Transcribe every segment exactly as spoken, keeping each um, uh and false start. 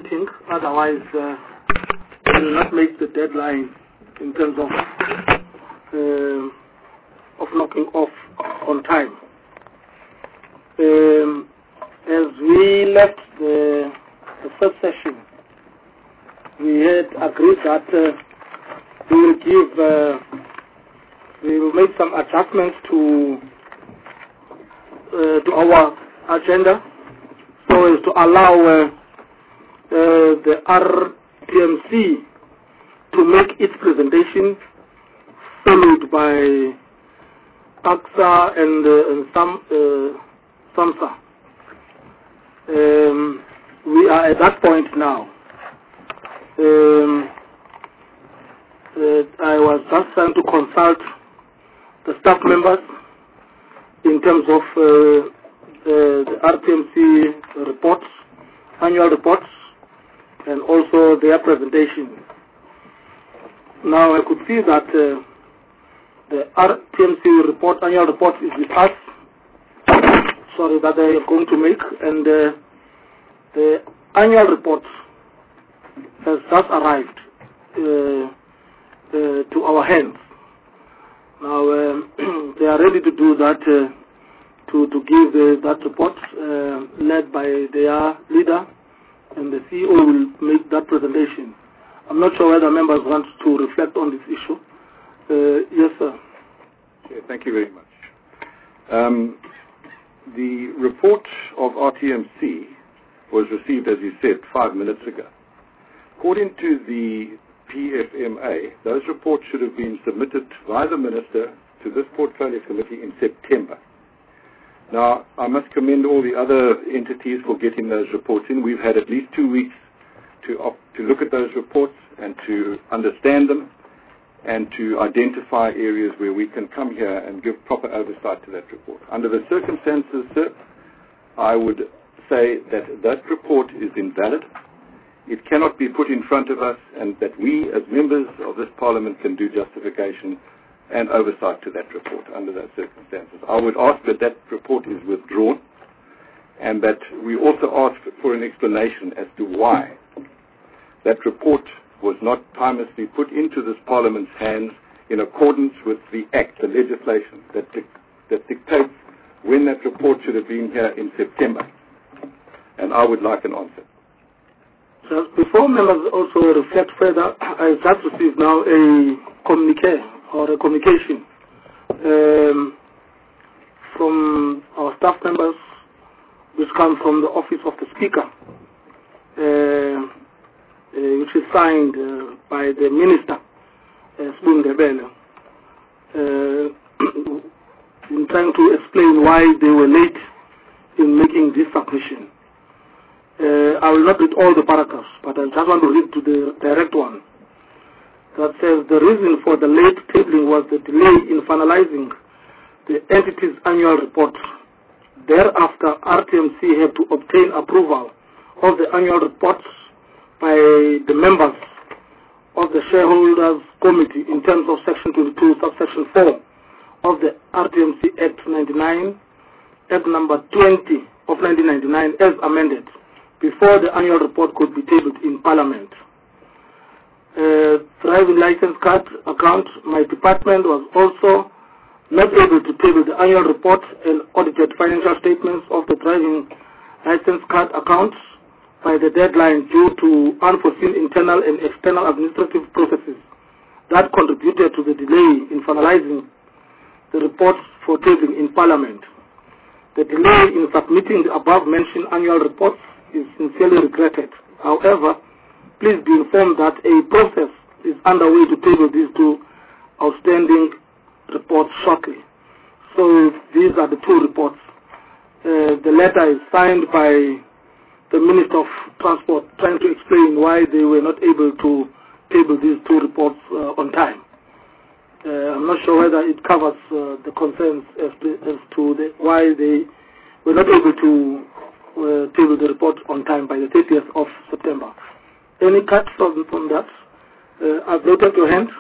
meeting. Otherwise, uh, we will not make the deadline in terms of uh, of knocking off on time. Um, as we left the, the first session, we had agreed that uh, we will give, uh, we will make some adjustments to uh, to our agenda, so as to allow uh, uh, the R T M C to make its presentation, followed by AXA and, uh, and some uh, SAMSA. Um, we are at that point now. Um, uh, I was just trying to consult the staff members in terms of uh, the, the R T M C reports, annual reports, and also their presentation. Now I could see that uh, the R T M C report, annual report, is with us. Sorry, that they are going to make, and uh, the annual report has just arrived uh, uh, to our hands. Now um, they are ready to do that, uh, to to give uh, that report, uh, led by their leader, and the C E O will make that presentation. I'm not sure whether members want to reflect on this issue. Uh, yes, sir. Okay, thank you very much. Um, the report of R T M C was received, as you said, five minutes ago. According to the P F M A, those reports should have been submitted by the Minister to this Portfolio Committee in September. Now, I must commend all the other entities for getting those reports in. We've had at least two weeks to, op to look at those reports and to understand them and to identify areas where we can come here and give proper oversight to that report. Under the circumstances, sir, I would say that that report is invalid. It cannot be put in front of us, and that we as members of this Parliament can do justification and oversight to that report under those circumstances. I would ask that that report is withdrawn, and that we also ask for an explanation as to why that report was not timelessly put into this Parliament's hands in accordance with the Act, the legislation that, dic that dictates when that report should have been here in September. And I would like an answer. So before members also reflect further, I just received now a communique or a communication um, from our staff members, which come from the office of the Speaker, uh, Uh, which is signed uh, by the Minister, uh, Spoon Gebele, uh, in trying to explain why they were late in making this submission. Uh, I will not read all the paragraphs, but I just want to read to the direct one that says the reason for the late tabling was the delay in finalizing the entity's annual report. Thereafter, R T M C had to obtain approval of the annual reports by the members of the Shareholders Committee in terms of Section twenty-two, subsection four of the R T M C Act ninety-nine, Act number twenty of nineteen ninety-nine as amended, before the annual report could be tabled in Parliament. Uh, driving license card account, my department was also not able to table the annual report and audited financial statements of the driving license card accounts by the deadline due to unforeseen internal and external administrative processes that contributed to the delay in finalizing the reports for tabling in Parliament. The delay in submitting the above-mentioned annual reports is sincerely regretted. However, please be informed that a process is underway to table these two outstanding reports shortly. So these are the two reports. Uh, the letter is signed by the Minister of Transport, trying to explain why they were not able to table these two reports uh, on time. Uh, I'm not sure whether it covers uh, the concerns as to, as to the, why they were not able to uh, table the report on time by the thirtieth of September. Any cut from, from that? Uh, I've noted your hand.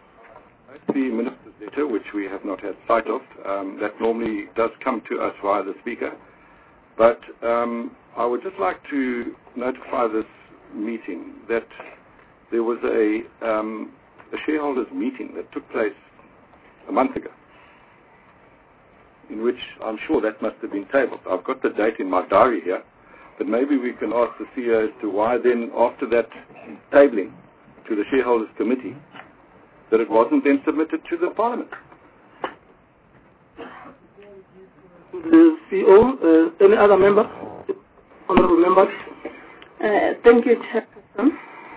The Minister's letter, which we have not had sight of, um, that normally does come to us via the Speaker. But um, I would just like to notify this meeting that there was a, um, a shareholders meeting that took place a month ago, in which I'm sure that must have been tabled. I've got the date in my diary here, but maybe we can ask the C E O as to why then, after that tabling to the shareholders committee, that it wasn't then submitted to the Parliament. The C E O, uh, any other member? Honorable members? Uh, thank you, Chairperson.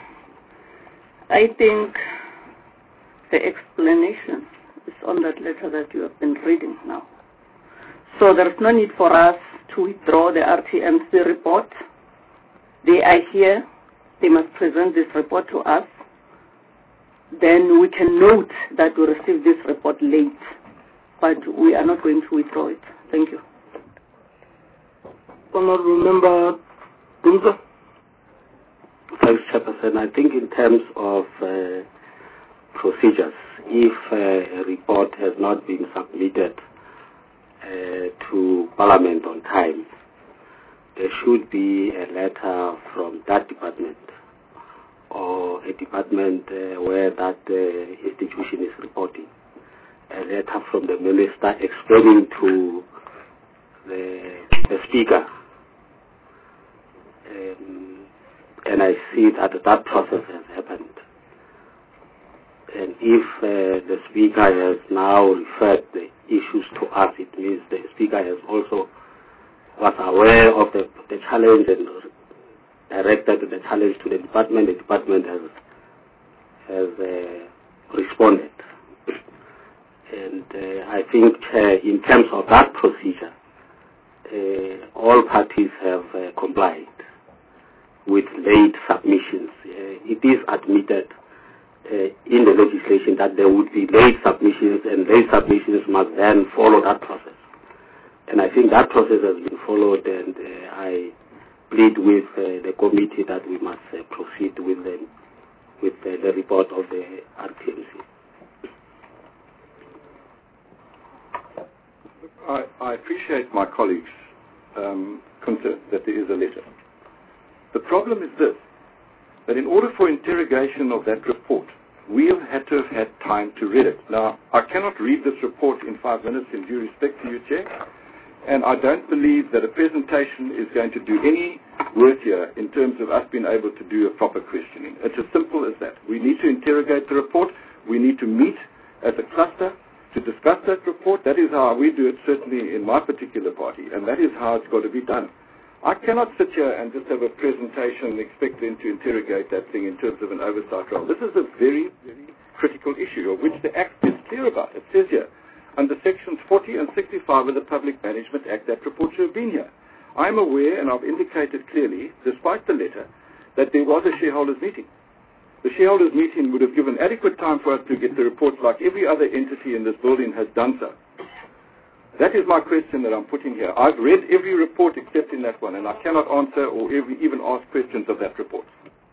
I think the explanation is on that letter that you have been reading now. So there is no need for us to withdraw the R T M C report. They are here. They must present this report to us. Then we can note that we received this report late, but we are not going to withdraw it. Thank you. Honorable Member Dumza? Thanks, Chairperson. I think in terms of uh, procedures, if uh, a report has not been submitted uh, to Parliament on time, there should be a letter from that department or a department uh, where that uh, institution is reporting, a letter from the minister explaining to the, the speaker. Um, and I see that that process has happened. And if uh, the speaker has now referred the issues to us, it means the speaker has also was aware of the, the challenge and directed the challenge to the department. The department has has uh, responded. And uh, I think uh, in terms of that procedure, uh, all parties have uh, complied with late submissions. Uh, it is admitted uh, in the legislation that there would be late submissions, and late submissions must then follow that process. And I think that process has been followed, and uh, I plead with uh, the committee that we must uh, proceed with the, with uh, the report of the R T M C. I, I appreciate my colleagues' um, concern that there is a letter. The problem is this, that in order for interrogation of that report, we have had to have had time to read it. Now, I cannot read this report in five minutes in due respect to you, Chair, and I don't believe that a presentation is going to do any work here in terms of us being able to do a proper questioning. It's as simple as that. We need to interrogate the report. We need to meet as a cluster to discuss that report. That is how we do it, certainly in my particular party, and that is how it's got to be done. I cannot sit here and just have a presentation and expect them to interrogate that thing in terms of an oversight role. This is a very, very critical issue of which the Act is clear about. It says here, under sections forty and sixty-five of the Public Management Act, that report should have been here. I'm aware, and I've indicated clearly, despite the letter, that there was a shareholders meeting. The shareholders meeting would have given adequate time for us to get the reports like every other entity in this building has done so. That is my question that I'm putting here. I've read every report except in that one, and I cannot answer or every, even ask questions of that report.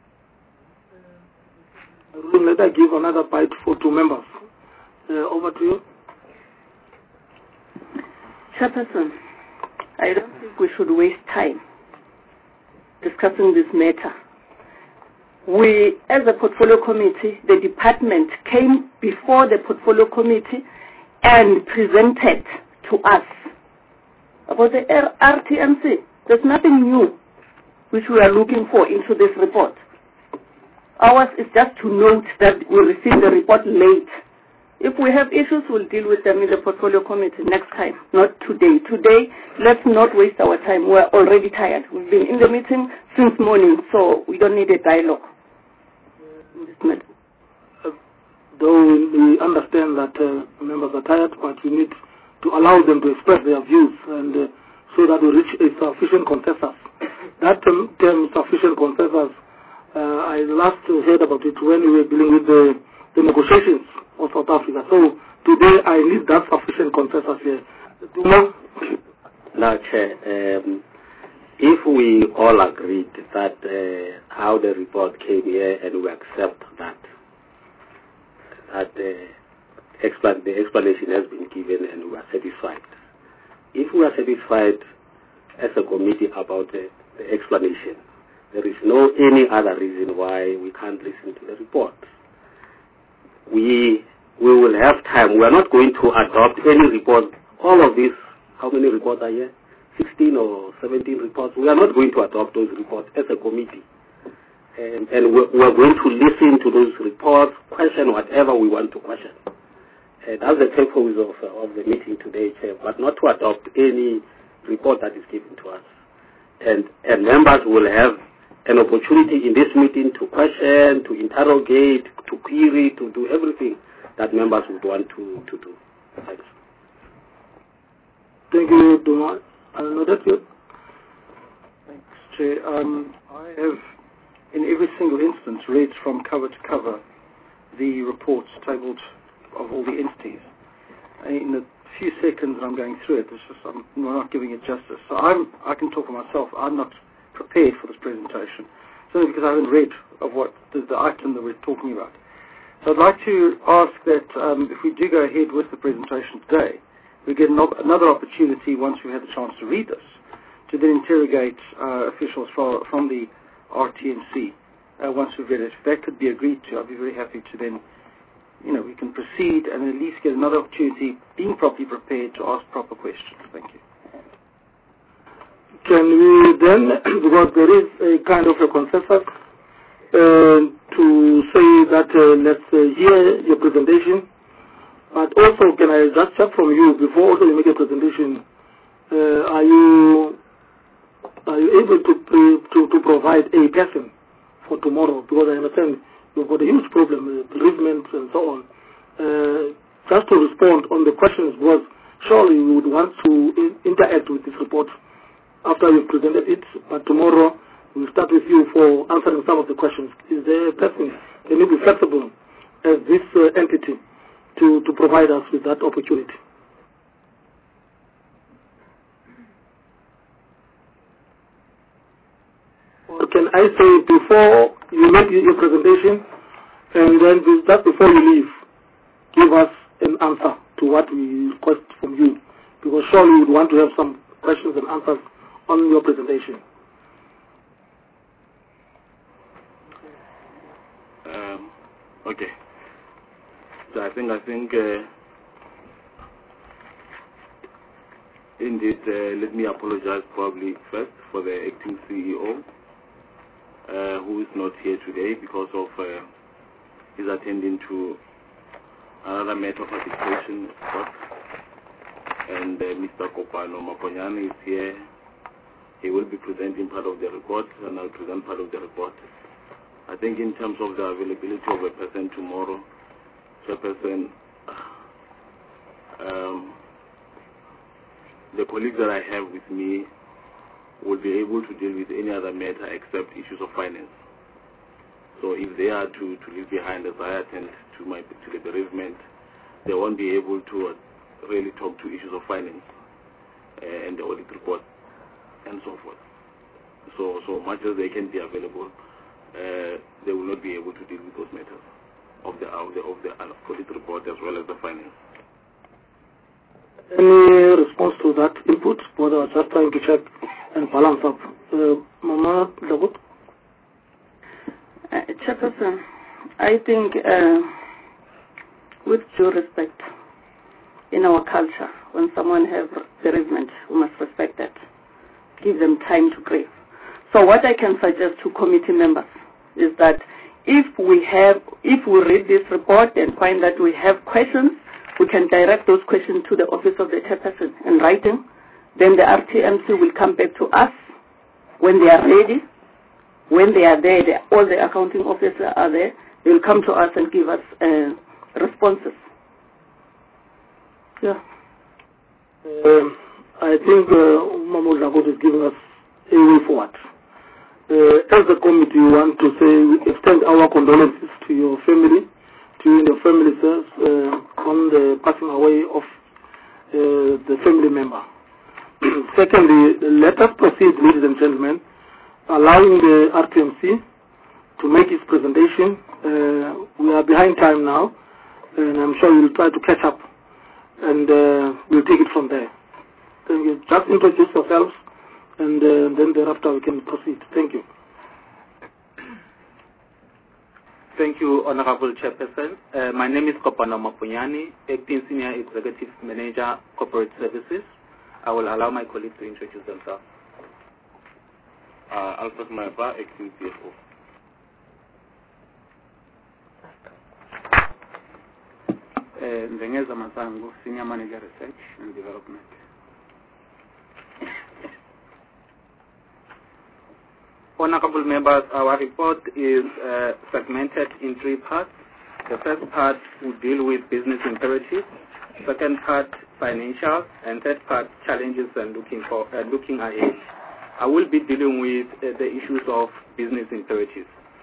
Let I give another bite for two members. Uh, over to you. Chairperson, I don't think we should waste time discussing this matter. We, as a portfolio committee, the department came before the portfolio committee and presented to us about the R T M C. There's nothing new which we are looking for into this report. Ours is just to note that we received the report late. If we have issues, we'll deal with them in the portfolio committee next time, not today. Today, let's not waste our time. We're already tired. We've been in the meeting since morning, so we don't need a dialogue in this matter. Uh, though we understand that uh, members are tired, but we need to allow them to express their views and uh, so that we reach a sufficient consensus. That term, term sufficient consensus, uh, I last heard about it when we were dealing with the, the negotiations of South Africa. So today I need that sufficient consensus here. Duma? Now, Chair, um, if we all agreed that uh, how the report came here and we accept that, that uh, Explan the explanation has been given and we are satisfied. If we are satisfied as a committee about the, the explanation, There is no any other reason why we can't listen to the report. We we will have time. We are not going to adopt any report. All of these, how many reports are here? sixteen or seventeen reports. We are not going to adopt those reports as a committee. And, and we're, we're going to listen to those reports, question whatever we want to question. And that's the purpose of, uh, of the meeting today, Chair, but not to adopt any report that is given to us. And, and members will have an opportunity in this meeting to question, to interrogate, to query, to do everything that members would want to, to do. Thanks. Thank you, Duma. I know that's good. Thanks, Chair. Um, I have, in every single instance, read from cover to cover the reports tabled of all the entities. In the few seconds I'm going through it, it's just, I'm not giving it justice. So I'm, I can talk for myself. I'm not prepared for this presentation, simply because I haven't read of what the, the item that we're talking about. So I'd like to ask that um, if we do go ahead with the presentation today, we get an op another opportunity once we have the chance to read this, to then interrogate uh, officials for, from the R T M C uh, once we've read it. If that could be agreed to, I'd be very happy to then, you know, we can proceed and at least get another opportunity, being properly prepared, to ask proper questions. Thank you. Can we then, because there is a kind of a consensus, uh, to say that uh, let's uh, hear your presentation, but also can I just check from you before also you make a presentation, uh, are you are you able to, to to provide a person for tomorrow? Because I understand you've got a huge problem, uh, bereavement and so on. Uh, just to respond on the questions was, surely you would want to in interact with this report after you've presented it, but tomorrow we'll start with you for answering some of the questions. Is there a person, can you be flexible as this uh, entity to, to provide us with that opportunity? Or can I say before you make your presentation, and then just before you leave, give us an answer to what we request from you, because surely you would want to have some questions and answers on your presentation. Um, okay. So I think I think uh, indeed. Uh, let me apologize probably first for the acting C E O uh, who is not here today because of uh, he's attending to another matter of arbitration court, and uh, Mister Kopano Maponyane is here. He will be presenting part of the report, and I'll present part of the report. I think in terms of the availability of a person tomorrow, Chairperson, um, the colleagues that I have with me will be able to deal with any other matter except issues of finance. So if they are to, to leave behind as I attend to my to the bereavement, they won't be able to uh, really talk to issues of finance uh, and the audit report and so forth. So, so much as they can be available, uh, they will not be able to deal with those matters of the of the of the audit report as well as the finance. Any response to that input? Because I was just trying to check and balance up. Uh, Mama Dawood? Uh, Chairperson, I think uh, with due respect, in our culture, when someone has bereavement, we must respect that. Give them time to grieve. So what I can suggest to committee members is that if we have, if we read this report and find that we have questions, we can direct those questions to the office of the chairperson in writing. Then the R T M C will come back to us when they are ready. When they are there, they, all the accounting officers are there. They will come to us and give us uh, responses. Yeah. Um, I think uh, Mahmoud Dawood is giving us a way forward. Uh, as a committee, we want to say we extend our condolences to your family, to you and your family, sirs, uh, on the passing away of uh, the family member. Secondly, let us proceed, ladies and gentlemen, allowing the R T M C to make its presentation. Uh, we are behind time now, and I'm sure you'll try to catch up, and uh, we'll take it from there. Thank you. Just introduce yourselves, and uh, then thereafter we can proceed. Thank you. Thank you, Honorable Chairperson. Uh, my name is Kopano Mapunyani, Acting Senior Executive Manager, Corporate Services. I will allow my colleagues to introduce themselves. Uh, Alfred Maiba, Acting C F O. Ndengeza Masango, Senior Manager Research and Development. Honorable members, our report is uh, segmented in three parts. The first part will deal with business imperatives, second part financial, and third part challenges and looking for uh, looking ahead. I will be dealing with uh, the issues of business imperatives.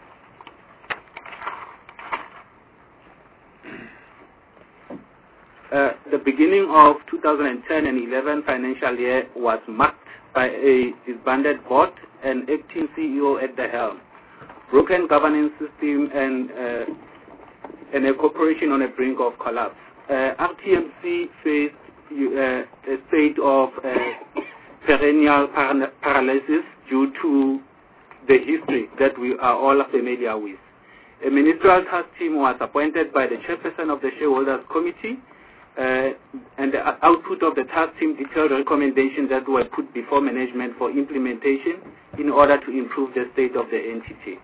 Uh, the beginning of two thousand ten and eleven financial year was marked by a disbanded board and acting C E O at the helm, broken governance system, and uh, and a corporation on the brink of collapse. Uh, R T M C faced uh, a state of uh, perennial par paralysis due to the history that we are all familiar with. A ministerial task team was appointed by the chairperson of the shareholders committee. Uh, and the output of the task team detailed recommendations that were put before management for implementation in order to improve the state of the entity.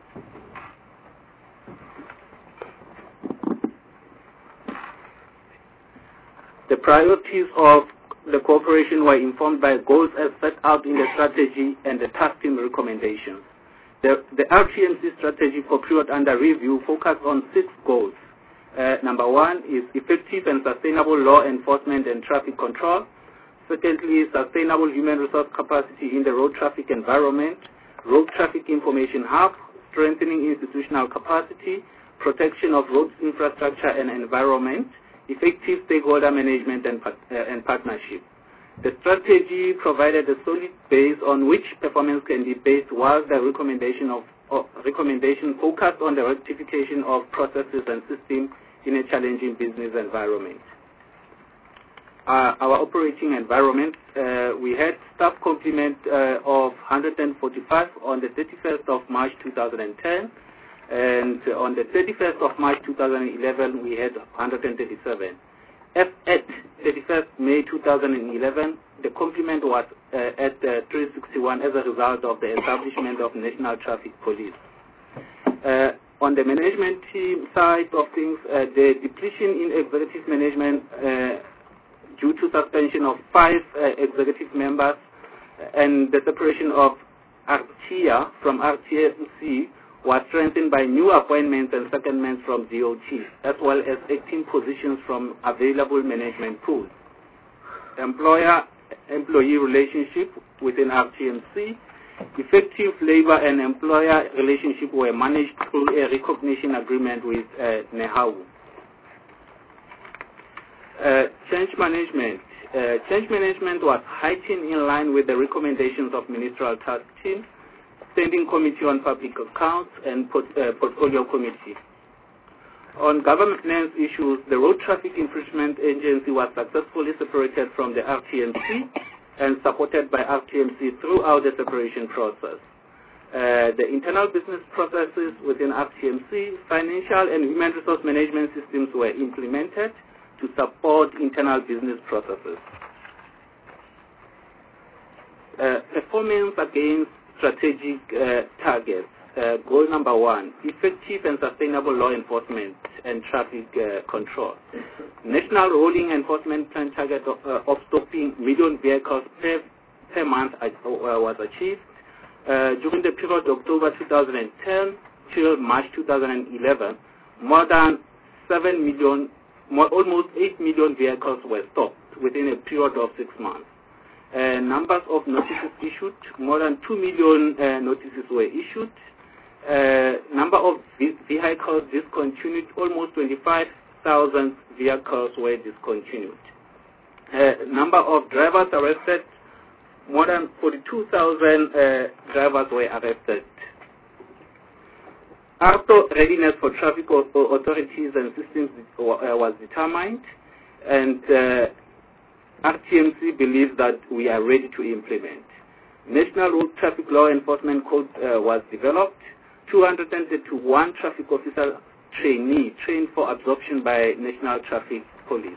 The priorities of the corporation were informed by goals as set out in the strategy and the task team recommendations. The, the R T M C strategy for period under review focused on six goals. Uh, number one is effective and sustainable law enforcement and traffic control. Secondly, sustainable human resource capacity in the road traffic environment, road traffic information hub, strengthening institutional capacity, protection of road infrastructure and environment, effective stakeholder management and, uh, and partnership. The strategy provided a solid base on which performance can be based, while the recommendation of uh, recommendation focused on the rectification of processes and systems in a challenging business environment. Uh, our operating environment, uh, we had staff complement uh, of one hundred forty-five on the thirty-first of March two thousand ten, and on the thirty-first of March two thousand eleven we had one hundred thirty-seven. As at thirty-first May two thousand eleven, the complement was uh, at uh, three sixty-one as a result of the establishment of National Traffic Police. Uh, on the management team side of things, uh, the depletion in executive management uh, due to suspension of five uh, executive members and the separation of Artia from R T M C was strengthened by new appointments and secondments from D O T, as well as acting positions from available management pools. Employer-employee relationship within R T M C, effective labor and employer relationship were managed through a recognition agreement with uh, NEHAWU. Uh, change management. Uh, change management was heightened in line with the recommendations of Ministerial Task Team, Standing Committee on Public Accounts, and port, uh, Portfolio Committee. On governance issues, the Road Traffic Enforcement Agency was successfully separated from the R T M C and supported by R T M C throughout the separation process. Uh, the internal business processes within R T M C, financial and human resource management systems were implemented to support internal business processes. Uh, performance against strategic uh, targets. Uh, goal number one, effective and sustainable law enforcement and traffic uh, control. National rolling enforcement plan target of, uh, of stopping million vehicles per, per month uh, was achieved. Uh, during the period of October two thousand ten till March two thousand eleven, more than seven million, more, almost eight million vehicles were stopped within a period of six months. Uh, numbers of notices issued, more than two million uh, notices were issued. Uh, number of vehicles discontinued, almost twenty-five thousand vehicles were discontinued. Uh, number of drivers arrested, more than forty-two thousand uh, drivers were arrested. R T O readiness for traffic authorities and systems was determined, and uh, R T M C believes that we are ready to implement. National Road Traffic Law Enforcement Code uh, was developed. two hundred thirty-one traffic officers trainee trained for absorption by National Traffic Police.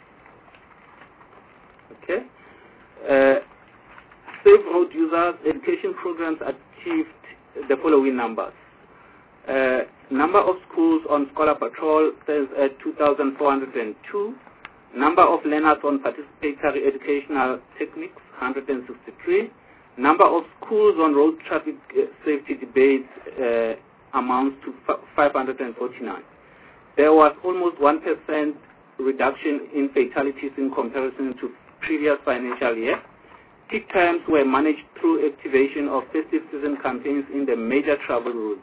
Okay. Uh, Safe road users education programs achieved the following numbers. Uh, number of schools on Scholar Patrol stands at two thousand four hundred two. Number of learners on participatory educational techniques, one hundred sixty-three. Number of schools on road traffic uh, safety debates uh, amounts to five hundred forty-nine. There was almost one percent reduction in fatalities in comparison to previous financial year. Peak times were managed through activation of festive season campaigns in the major travel routes.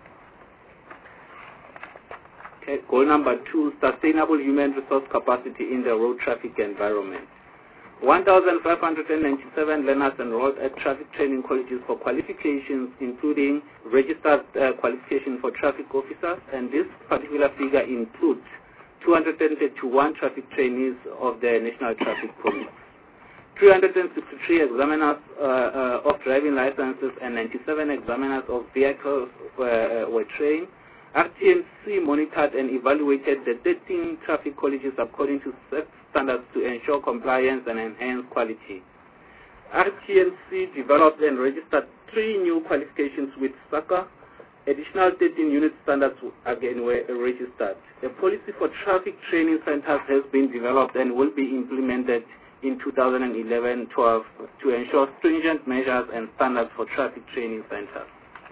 Okay, goal number two, sustainable human resource capacity in the road traffic environment. one thousand five hundred ninety-seven learners enrolled at traffic training colleges for qualifications, including registered uh, qualification for traffic officers, and this particular figure includes two hundred thirty-one traffic trainees of the National Traffic Police. three hundred sixty-three examiners uh, uh, of driving licenses and ninety-seven examiners of vehicles uh, were trained. R T M C monitored and evaluated the thirteen traffic colleges according to set standards to ensure compliance and enhance quality. R T M C developed and registered three new qualifications with S A C A. Additional thirteen unit standards again were registered. A policy for traffic training centers has been developed and will be implemented in two thousand eleven twelve to ensure stringent measures and standards for traffic training centers.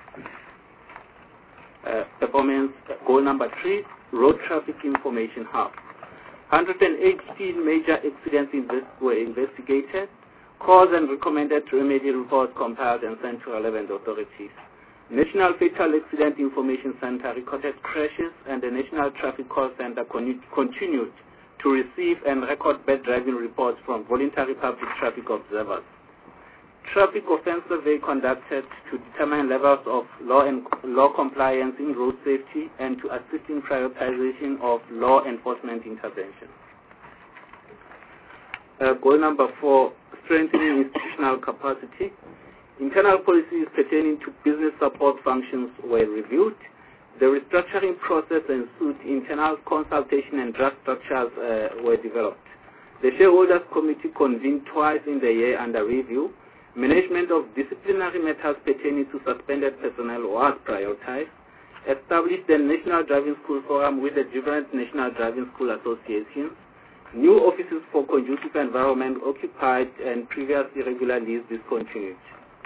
Uh, performance goal number three, road traffic information hub. one hundred eighteen major accidents invest were investigated, caused and recommended remedy reports compiled and sent to relevant authorities. National Fatal Accident Information Center recorded crashes, and the National Traffic Call Center con continued to receive and record bad driving reports from voluntary public traffic observers. Traffic offense survey conducted to determine levels of law and law compliance in road safety and to assist in prioritization of law enforcement intervention. Uh, goal number four, strengthening institutional capacity. Internal policies pertaining to business support functions were reviewed. The restructuring process ensued. Internal consultation and draft structures uh, were developed. The shareholders committee convened twice in the year under review. Management of disciplinary matters pertaining to suspended personnel was prioritized. Established the National Driving School Forum with the different National Driving School Associations. New offices for conducive environment occupied and previous irregular leases discontinued.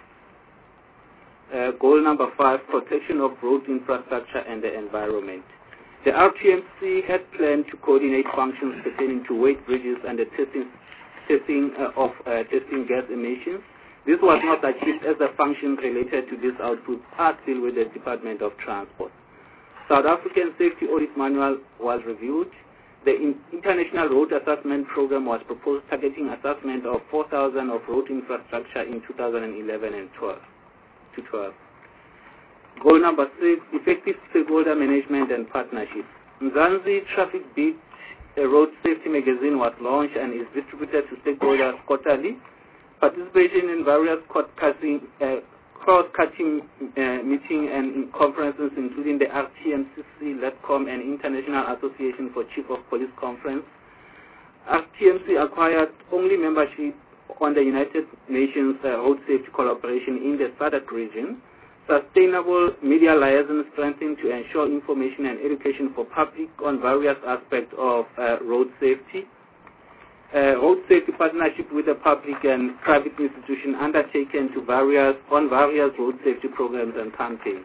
Uh, goal number five, protection of road infrastructure and the environment. The R T M C had planned to coordinate functions pertaining to weight bridges and the testing, testing uh, of uh, testing gas emissions. This was not achieved as the functions related to this output are still with the Department of Transport. South African Safety Audit Manual was reviewed. The in International Road Assessment Program was proposed, targeting assessment of four thousand of road infrastructure in two thousand eleven and twelve to twelve. Goal number six, effective stakeholder management and partnership. Mzansi Traffic Beat, a road safety magazine, was launched and is distributed to stakeholders quarterly. Participation in various cross-cutting uh, cross-cutting uh, meetings and conferences, including the R T M C C, LETCOM, and International Association for Chief of Police Conference. R T M C acquired only membership on the United Nations uh, Road Safety Collaboration in the S A D C region. Sustainable media liaison strengthened to ensure information and education for public on various aspects of uh, road safety. Uh, road safety partnership with the public and private institutions undertaken to various on various road safety programs and campaigns.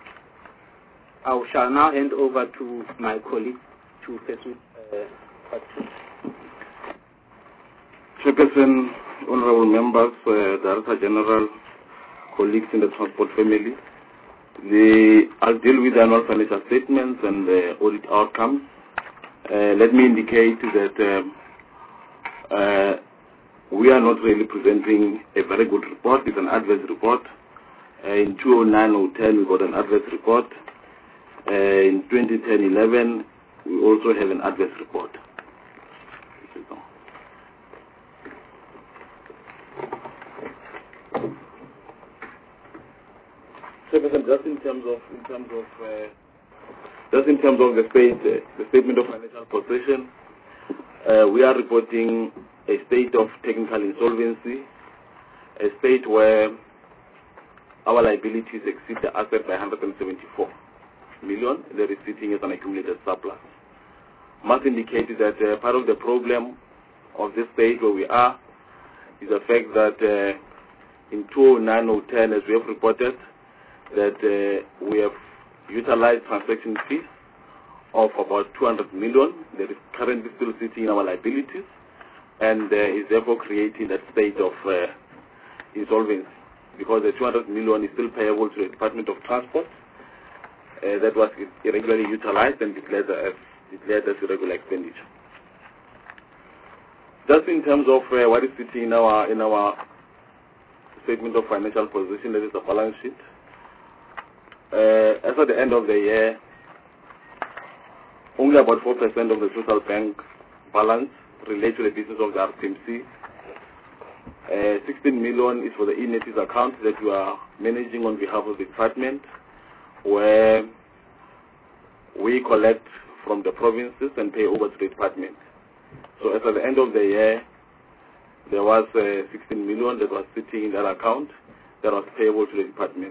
I shall now hand over to my colleague to pursue. Uh, Chairperson, honorable members, uh, Director General, colleagues in the transport family, the, I'll deal with the annual financial statements and the audit outcomes. Uh, let me indicate that um, Uh, we are not really presenting a very good report. It's an adverse report. Uh, in two thousand nine oh ten, we got an adverse report. Uh, in twenty ten eleven, we also have an adverse report. So, just in terms of in terms of uh, Just in terms of the state, uh, the statement of financial position, uh, we are reporting a state of technical insolvency, a state where our liabilities exceed the asset by one hundred seventy-four million. That is sitting as an accumulated surplus. Must indicate that uh, part of the problem of this stage where we are is the fact that uh, in two thousand nine or ten, as we have reported, that uh, we have utilized transaction fees of about two hundred million that is currently still sitting in our liabilities and uh, is therefore creating that state of uh, insolvency, because the two hundred million is still payable to the Department of Transport uh, that was irregularly utilized and declared as, declared as irregular expenditure. Just in terms of uh, what is sitting in our, in our statement of financial position, that is the balance sheet. Uh, as at the end of the year, only about four percent of the total bank balance relates to the business of the R T M C. Uh, sixteen million is for the e-notice account that we are managing on behalf of the department, where we collect from the provinces and pay over to the department. So as at the end of the year, there was uh, sixteen million that was sitting in that account that was payable to the department.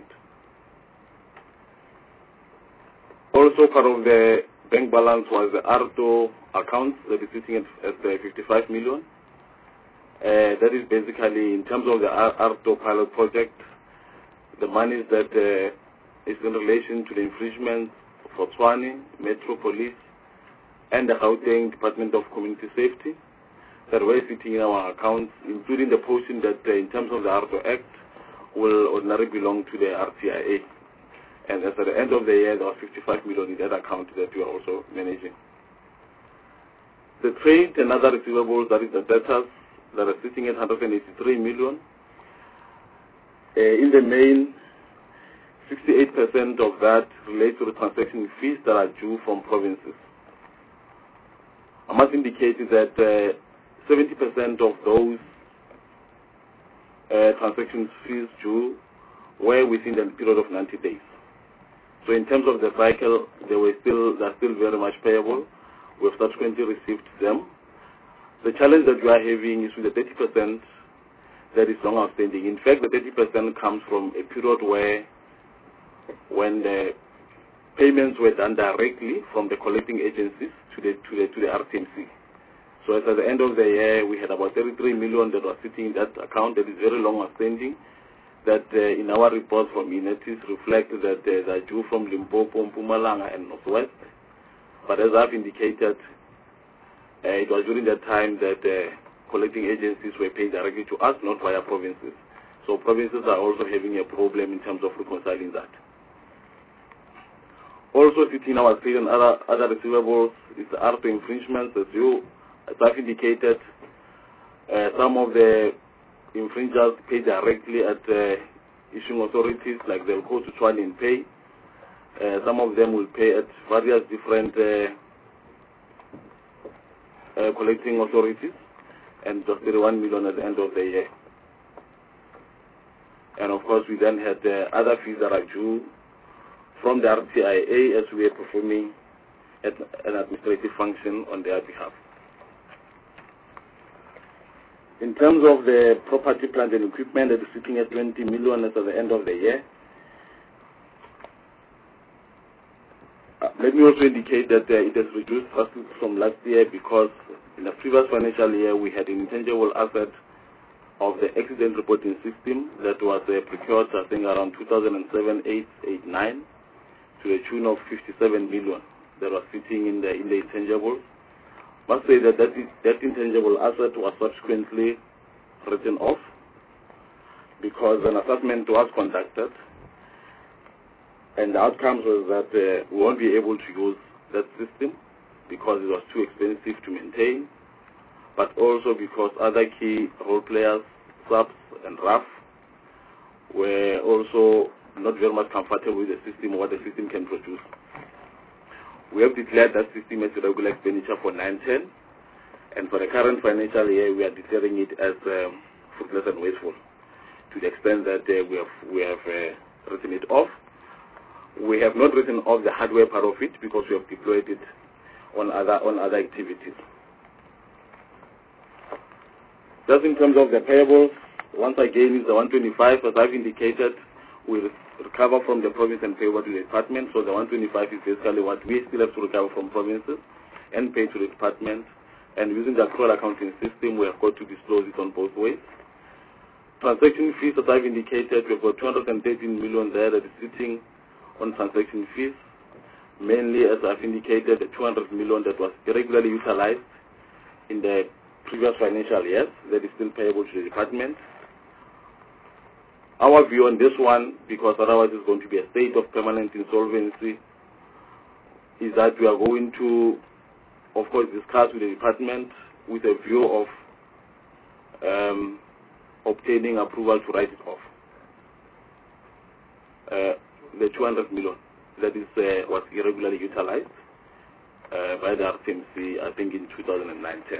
Also, part of the bank balance was the R T O account that is sitting at, at uh, fifty-five million. Uh, that is basically, in terms of the R T O pilot project, the monies that uh, is in relation to the infringements for Tshwane, Metro Police, and the Gauteng Department of Community Safety that were sitting in our accounts, including the portion that, uh, in terms of the R T O Act, will ordinarily belong to the R T I A. And as at the end of the year, there was fifty-five million in that account that we are also managing. The trade and other receivables, that is the debtors, that are sitting at one hundred eighty-three million. Uh, in the main, sixty-eight percent of that relates to the transaction fees that are due from provinces. I must indicate that uh, seventy percent of those uh, transaction fees due were within the period of ninety days. So in terms of the cycle, they were still, they're still very much payable. We have subsequently received them. The challenge that we are having is with the thirty percent that is long outstanding. In fact, the thirty percent comes from a period where, when the payments were done directly from the collecting agencies to the to the to the R T M C. So as at the end of the year, we had about thirty-three million that was sitting in that account that is very long outstanding. That uh, in our reports from e-notice reflect that uh, they are due from Limpopo, Mpumalanga, and Northwest. But as I've indicated, uh, it was during that time that uh, collecting agencies were paid directly to us, not via provinces. So provinces are also having a problem in terms of reconciling that. Also sitting in our state and other, other receivables is the R T O infringements. As you, as I've indicated, uh, some of the infringers pay directly at uh, issuing authorities, like they'll go to Tshwane and pay. Uh, some of them will pay at various different uh, uh, collecting authorities, and just thirty-one million at the end of the year. And of course, we then had uh, other fees that are due from the R T I A as we are performing an administrative function on their behalf. In terms of the property, plant and equipment, that is sitting at twenty million at the end of the year. Uh, let me also indicate that uh, it has reduced from last year because in the previous financial year we had an intangible asset of the accident reporting system that was uh, procured, I think, around two thousand seven, eight, eight, nine, to the tune of fifty-seven million that was sitting in the in the intangibles. Must say that that, is, that intangible asset was subsequently written off because an assessment was conducted, and the outcomes was that uh, we won't be able to use that system because it was too expensive to maintain, but also because other key role players, subs and R A F, were also not very much comfortable with the system or what the system can produce. We have declared that system as irregular expenditure for nine ten, and for the current financial year, we are declaring it as um, fruitless and wasteful, to the extent that uh, we have we have uh, written it off. We have not written off the hardware part of it because we have deployed it on other on other activities. Just in terms of the payables, once again, is the one twenty-five, as I've indicated, we'll recover from the province and pay over to the department. So the one twenty-five is basically what we still have to recover from provinces and pay to the department. And using the accrual accounting system, we have got to disclose it on both ways. Transaction fees, as I've indicated, we've got two hundred thirteen million there that is sitting on transaction fees. Mainly, as I've indicated, the two hundred million that was irregularly utilized in the previous financial years that is still payable to the department. Our view on this one, because otherwise it's going to be a state of permanent insolvency, is that we are going to, of course, discuss with the department with a view of um, obtaining approval to write it off. Uh, the two hundred million that is uh, was irregularly utilized uh, by the R T M C, I think in two thousand nine ten.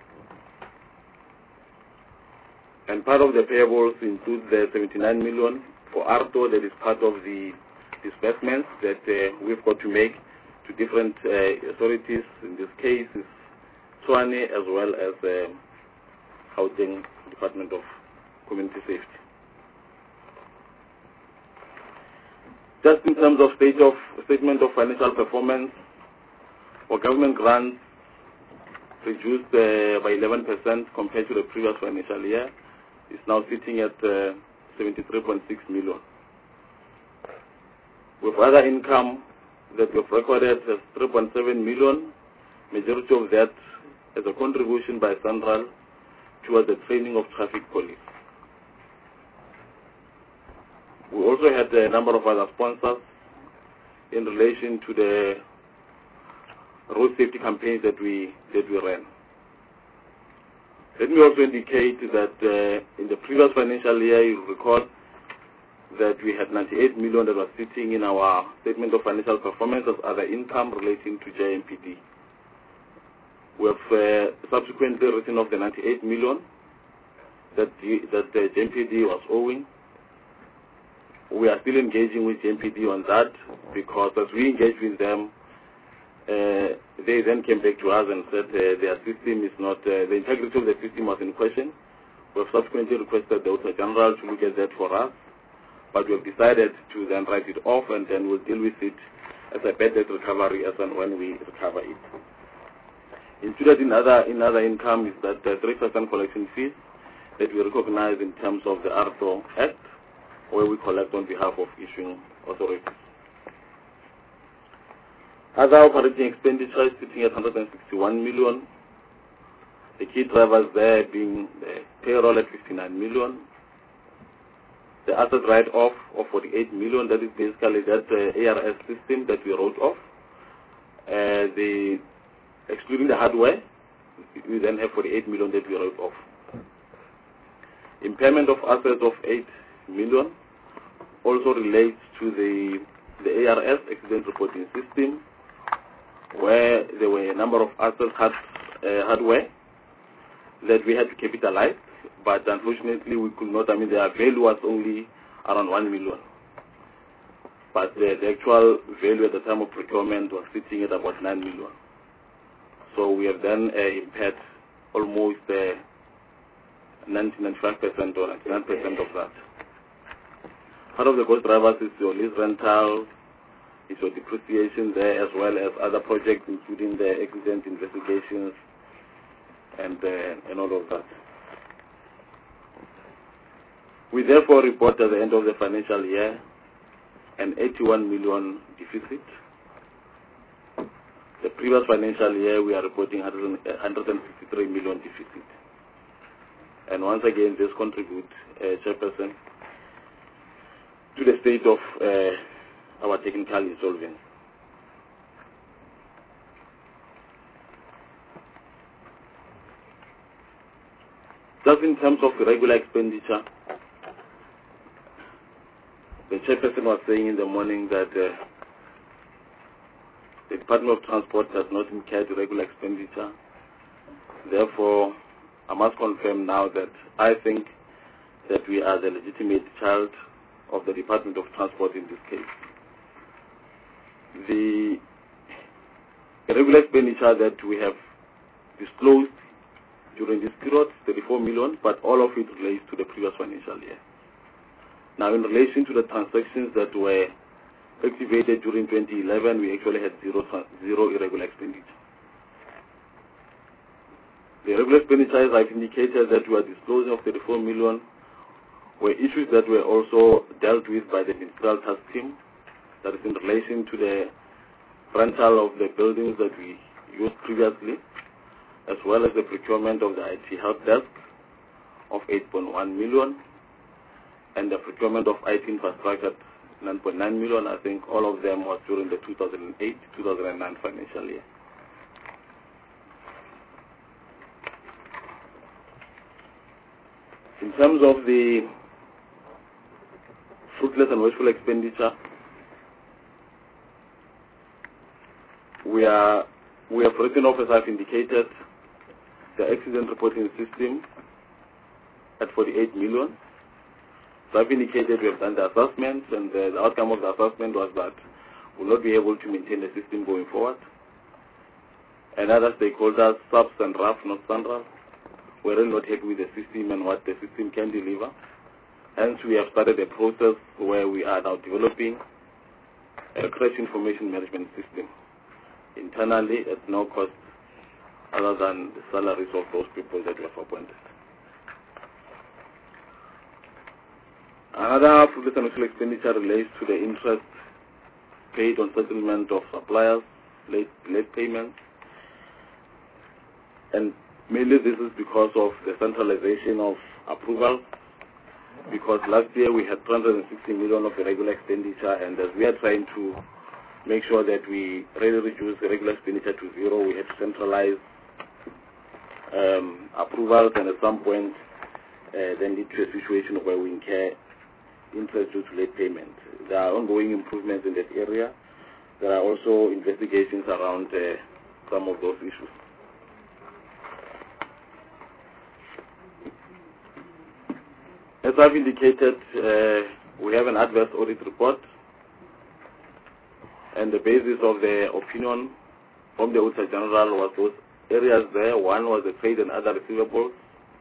And part of the payables includes the seventy-nine million for A R T O that is part of the disbursements that uh, we've got to make to different uh, authorities. In this case, is Tshwane as well as the uh, Gauteng Department of Community Safety. Just in terms of state of statement of financial performance, for government grants reduced uh, by eleven percent compared to the previous financial year. It's now sitting at uh, seventy-three point six million. With other income that we've recorded as three point seven million, majority of that as a contribution by Central towards the training of traffic police. We also had a number of other sponsors in relation to the road safety campaigns that we that we ran. Let me also indicate that uh, in the previous financial year, you recall that we had ninety-eight million that was sitting in our statement of financial performance as other income relating to J M P D. We have uh, subsequently written off the ninety-eight million that the, that the J M P D was owing. We are still engaging with J M P D on that because as we engage with them, uh, they then came back to us and said uh, their system is not, uh, the integrity of the system was in question. We have subsequently requested the Auditor General to look at that for us, but we have decided to then write it off and then we'll deal with it as a bad debt recovery as and when we recover it. Included in other, in other income is that uh, three percent collection fees that we recognize in terms of the A R T O Act, where we collect on behalf of issuing authorities. Other operating expenditure is sitting at one hundred sixty-one million. The key drivers there being the payroll at fifty-nine million. The asset write-off of forty-eight million, that is basically that uh, A R S system that we wrote off. Uh, the, excluding the hardware, we then have forty-eight million that we wrote off. Impairment of assets of eight million also relates to the, the A R S accident reporting system, where there were a number of assets, hard, uh, hardware, that we had to capitalize, but unfortunately we could not. I mean, their value was only around one million. But the, the actual value at the time of procurement was sitting at about nine million. So we have then uh, impaired almost uh, ninety to ninety-five percent or ninety-nine percent of that. Part of the cost drivers is your lease rental, is your depreciation there, as well as other projects, including the accident investigations and, uh, and all of that. We therefore report at the end of the financial year an eighty-one million deficit. The previous financial year we are reporting one hundred sixty-three million deficit. And once again, this contributes, uh, Chairperson, to the state of uh, our technical insolvency. Just in terms of the regular expenditure, the Chairperson was saying in the morning that uh, the Department of Transport does not incur the regular expenditure. Therefore, I must confirm now that I think that we are the legitimate child of the Department of Transport in this case. the regular expenditure that we have disclosed during this period, thirty-four million, but all of it relates to the previous financial year. Now, in relation to the transactions that were activated during twenty eleven, we actually had zero, zero irregular expenditure. The regular expenditures I've indicated that we are disclosing of thirty-four million were issues that were also dealt with by the Ministerial Task Team, that is in relation to the rental of the buildings that we used previously, as well as the procurement of the I T help desk of eight point one million, and the procurement of I T infrastructure nine point nine million. I think all of them was during the two thousand eight two thousand nine financial year. In terms of the fruitless and wasteful expenditure, we are we have written off, as I've indicated, the accident reporting system at forty-eight million. So I've indicated we have done the assessment, and the, the outcome of the assessment was that we'll not be able to maintain the system going forward. And other stakeholders, subs and R A F, not Sandra, were really not happy with the system and what the system can deliver. Hence, we have started a process where we are now developing a crash information management system internally at no cost other than the salaries of those people that we have appointed. Another fruitless and wasteful expenditure relates to the interest paid on settlement of suppliers, late, late payments. And mainly this is because of the centralization of approval, because last year we had two hundred sixty million of the regular expenditure, and as we are trying to make sure that we really reduce the regular expenditure to zero, we had to centralize um, approvals, and at some point uh, then lead to a situation where we incur interest due to late payment. There are ongoing improvements in that area. There are also investigations around uh, some of those issues. As I've indicated, uh, we have an adverse audit report, and the basis of the opinion from the Auditor General was those areas there. One was the trade and other receivables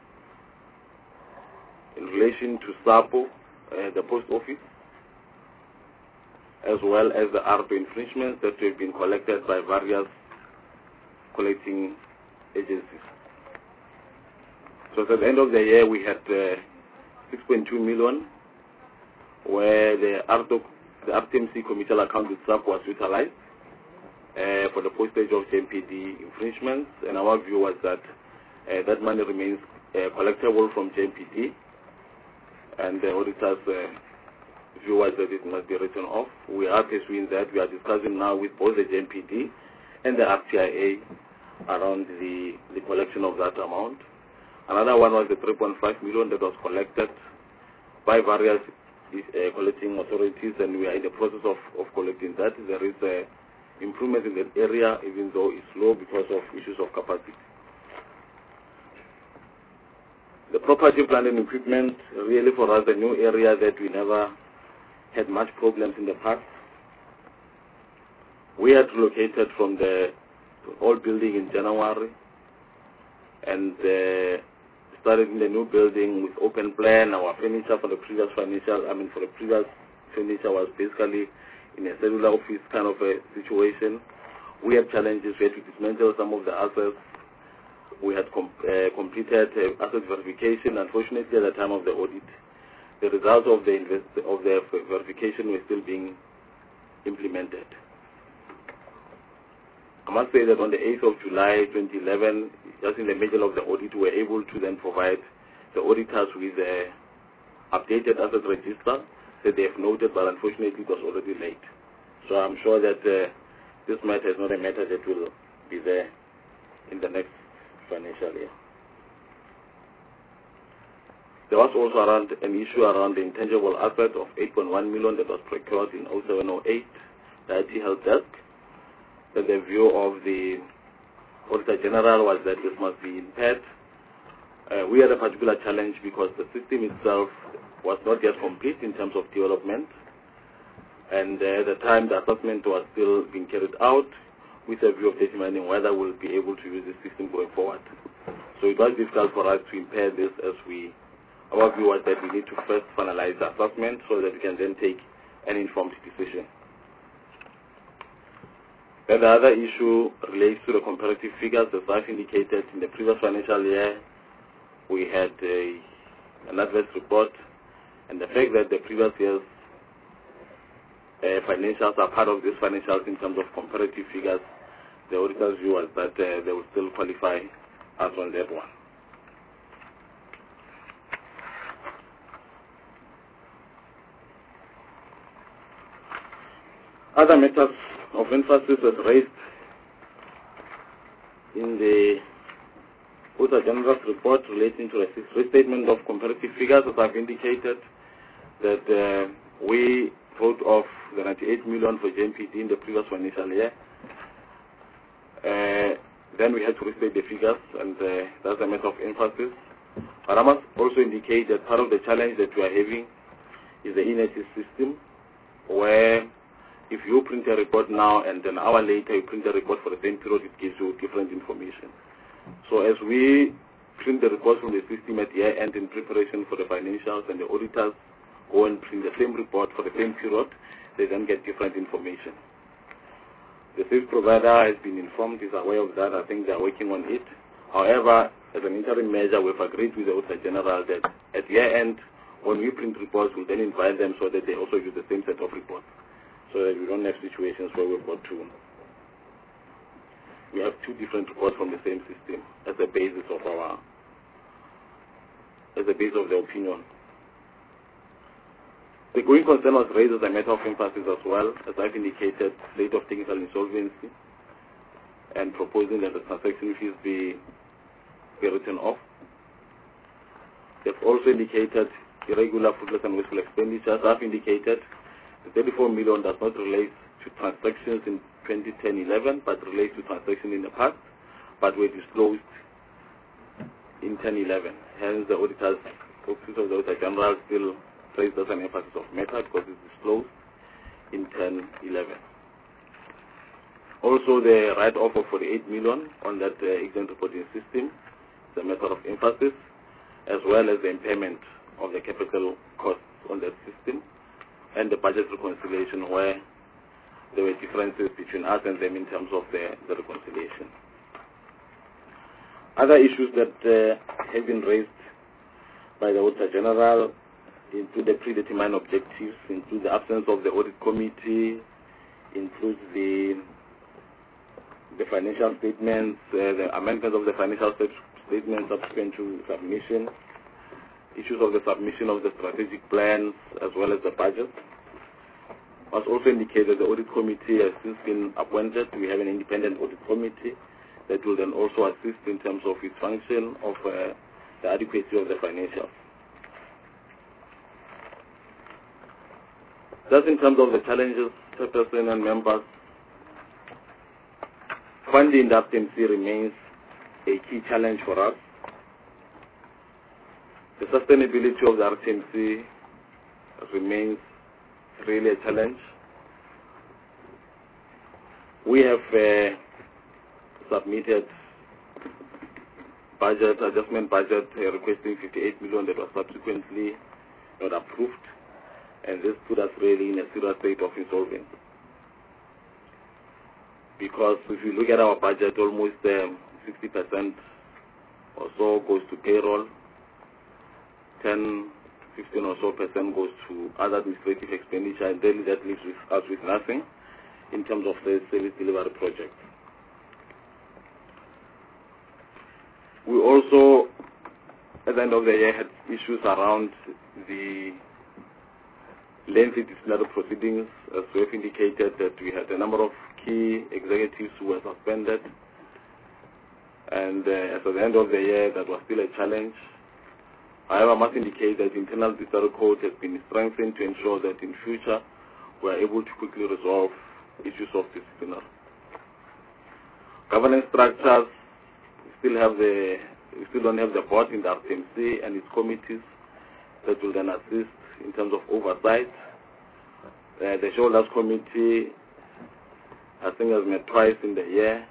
in relation to SAPO, uh, the post office, as well as the A R P infringements that have been collected by various collecting agencies. So at the end of the year, we had uh, six point two million, where the R T M C commercial account itself was utilized uh, for the postage of J M P D infringements, and our view was that uh, that money remains uh, collectible from J M P D, and the auditor's uh, view was that it must be written off. We are pursuing that. We are discussing now with both the J M P D and the R T I A around the, the collection of that amount. Another one was the three point five million that was collected by various uh, collecting authorities, and we are in the process of, of collecting that. There is uh, improvement in that area, even though it's low because of issues of capacity. The property, plant and equipment, really for us a new area that we never had much problems in the past. We had relocated from the old building in January, and uh, started in the new building with open plan. Our furniture for the previous financial, I mean for the previous furniture was basically in a cellular office kind of a situation. We had challenges. We had to dismantle some of the assets. We had com uh, completed uh, asset verification. Unfortunately, at the time of the audit, the results of the invest of the verification were still being implemented. I must say that on the eighth of July twenty eleven, just in the middle of the audit, we were able to then provide the auditors with the updated asset register that they have noted, but unfortunately it was already late. So I'm sure that uh, this matter is not a matter that will be there in the next financial year. There was also around an issue around the intangible asset of eight point one million that was procured in oh seven oh eight, the I T help desk. That the view of the Auditor General was that this must be impaired. Uh, we had a particular challenge because the system itself was not yet complete in terms of development. And uh, at the time, the assessment was still being carried out with a view of determining whether we'll be able to use the system going forward. So it was difficult for us to impair this, as we, our view was that we need to first finalize the assessment so that we can then take an informed decision. Then the other issue relates to the comparative figures. As I've indicated, in the previous financial year, we had a, an adverse report, and the fact that the previous year's uh, financials are part of these financials in terms of comparative figures, the auditor's view was that uh, they will still qualify us on that one. Other matters of emphasis was raised in the Auditor General's report relating to the restatement of comparative figures. As I've indicated, that uh, we wrote off the ninety-eight million for J M P D in the previous financial year. Uh, then we had to restate the figures, and uh, that's a matter of emphasis. But I must also indicate that part of the challenge that we are having is the INETIS system, where if you print a report now and an hour later you print a report for the same period, it gives you different information. So as we print the reports from the system at year end in preparation for the financials, and the auditors go and print the same report for the same period, they then get different information. The service provider has been informed, is aware of that. I think they are working on it. However, as an interim measure, we've agreed with the Auditor General that at year end, when we print reports, we'll then invite them so that they also use the same set of reports, so that we don't have situations where we've got two. We have two different reports from the same system as the basis of our, as the base of the opinion. The going concern was raised as a matter of emphasis as well, as I've indicated, slate of technical insolvency, and proposing that the transaction fees be, be written off. They've also indicated irregular, fruitless, and wasteful expenditures. I've indicated the thirty-four million does not relate to transactions in twenty ten eleven, but relates to transactions in the past, but were disclosed in ten eleven. Hence, the auditors, Office of the Auditor General, still raised as an emphasis of matter because it's disclosed in ten eleven. Also, the write-off of forty-eight million on that uh, exempt reporting system is a matter of emphasis, as well as the impairment of the capital costs on that system, and the budget reconciliation, where there were differences between us and them in terms of the, the reconciliation. Other issues that uh, have been raised by the Auditor General include the predetermined objectives, include the absence of the audit committee, includes the the financial statements, uh, the amendments of the financial statements subsequent to submission, issues of the submission of the strategic plans, as well as the budget. I must also indicate that the audit committee has since been appointed. We have an independent audit committee that will then also assist in terms of its function of uh, the adequacy of the financials. Just in terms of the challenges, Chairperson and members, funding the R T M C remains a key challenge for us. The sustainability of the R T M C remains really a challenge. We have uh, submitted budget, adjustment budget uh, requesting fifty-eight million that was subsequently not approved, and this put us really in a serious state of insolvency. Because if you look at our budget, almost um, sixty percent or so goes to payroll, ten, fifteen or so percent goes to other administrative expenditure, and then that leaves with us with nothing in terms of the service delivery project. We also, at the end of the year, had issues around the lengthy disciplinary proceedings. As we have indicated, that we had a number of key executives who were suspended, and uh, as at the end of the year, that was still a challenge. However, I must indicate that the internal disciplinary code has been strengthened to ensure that in future we are able to quickly resolve issues of disciplinary. Governance structures, we still have the we still don't have the board in the R T M C and its committees that will then assist in terms of oversight. Uh, the Shareholders Committee, I think, has met twice in the year.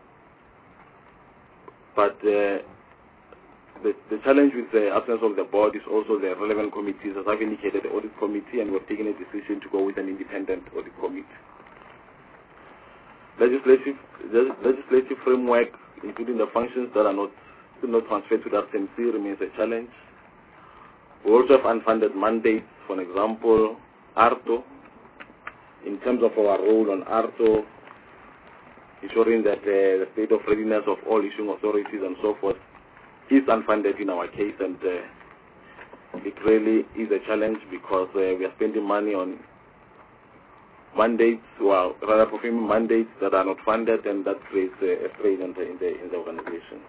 But uh, the, the challenge with the absence of the board is also the relevant committees. As I've indicated, the Audit Committee, and we've taken a decision to go with an independent Audit Committee. Legislative, legislative framework, including the functions that are not, still not transferred to the R T M C, remains a challenge. We also have unfunded mandates, for example, ARTO, in terms of our role on ARTO, ensuring that uh, the state of readiness of all issuing authorities and so forth is unfunded in our case, and uh, it really is a challenge because uh, we are spending money on mandates, well, rather performing mandates that are not funded, and that creates uh, a strain in the, in the, in the organization.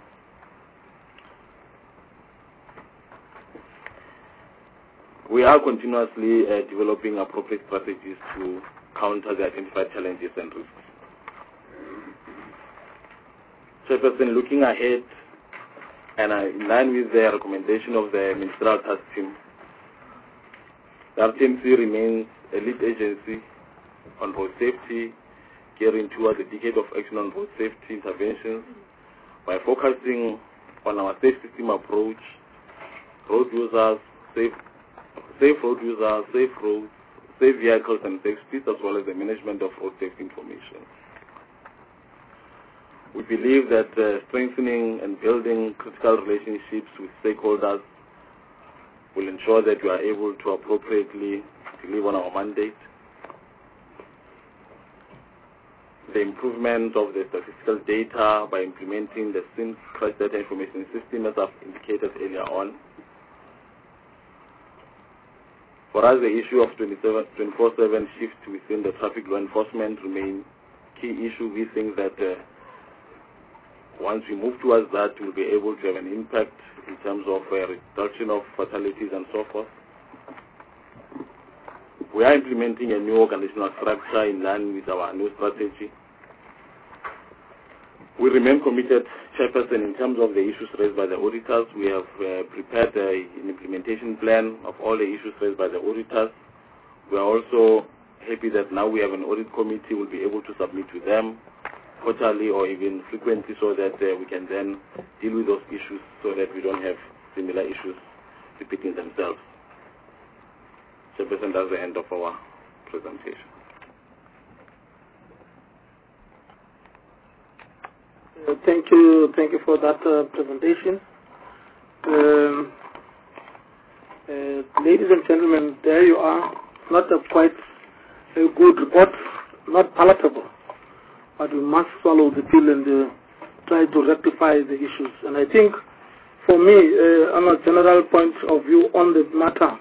We are continuously uh, developing appropriate strategies to counter the identified challenges and risks. Chairperson, looking ahead, and uh, in line with the recommendation of the Ministerial Task Team, the R T M C remains a lead agency on road safety, gearing towards a decade of action on road safety interventions by focusing on our safe system approach, road users, safe, safe road users, safe roads, safe vehicles and safe streets, as well as the management of road safety information. We believe that uh, strengthening and building critical relationships with stakeholders will ensure that we are able to appropriately deliver on our mandate. The improvement of the statistical data by implementing the S I N crash data information system, as I've indicated earlier on. For us, the issue of twenty-four seven shift within the traffic law enforcement remains key issue. We think that uh, once we move towards that, we'll be able to have an impact in terms of uh, reduction of fatalities and so forth. We are implementing a new organizational structure in line with our new strategy. We remain committed, Chairperson, in terms of the issues raised by the auditors. We have uh, prepared uh, an implementation plan of all the issues raised by the auditors. We are also happy that now we have an audit committee. We'll be able to submit to them quarterly or even frequently, so that uh, we can then deal with those issues so that we don't have similar issues repeating themselves. Chairperson, that's the end of our presentation. Uh, thank you, thank you for that uh, presentation. Um, uh, ladies and gentlemen, there you are. Not a quite a good report, not palatable, but we must swallow the pill and uh, try to rectify the issues. And I think, for me, uh, on a general point of view on the matter,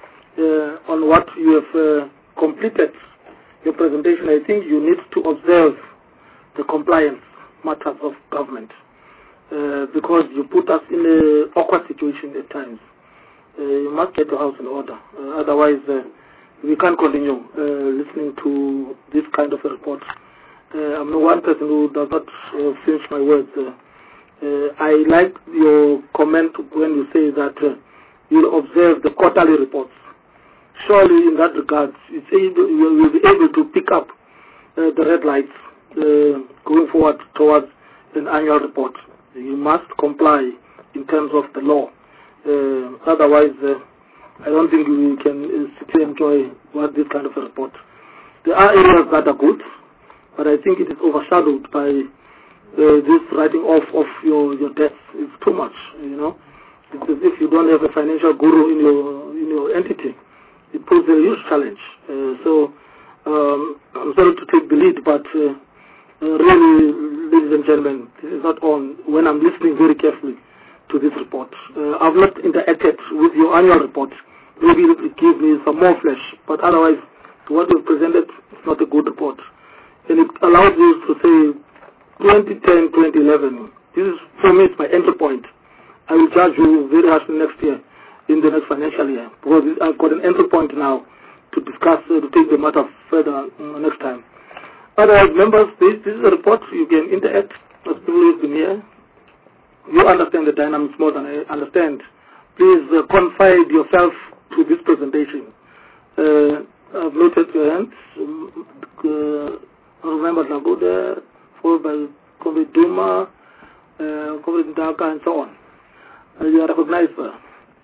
uh, on what you have uh, completed your presentation, I think you need to observe the compliance matters of government, uh, because you put us in an awkward situation at times. Uh, you must get your house in order, uh, otherwise uh, we can't continue uh, listening to this kind of a report. Uh, I'm the one person who does not uh, finish my words. Uh, uh, I like your comment when you say that uh, you'll observe the quarterly reports. Surely in that regard, it's able, you will be able to pick up uh, the red lights Uh, going forward towards an annual report. You must comply in terms of the law. Uh, otherwise, uh, I don't think we can uh, sit and enjoy what this kind of a report. There are areas that are good, but I think it is overshadowed by uh, this writing off of your, your debts. It's too much, you know. It's as if you don't have a financial guru in your in your entity. It poses a huge challenge. Uh, so um, I'm sorry to take the lead, but uh, Uh, really, ladies and gentlemen, this is not on when I'm listening very carefully to this report. Uh, I've not interacted with your annual report. Maybe it will give me some more flesh, but otherwise, what you've presented is not a good report. And it allows you to say twenty ten, twenty eleven. This is, for me, it's my entry point. I will judge you very harshly next year, in the next financial year, because I've got an entry point now to discuss, uh, to take the matter further uh, next time. Otherwise, members, this, this is a report. You can interact with people who've been here. You understand the dynamics more than I understand. Please uh, confide yourself to this presentation. Uh, uh, I've noted your hands. Um, uh, remember Lagude, followed by Comrade Duma, uh, Comrade Ndaka, and so on. Uh, you are recognized, sir.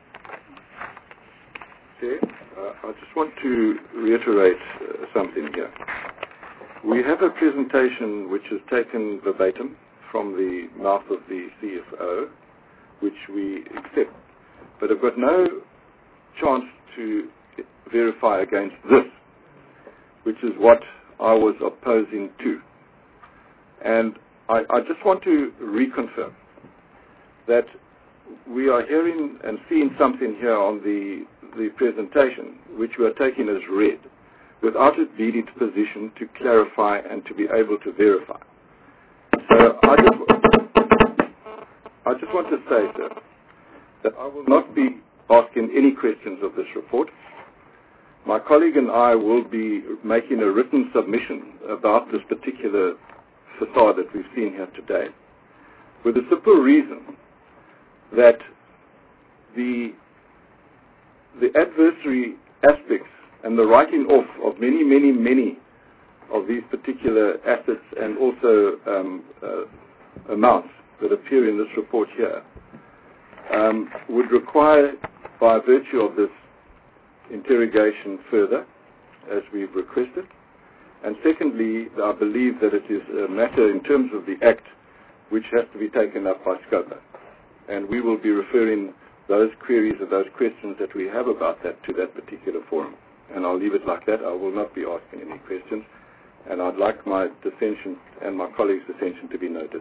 Okay. Uh, I just want to reiterate uh, something here. We have a presentation which is taken verbatim from the mouth of the C F O, which we accept. But I've got no chance to verify against this, which is what I was opposing to. And I, I just want to reconfirm that we are hearing and seeing something here on the, the presentation, which we are taking as read, without it being into position to clarify and to be able to verify. So I just, I just want to say, sir, that I will not be asking any questions of this report. My colleague and I will be making a written submission about this particular facade that we've seen here today, with the simple reason that the, the adversary aspects and the writing off of many, many, many of these particular assets and also um, uh, amounts that appear in this report here um, would require, by virtue of this interrogation further, as we've requested. And secondly, I believe that it is a matter in terms of the Act which has to be taken up by SCOPA. And we will be referring those queries or those questions that we have about that to that particular forum. And I'll leave it like that. I will not be asking any questions. And I'd like my dissension and my colleagues' dissension to be noted.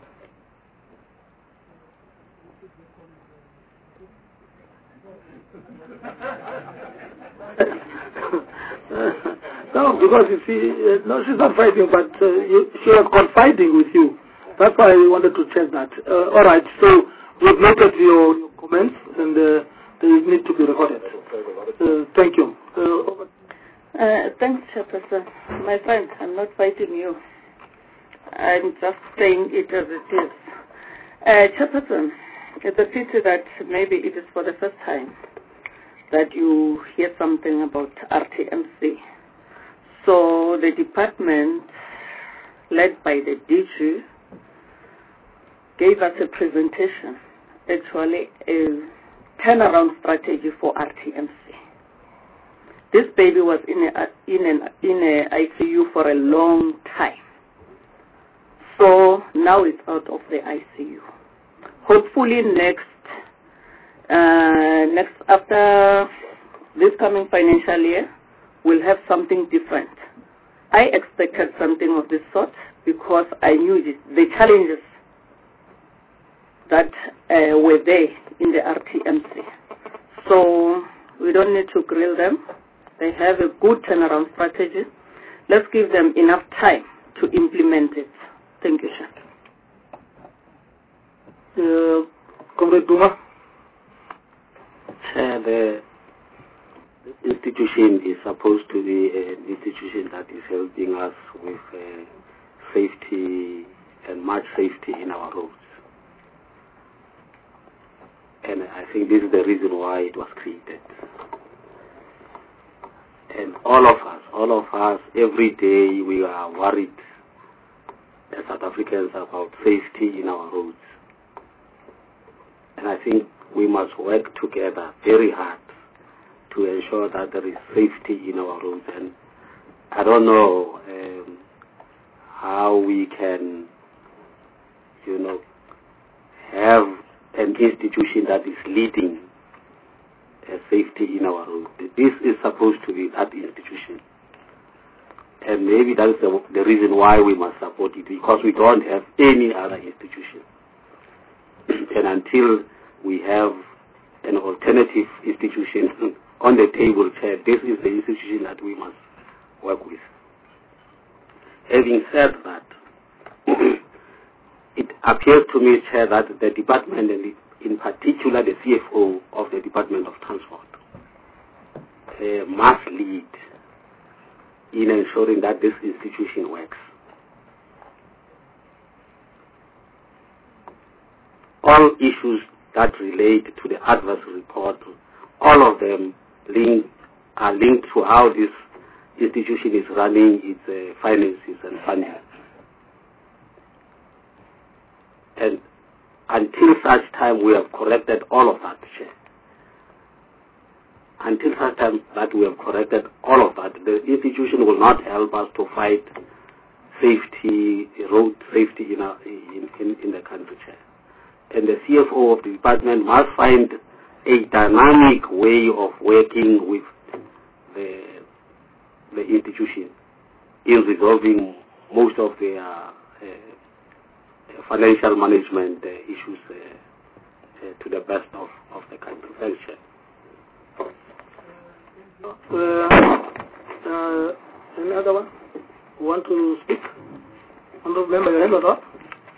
No, because you see, uh, no, she's not fighting, but uh, you, she was confiding with you. That's why I wanted to check that. Uh, all right, so we've noted your, your comments, and uh, they need to be recorded. Uh, thank you. Uh, Uh, thanks, Chairperson. My friend, I'm not fighting you. I'm just saying it as it is. Uh, Chairperson, it's a pity that maybe it is for the first time that you hear something about R T M C. So the department, led by the D G, gave us a presentation, actually a turnaround strategy for R T M C. This baby was in a, in an in a I C U for a long time. So now it's out of the I C U. Hopefully next, uh, next after this coming financial year, we'll have something different. I expected something of this sort because I knew the, the challenges that uh, were there in the R T M C. So we don't need to grill them. They have a good turnaround strategy. Let's give them enough time to implement it. Thank you, Uh, Chair. Comrade Duma? Chair, the institution is supposed to be an institution that is helping us with uh, safety and much safety in our roads. And I think this is the reason why it was created. And all of us, all of us, every day we are worried as South Africans about safety in our roads. And I think we must work together very hard to ensure that there is safety in our roads. And I don't know um, how we can, you know, have an institution that is leading uh, safety in our roads. This is supposed to be that institution. And maybe that is the, the reason why we must support it, because we don't have any other institution. And until we have an alternative institution on the table, Chair, this is the institution that we must work with. Having said that, it appears to me, Chair, that the department, and in particular the C F O of the Department of Transport, uh, must lead in ensuring that this institution works. All issues that relate to the adverse report, all of them link, are linked to how this institution is running its uh, finances and funding. And until such time we have corrected all of that, Chair. Until such time that we have corrected all of that, the institution will not help us to fight safety, road safety in, our, in, in, in the country, Chair. And the C F O of the department must find a dynamic way of working with the, the institution in resolving most of their uh, uh, financial management uh, issues uh, uh, to the best of, of the country. Thanks, Chair. Uh, uh, any other one? Want to speak? Honorable member, your hand was up.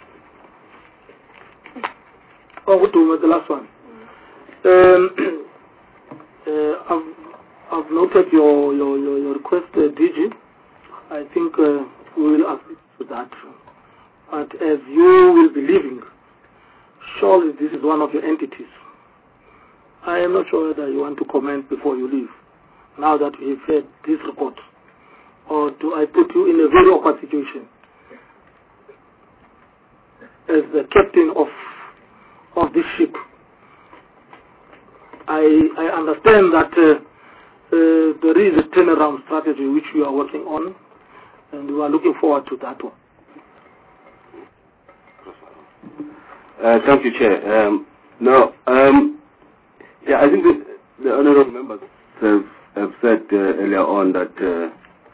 Oh, good to the last one. Um, uh, I've, I've noted your, your, your, your request, uh, D G. I think uh, we will assist with that. But as you will be leaving, surely this is one of your entities. I am not sure whether you want to comment before you leave, now that we have heard this report. Or do I put you in a very awkward situation as the captain of of this ship? I, I understand that uh, uh, there is a turnaround strategy which we are working on, and we are looking forward to that one. Uh, thank you, Chair. Um, no, um, yeah, I think the, the honourable members have, have said uh, earlier on that uh,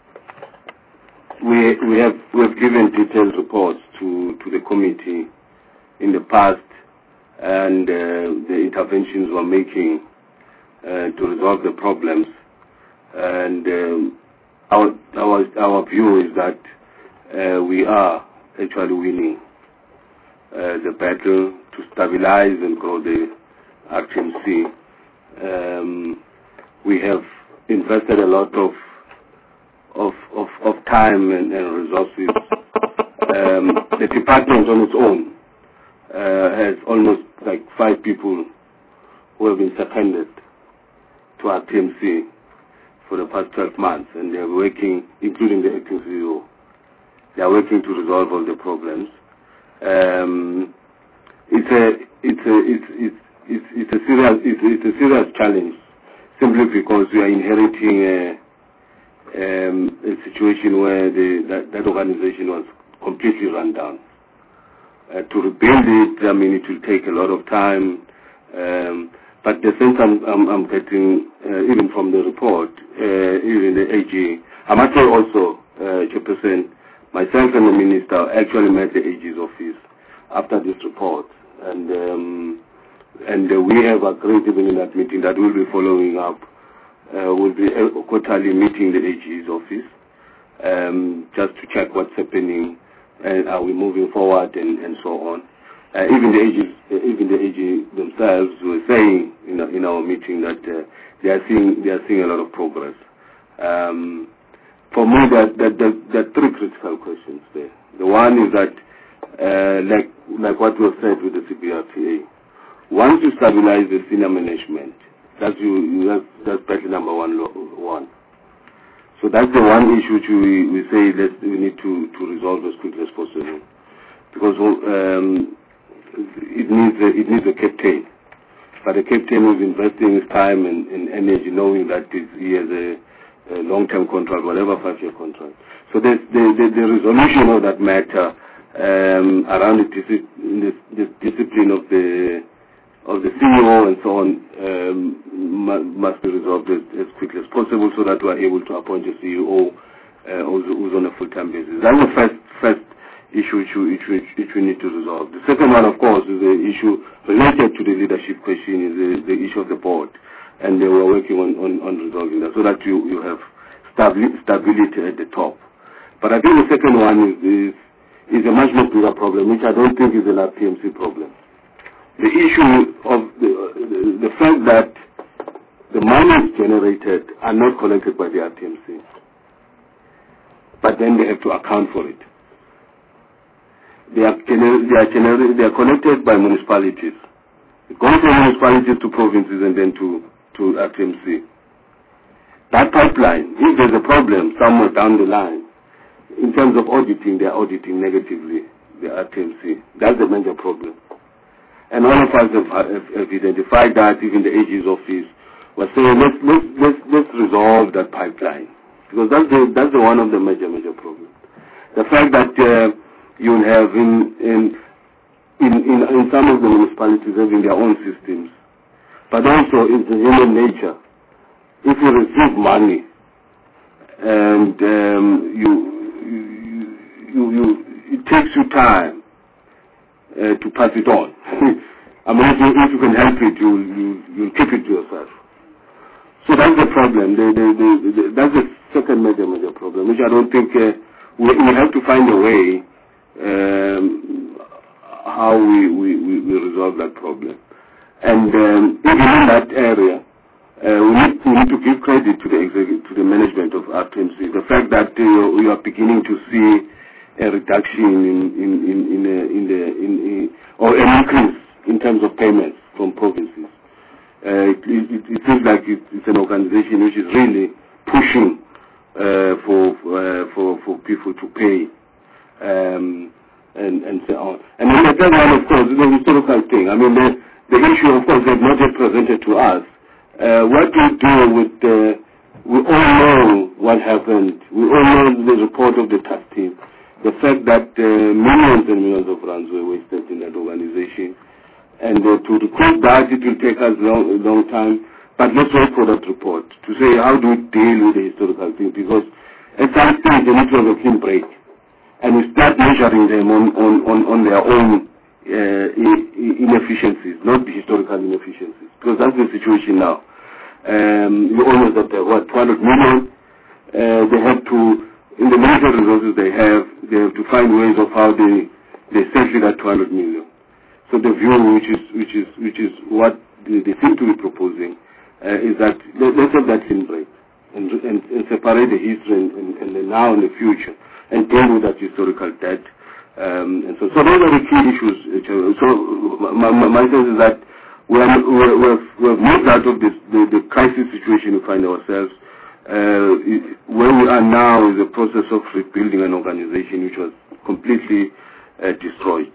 we we have we have given detailed reports to to the committee in the past, and uh, the interventions we're making uh, to resolve the problems. And um, our, our, our view is that uh, we are actually winning uh, the battle to stabilize and grow the R T M C. Um, we have invested a lot of of, of, of time and, and resources. Um, the department on its own Uh, has almost like five people who have been seconded to our T M C for the past twelve months, and they are working, including the acting C E O. They are working to resolve all the problems. Um, it's a it's a it's it's it's, it's a serious it's, it's a serious challenge, simply because we are inheriting a, um, a situation where the that, that organization was completely run down. Uh, to rebuild it, I mean, it will take a lot of time. Um, but the sense I'm, I'm, I'm getting, uh, even from the report, uh, even the A G, I must say also, uh, Chairperson, myself and the Minister actually met the A G's office after this report. And um, and uh, we have agreed even in that meeting that we'll be following up. Uh, we'll be quarterly meeting the A G's office um, just to check what's happening. And are we moving forward and, and so on. Uh, even the A G, uh, even the A G themselves were saying in, a, in our meeting that uh, they are seeing they are seeing a lot of progress. Um, for me, that that there are three critical questions there. The one is that, uh, like like what was said with the C B R T A, once you stabilize the senior management, that's you that's, that's battle number one. One. So that's the one issue which we, we say that we need to, to resolve as quickly as possible, because um, it needs a, it needs a captain, but the captain is investing his time and, and energy, knowing that he has a, a long-term contract, whatever five-year contract. So the the, the, the resolution of that matter um, around the, dis- the, the discipline of the of the C E O and so on um, must be resolved as, as quickly as possible, so that we are able to appoint a C E O uh, who's, who's on a full-time basis. That's the first first issue which we, which, we, which we need to resolve. The second one, of course, is the issue related to the leadership question, is the, the issue of the board, and they were working on, on, on resolving that, so that you, you have stabi- stability at the top. But I think the second one is, is, is a much more bigger problem, which I don't think is an R T M C problem. The issue of the, the, the fact that the monies generated are not collected by the R T M C, but then they have to account for it. They are, gener- they are, gener- they are collected by municipalities. It goes from municipalities to provinces and then to, to R T M C. that pipeline, if there's a problem somewhere down the line, in terms of auditing, they're auditing negatively the R T M C. That's the major problem. And all of us have, have, have identified that, even the A G's office was saying, let's, let's, let's, let's resolve that pipeline. Because that's the, that's the one of the major, major problems. The fact that uh, you have in, in, in, in, in some of the municipalities having their own systems, but also it's the human nature. If you receive money and um, you, you, you, you, it takes you time uh, to pass it on. I mean, if you, if you can help it, you, you, you'll keep it to yourself. So that's the problem. The, the, the, the, that's the second major, major problem, which I don't think uh, we, we have to find a way um, how we, we, we, we resolve that problem. And um, even in that area, uh, we, need, we need to give credit to the executive, to the management of R T M C. The fact that uh, we are beginning to see a reduction in in in in, uh, in the in, in or an increase in terms of payments from provinces. Uh, it, it, it seems like it, it's an organization which is really pushing uh, for uh, for for people to pay um, and and so on. And then the third one, of course, is the historical thing. I mean, the the issue, of course, they've not yet presented to us. Uh, what do we do with the? We all know what happened. We all know the report of the task team. The fact that uh, millions and millions of rands were wasted in that organization. And uh, to record that, it will take us long, a long time. But let's wait for that report to say how do we deal with the historical thing. Because at some stage, they need to have a clean break. And we start measuring them on, on, on, on their own uh, inefficiencies, not the historical inefficiencies. Because that's the situation now. Um, you all know that, uh, what, two hundred million, uh, they have to, in the limited resources they have, they have to find ways of how they, they settle that two hundred million. So the view, which is which is which is what they, they seem to be proposing, uh, is that let, let's have that clean break and, and, and separate the history and, and, and the now and the future and deal with that historical debt. Um, and so, so those are the key issues. So my, my, my sense is that we are we're, we're, we're moved out of this the, the crisis situation we find ourselves. Uh, where we are now is a process of rebuilding an organization which was completely uh, destroyed.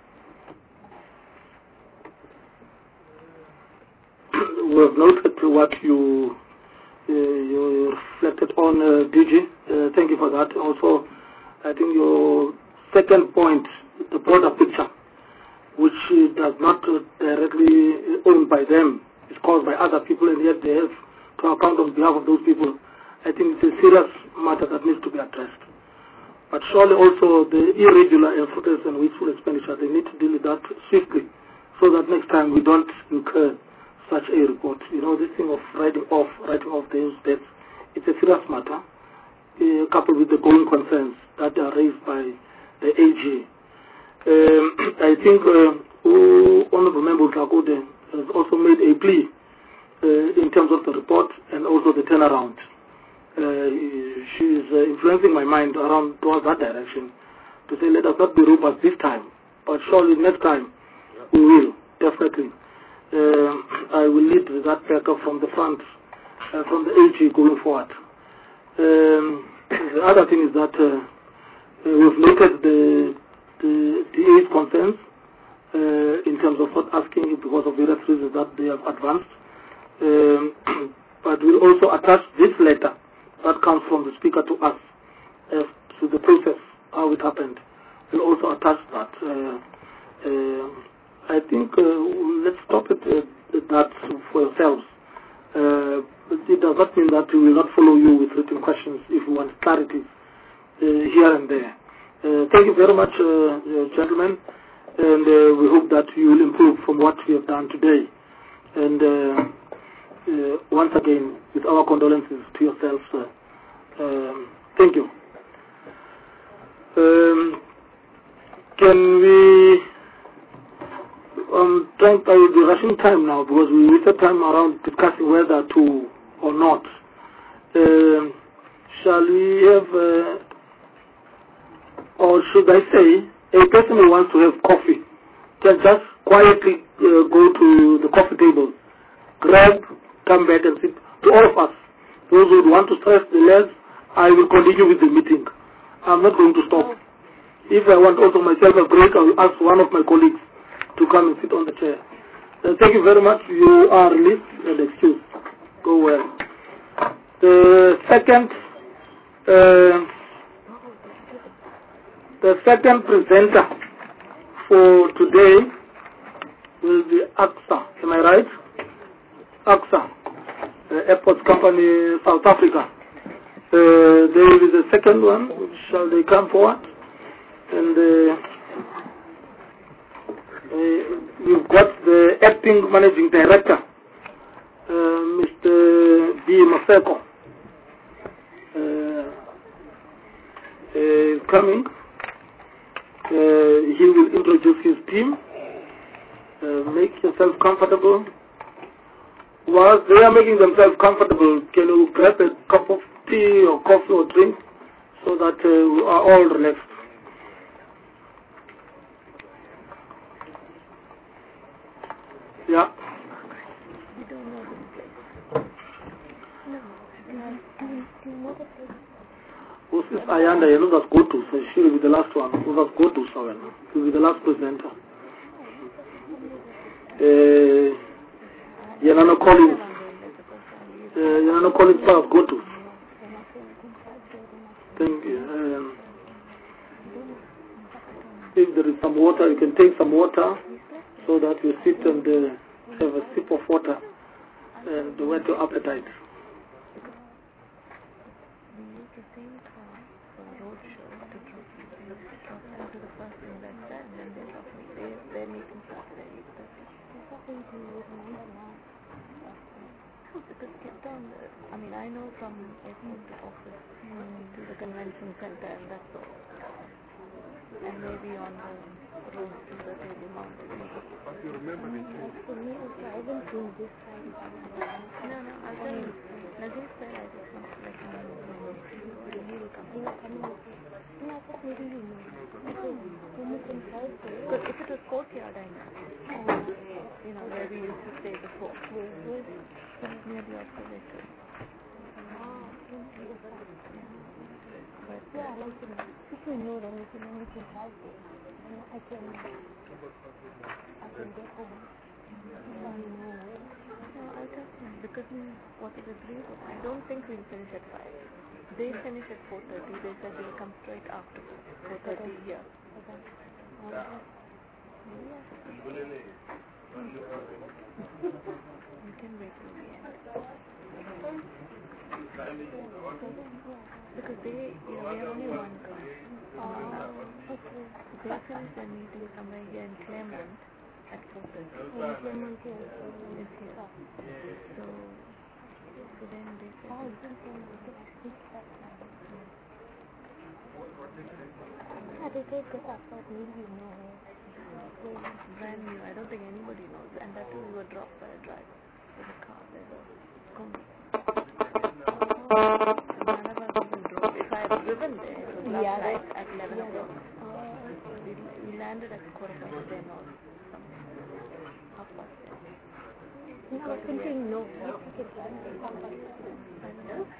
We have noted what you uh, you reflected on, uh, D G. Uh, thank you for that. Also, I think your second point, the broader picture, which uh, does not uh, directly owned by them, is caused by other people, and yet they have to account on behalf of those people. I think it's a serious matter that needs to be addressed. But surely also the irregular and fruitless and wasteful expenditure, they need to deal with that swiftly, so that next time we don't incur such a report. You know, this thing of writing off, writing off those debts, it's a serious matter, uh, coupled with the going concerns that are raised by the A G. Um, I think uh, Honorable Member Tlakode has also made a plea uh, in terms of the report and also the turnaround. Uh, she is uh, influencing my mind around towards that direction to say let us not be robust this time, but surely next time we will, definitely. Uh, I will lead that backup from the front, uh, from the A G going forward. Um, the other thing is that uh, uh, we've noted the the D A's concerns uh, in terms of not asking because of various reasons that they have advanced. Um, but we'll also attach this letter that comes from the Speaker to us as to the process, how it happened. We'll also attach that. Uh, uh, I think uh, let's stop it uh, that for yourselves. Uh, it does not mean that we will not follow you with written questions if you want clarity uh, here and there. Uh, thank you very much, uh, uh, gentlemen, and uh, we hope that you will improve from what we have done today. And uh, uh, once again, with our condolences to yourselves. Uh, um, thank you. Um, can we... Um, trying, I will be rushing time now because we wasted time around discussing whether to or not. Uh, shall we have, uh, or should I say, a person who wants to have coffee can just quietly uh, go to the coffee table, grab, come back and sit, to all of us, those who want to stress the less, I will continue with the meeting. I'm not going to stop. If I want also myself a break, I will ask one of my colleagues to come and sit on the chair. Uh, thank you very much. You are released and excused. Go well. The second, uh, the second presenter for today will be AXA. Am I right? AXA, uh, Airports Company, South Africa. Uh, there will be the second one. Shall they come forward? And uh, uh, we've got the acting managing director, uh, Mister B. Maseko, uh, uh, coming. Uh, he will introduce his team. Uh, make yourself comfortable. Whilst they are making themselves comfortable, can you grab a cup of tea or coffee or drink so that uh, we are all relaxed? Yeah. Who's this Ayanda? You know that's go to, so she will be the last one. Who that's go to, so she will be the last presenter. Uh, Yanano Collins. Uh, Yanano Collins, first go to. Thank you. Um, if there is some water, you can take some water so that you sit and uh, have a sip of water and whet your appetite. Because get down, I mean, I know from airport to office to the convention center and that's all. And maybe on the road to the Table Mountain. You remember the change? For me also, I haven't seen this side. No, no, I'll tell you. Najib said I just want to let him know. He will come. He will come in. No, I thought maybe you know. Because if it was courtyard, I know. You know, where we used to stay before. Near the observatory. But yeah, like you know, if you know then you can only can help it. I can I can get home. No, I'll just because what is agreed, I don't think we'll finish at five. They finish at four thirty. They said they'll come straight after four thirty here. Okay. Yeah. You can wait till the end. Because they, you know, we have only one car. Uh, okay. They finished their meeting somewhere here in Claremont at four thirty. Oh, Claremont here. Yes, yes. So, so then they said... Oh, I think they get up, but maybe you know. Brand new. I don't think anybody knows. And that too, we were dropped by a driver with a car. There's a combi. None of us even drove. If I had driven there, it was last yeah, night at eleven o'clock. Uh, we, we landed at quarter past ten or something. Half past ten. No, I was thinking no. I don't know.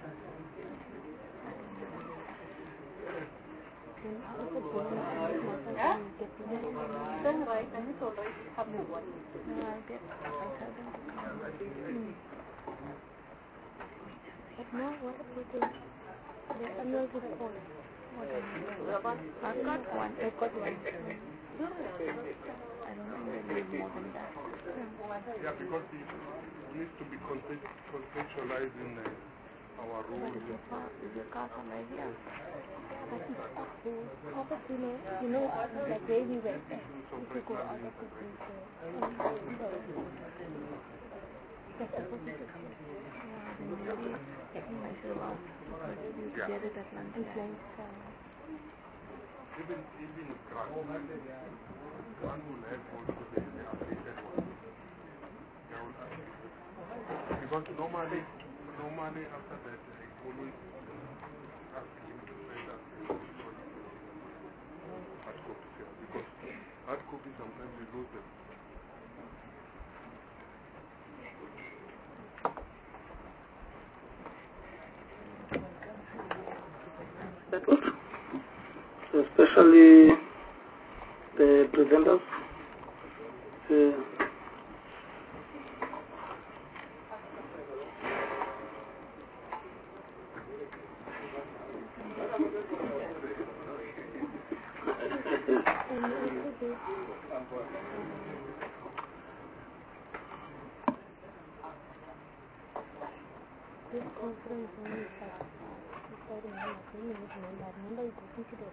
Yeah? Then right, then it's all right. Have no one. No, I'll get, I'll tell them to come. Mm. But now, what about the, the annual report? What is it? I've got one. I've got one. I don't think there will be more than that. Yeah, because it needs to be contextualized in uh, our rules. But is your car, is your car somewhere here? Office, you know, you know, like where we went, if you go out of the place, that's supposed to be yeah, then maybe I should have asked you to get it at lunchtime. Even, even Grant, one will have also the, the updated one. Because normally, normally after that, I always ask him to send us hard copies, yeah, because hard copies sometimes we lose them. settled, especially the presenters. Uh, This conference only starts deciding on agreement with member. Member is going to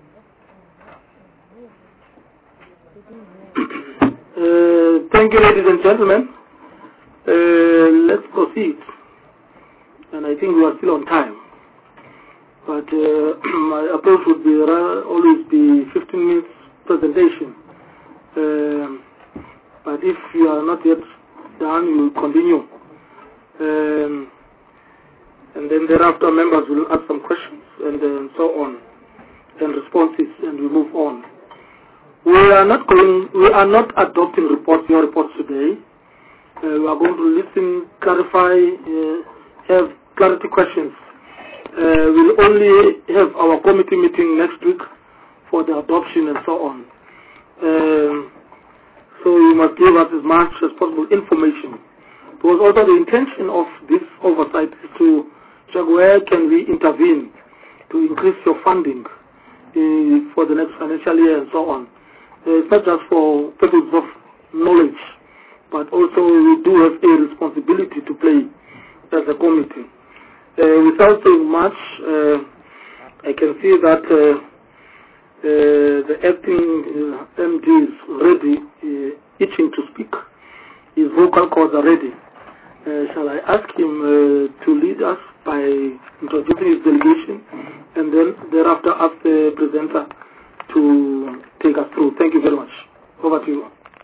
the uh, Thank you, ladies and gentlemen. Uh, let's proceed. And I think we are still on time. But uh, my approach would be uh, always be fifteen minutes presentation. Uh, but if you are not yet done, you will continue. Um, and then thereafter members will ask some questions and then so on, and responses, and we move on. We are not going, we are not adopting reports, your reports today. Uh, we are going to listen, clarify, uh, have clarity questions. Uh, we'll only have our committee meeting next week for the adoption and so on. Um, so you must give us as much as possible information. It was also the intention of this oversight is to check where can we intervene to increase your funding uh, for the next financial year and so on. Uh, it's not just for purposes of knowledge, but also we do have a responsibility to play as a committee. Uh, without saying much, uh, I can see that uh, uh, the acting uh, M D is ready, uh, itching to speak. His vocal cords are ready. Uh, shall I ask him uh, to lead us by introducing his delegation, and then thereafter ask the presenter to take us through. Thank you very much. Over to you.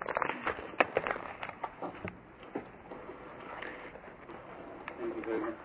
Thank you very much.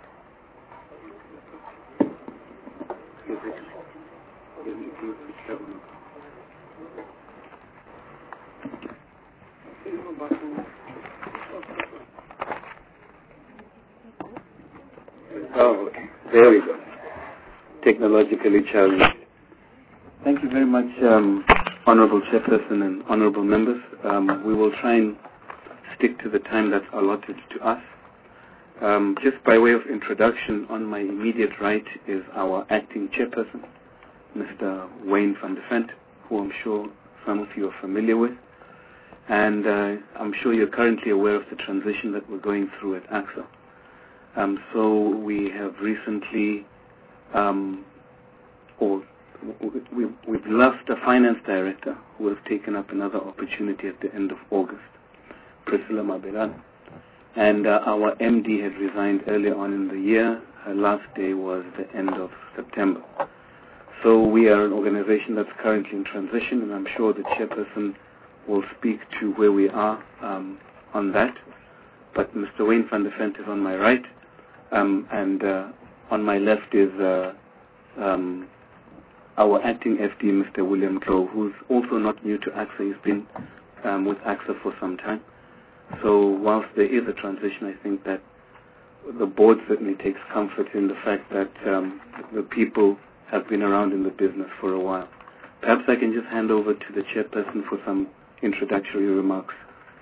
Oh, okay. There we go. Technologically challenged. Thank you very much, um, Honorable Chairperson and Honorable Members. Um, we will try and stick to the time that's allotted to us. Um, just by way of introduction, on my immediate right is our acting chairperson, Mister Wayne van der Vent, who I'm sure some of you are familiar with. And uh, I'm sure you're currently aware of the transition that we're going through at AXA. Um, so we have recently, um, or we, we've lost a finance director who has taken up another opportunity at the end of August, Priscilla Mabelan. And uh, our M D had resigned earlier on in the year. Her last day was the end of September. So we are an organization that's currently in transition, and I'm sure the chairperson will speak to where we are um, on that. But Mister Wayne van der Vent is on my right, um, and uh, on my left is uh, um, our acting F D, Mister William Drow, who's also not new to AXA. He's been um, with AXA for some time. So whilst there is a transition, I think that the board certainly takes comfort in the fact that um, the people have been around in the business for a while. Perhaps I can just hand over to the chairperson for some introductory remarks.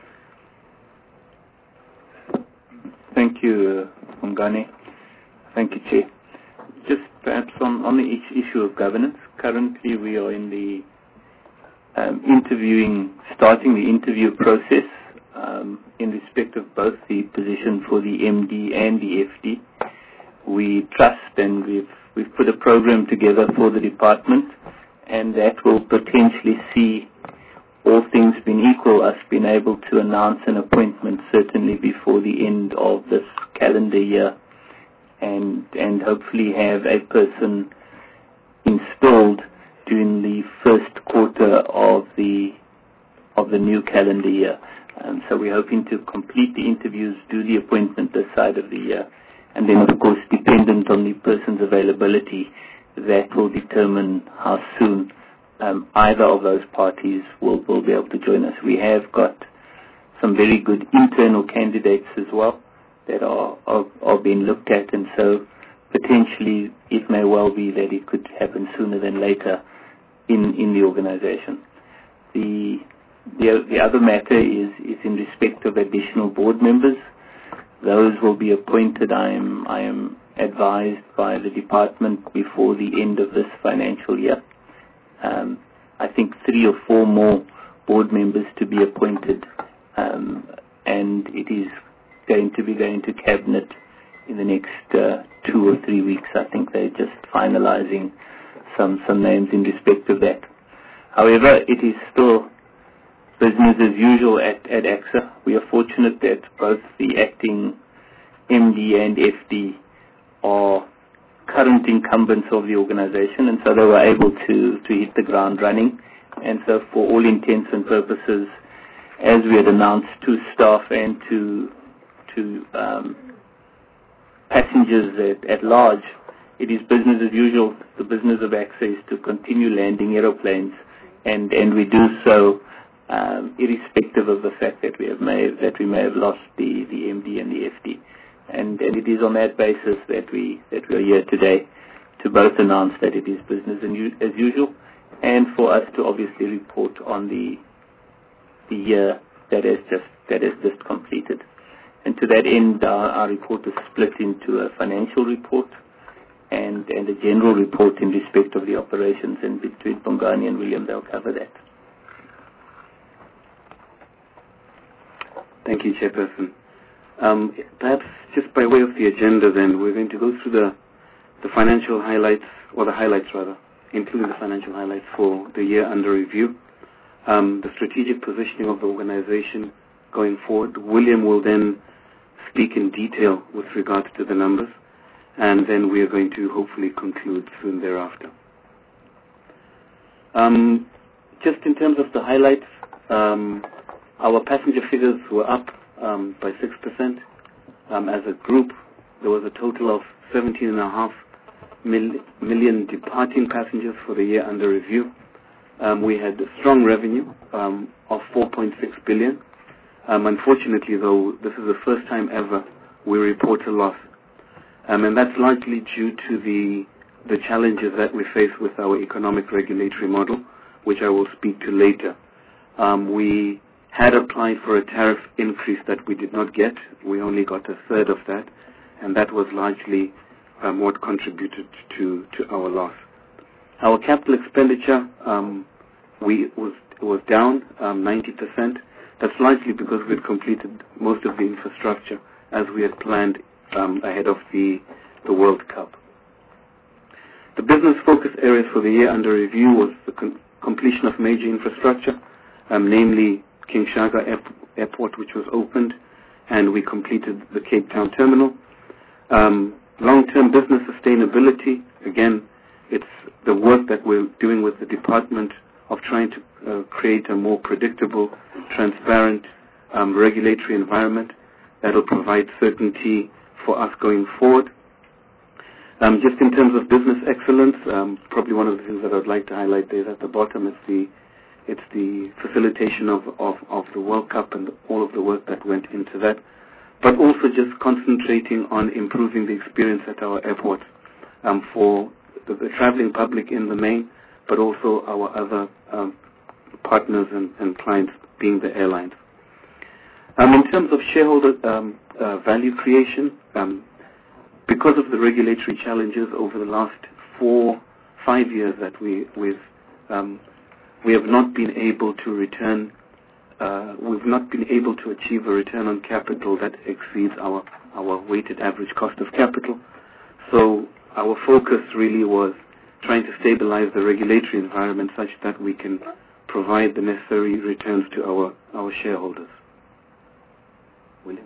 Thank you, uh, Umgani. Thank you, Chair. Just perhaps on, on the issue of governance, currently we are in the um, interviewing, starting the interview process um, in respect of both the position for the M D and the F D. We trust and we've, we've put a program together for the department, and that will potentially see, all things being equal, us being able to announce an appointment certainly before the end of this calendar year, and and hopefully have a person installed during the first quarter of the of the new calendar year. Um, so we're hoping to complete the interviews, do the appointment this side of the year, and then of course dependent on the person's availability, that will determine how soon um, either of those parties will, will be able to join us. We have got some very good internal candidates as well that are, are, are being looked at, and so potentially it may well be that it could happen sooner than later in, in the organization. The, the, the other matter is, is in respect of additional board members. Those will be appointed, I am, I am advised by the department, before the end of this financial year. Um, I think three or four more board members to be appointed, um, and it is going to be going to cabinet in the next uh, two or three weeks. I think they're just finalizing some some names in respect of that. However, it is still business as usual at, at AXA. We are fortunate that both the acting M D and F D are current incumbents of the organization, and so they were able to, to hit the ground running. And so for all intents and purposes, as we had announced to staff and to to um, passengers at, at large, it is business as usual. The business of AXA is to continue landing aeroplanes, and, and we do so um, irrespective of the fact that we have may that we may have lost the, the M D and the F D. And, and it is on that basis that we that we are here today to both announce that it is business as usual, and for us to obviously report on the the year that is just that is just completed. And to that end, our, our report is split into a financial report and and a general report in respect of the operations. And between Bongani and William, they'll cover that. Thank you, Chairperson. Um, perhaps just by way of the agenda, then, we're going to go through the the financial highlights, or the highlights rather, including the financial highlights for the year under review, um, the strategic positioning of the organization going forward. William will then speak in detail with regard to the numbers, and then we are going to hopefully conclude soon thereafter. Um, just in terms of the highlights, um, our passenger figures were up um, by six percent. Um, as a group, there was a total of seventeen point five mil million departing passengers for the year under review. Um, we had strong revenue um, of four point six billion. Um, unfortunately, though, this is the first time ever we report a loss. Um, and that's largely due to the, the challenges that we face with our economic regulatory model, which I will speak to later. Um, we had applied for a tariff increase that we did not get. We only got a third of that, and that was largely um, what contributed to, to our loss. Our capital expenditure um, we was was down um, ninety percent. That's largely because we had completed most of the infrastructure as we had planned um, ahead of the, the World Cup. The business focus areas for the year under review was the com completion of major infrastructure, um, namely King Shaka Air Airport, which was opened, and we completed the Cape Town terminal. Um, long-term business sustainability, again, it's the work that we're doing with the department of trying to uh, create a more predictable, transparent um, regulatory environment that will provide certainty for us going forward. Um, just in terms of business excellence, um, probably one of the things that I'd like to highlight there is at the bottom is the it's the facilitation of, of, of the World Cup and all of the work that went into that, but also just concentrating on improving the experience at our airports um, for the, the traveling public in the main, but also our other um, partners and, and clients being the airlines. Um, in terms of shareholder um, uh, value creation, um, because of the regulatory challenges over the last four, five years that we, we've, um, we have not been able to return, uh, we've not been able to achieve a return on capital that exceeds our, our weighted average cost of capital. So our focus really was trying to stabilize the regulatory environment such that we can provide the necessary returns to our, our shareholders. William?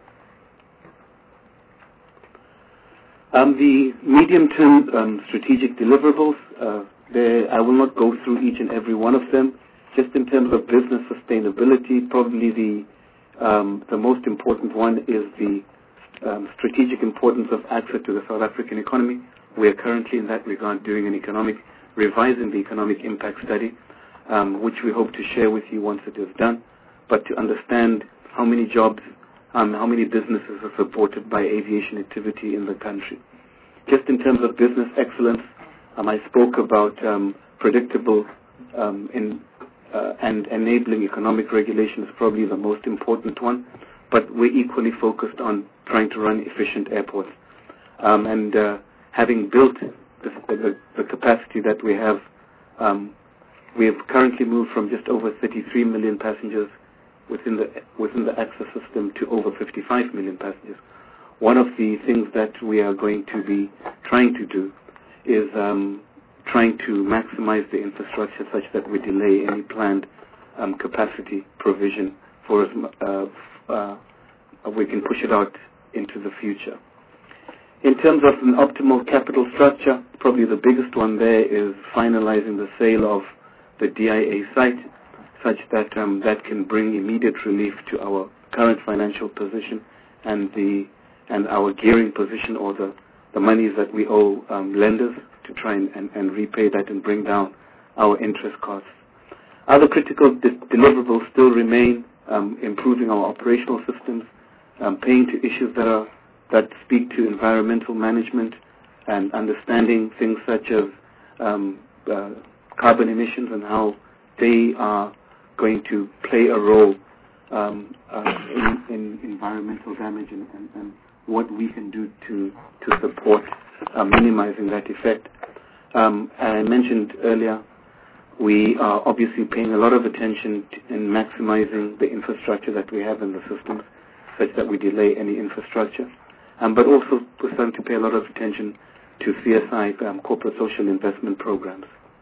Um, the medium-term um, strategic deliverables, uh, there, I will not go through each and every one of them. Just in terms of business sustainability, probably the, um, the most important one is the um, strategic importance of AXA to the South African economy. We are currently in that regard doing an economic, revising the economic impact study, um, which we hope to share with you once it is done, but to understand how many jobs, um, how many businesses are supported by aviation activity in the country. just in terms of business excellence, um, I spoke about um, predictable um, in, uh, and enabling economic regulation is probably the most important one, but we're equally focused on trying to run efficient airports. Um, and uh, having built the, the, the capacity that we have, um, we have currently moved from just over thirty-three million passengers within the within the access system to over fifty-five million passengers. One of the things that we are going to be trying to do is um, trying to maximize the infrastructure such that we delay any planned um, capacity provision for us. Uh, uh, we can push it out into the future. In terms of an optimal capital structure, probably the biggest one there is finalizing the sale of the D I A site, such that um, that can bring immediate relief to our current financial position and the and our gearing position, or the, the monies that we owe um, lenders, to try and, and, and repay that and bring down our interest costs. Other critical de deliverables still remain: um, improving our operational systems, um, paying to issues that are that speak to environmental management, and understanding things such as um, uh, carbon emissions and how they are going to play a role um, uh, in, in environmental damage, and, and, and what we can do to, to support uh, minimizing that effect. Um, I mentioned earlier, we are obviously paying a lot of attention to, in maximizing the infrastructure that we have in the systems, such that we delay any infrastructure. Um, but also we're starting to pay a lot of attention to C S I, um, corporate social investment programs.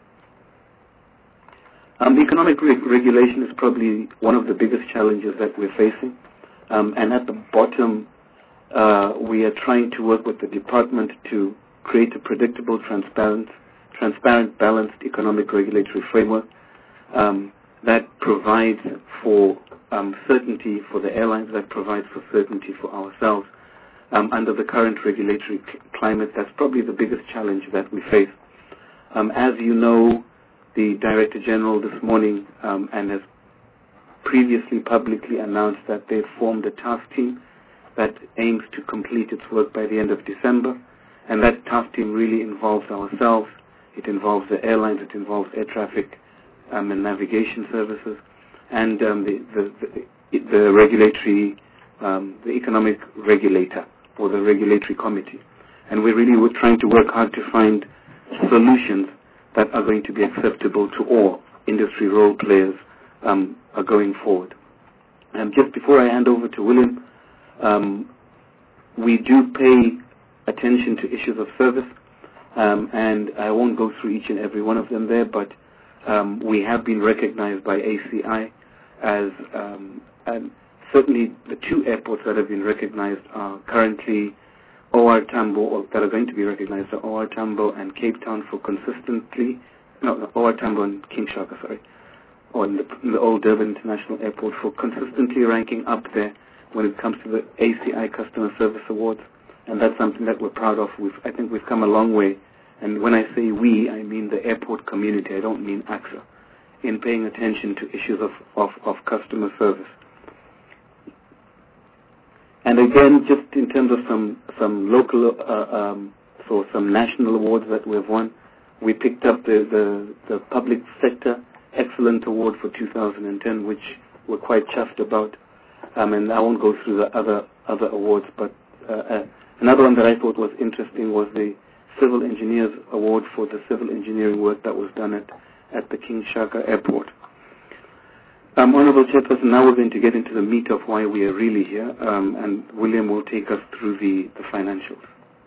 Um, economic re regulation is probably one of the biggest challenges that we're facing. Um, and at the bottom, uh, we are trying to work with the department to create a predictable, transparent, transparent, balanced economic regulatory framework um, that provides for um, certainty for the airlines, that provides for certainty for ourselves. Um, under the current regulatory climate, that's probably the biggest challenge that we face. Um, as you know, the Director General this morning um, and has previously publicly announced that they've formed a task team that aims to complete its work by the end of December. And that task team really involves ourselves, it involves the airlines, it involves air traffic um, and navigation services, and um, the, the, the, the regulatory, um, the economic regulator, or the regulatory committee. And we really were trying to work hard to find solutions that are going to be acceptable to all industry role players um, are going forward. And just before I hand over to William, um, we do pay attention to issues of service, um, and I won't go through each and every one of them there, but um, we have been recognized by A C I as um, and certainly the two airports that have been recognized are currently O R Tambo, or that are going to be recognized are O R Tambo and Cape Town for consistently, no, O R Tambo and King Shaka, sorry, or in the, in the old Durban International Airport, for consistently ranking up there when it comes to the A C I Customer Service Awards. And that's something that we're proud of. We've, I think we've come a long way. And when I say we, I mean the airport community. I don't mean A C S A, in paying attention to issues of, of, of customer service. And again, just in terms of some some local, uh, um, so some national awards that we've won, we picked up the, the, the Public Sector Excellent Award for two thousand ten, which we're quite chuffed about. Um, and I won't go through the other other awards, but uh, uh, another one that I thought was interesting was the Civil Engineers Award for the civil engineering work that was done at, at the King Shaka Airport. Um, Honourable Chairperson, now we're going to get into the meat of why we are really here, um, and William will take us through the, the financials.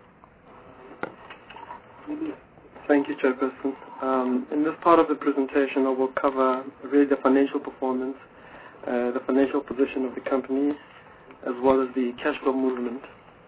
Thank you, Chairperson. Um, in this part of the presentation, I will cover really the financial performance, uh, the financial position of the company, as well as the cash flow movement.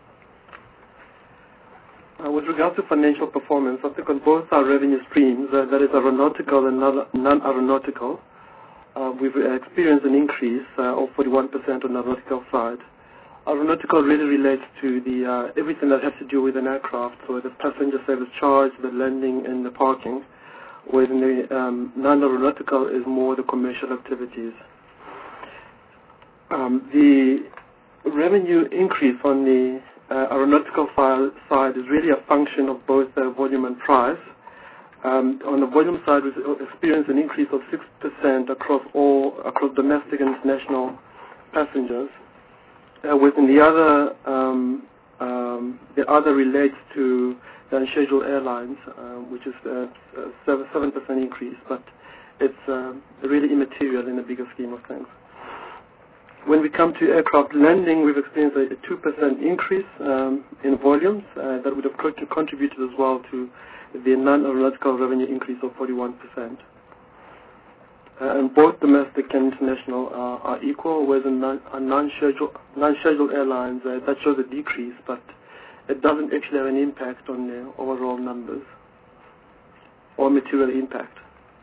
Uh, with regard to financial performance, I think on both our revenue streams, uh, that is aeronautical and non-aeronautical, Uh, we've experienced an increase uh, of forty-one percent on the aeronautical side. Aeronautical really relates to the uh, everything that has to do with an aircraft, so the passenger service charge, the landing, and the parking. Whereas the um, non-aeronautical is more the commercial activities. Um, the revenue increase on the uh, aeronautical side is really a function of both uh, volume and price. Um, on the volume side, we experienced an increase of six percent across all across domestic and international passengers. Uh, within the other, um, um, the other relates to the unscheduled airlines, uh, which is a seven percent increase, but it's uh, really immaterial in the bigger scheme of things. When we come to aircraft landing, we've experienced a two percent increase um, in volumes. Uh, that would have contributed as well to the non-aeronautical revenue increase of forty-one percent. Uh, and both domestic and international uh, are equal, whereas in non- non-scheduled, non-scheduled airlines, uh, that shows a decrease, but it doesn't actually have an impact on the overall numbers or material impact.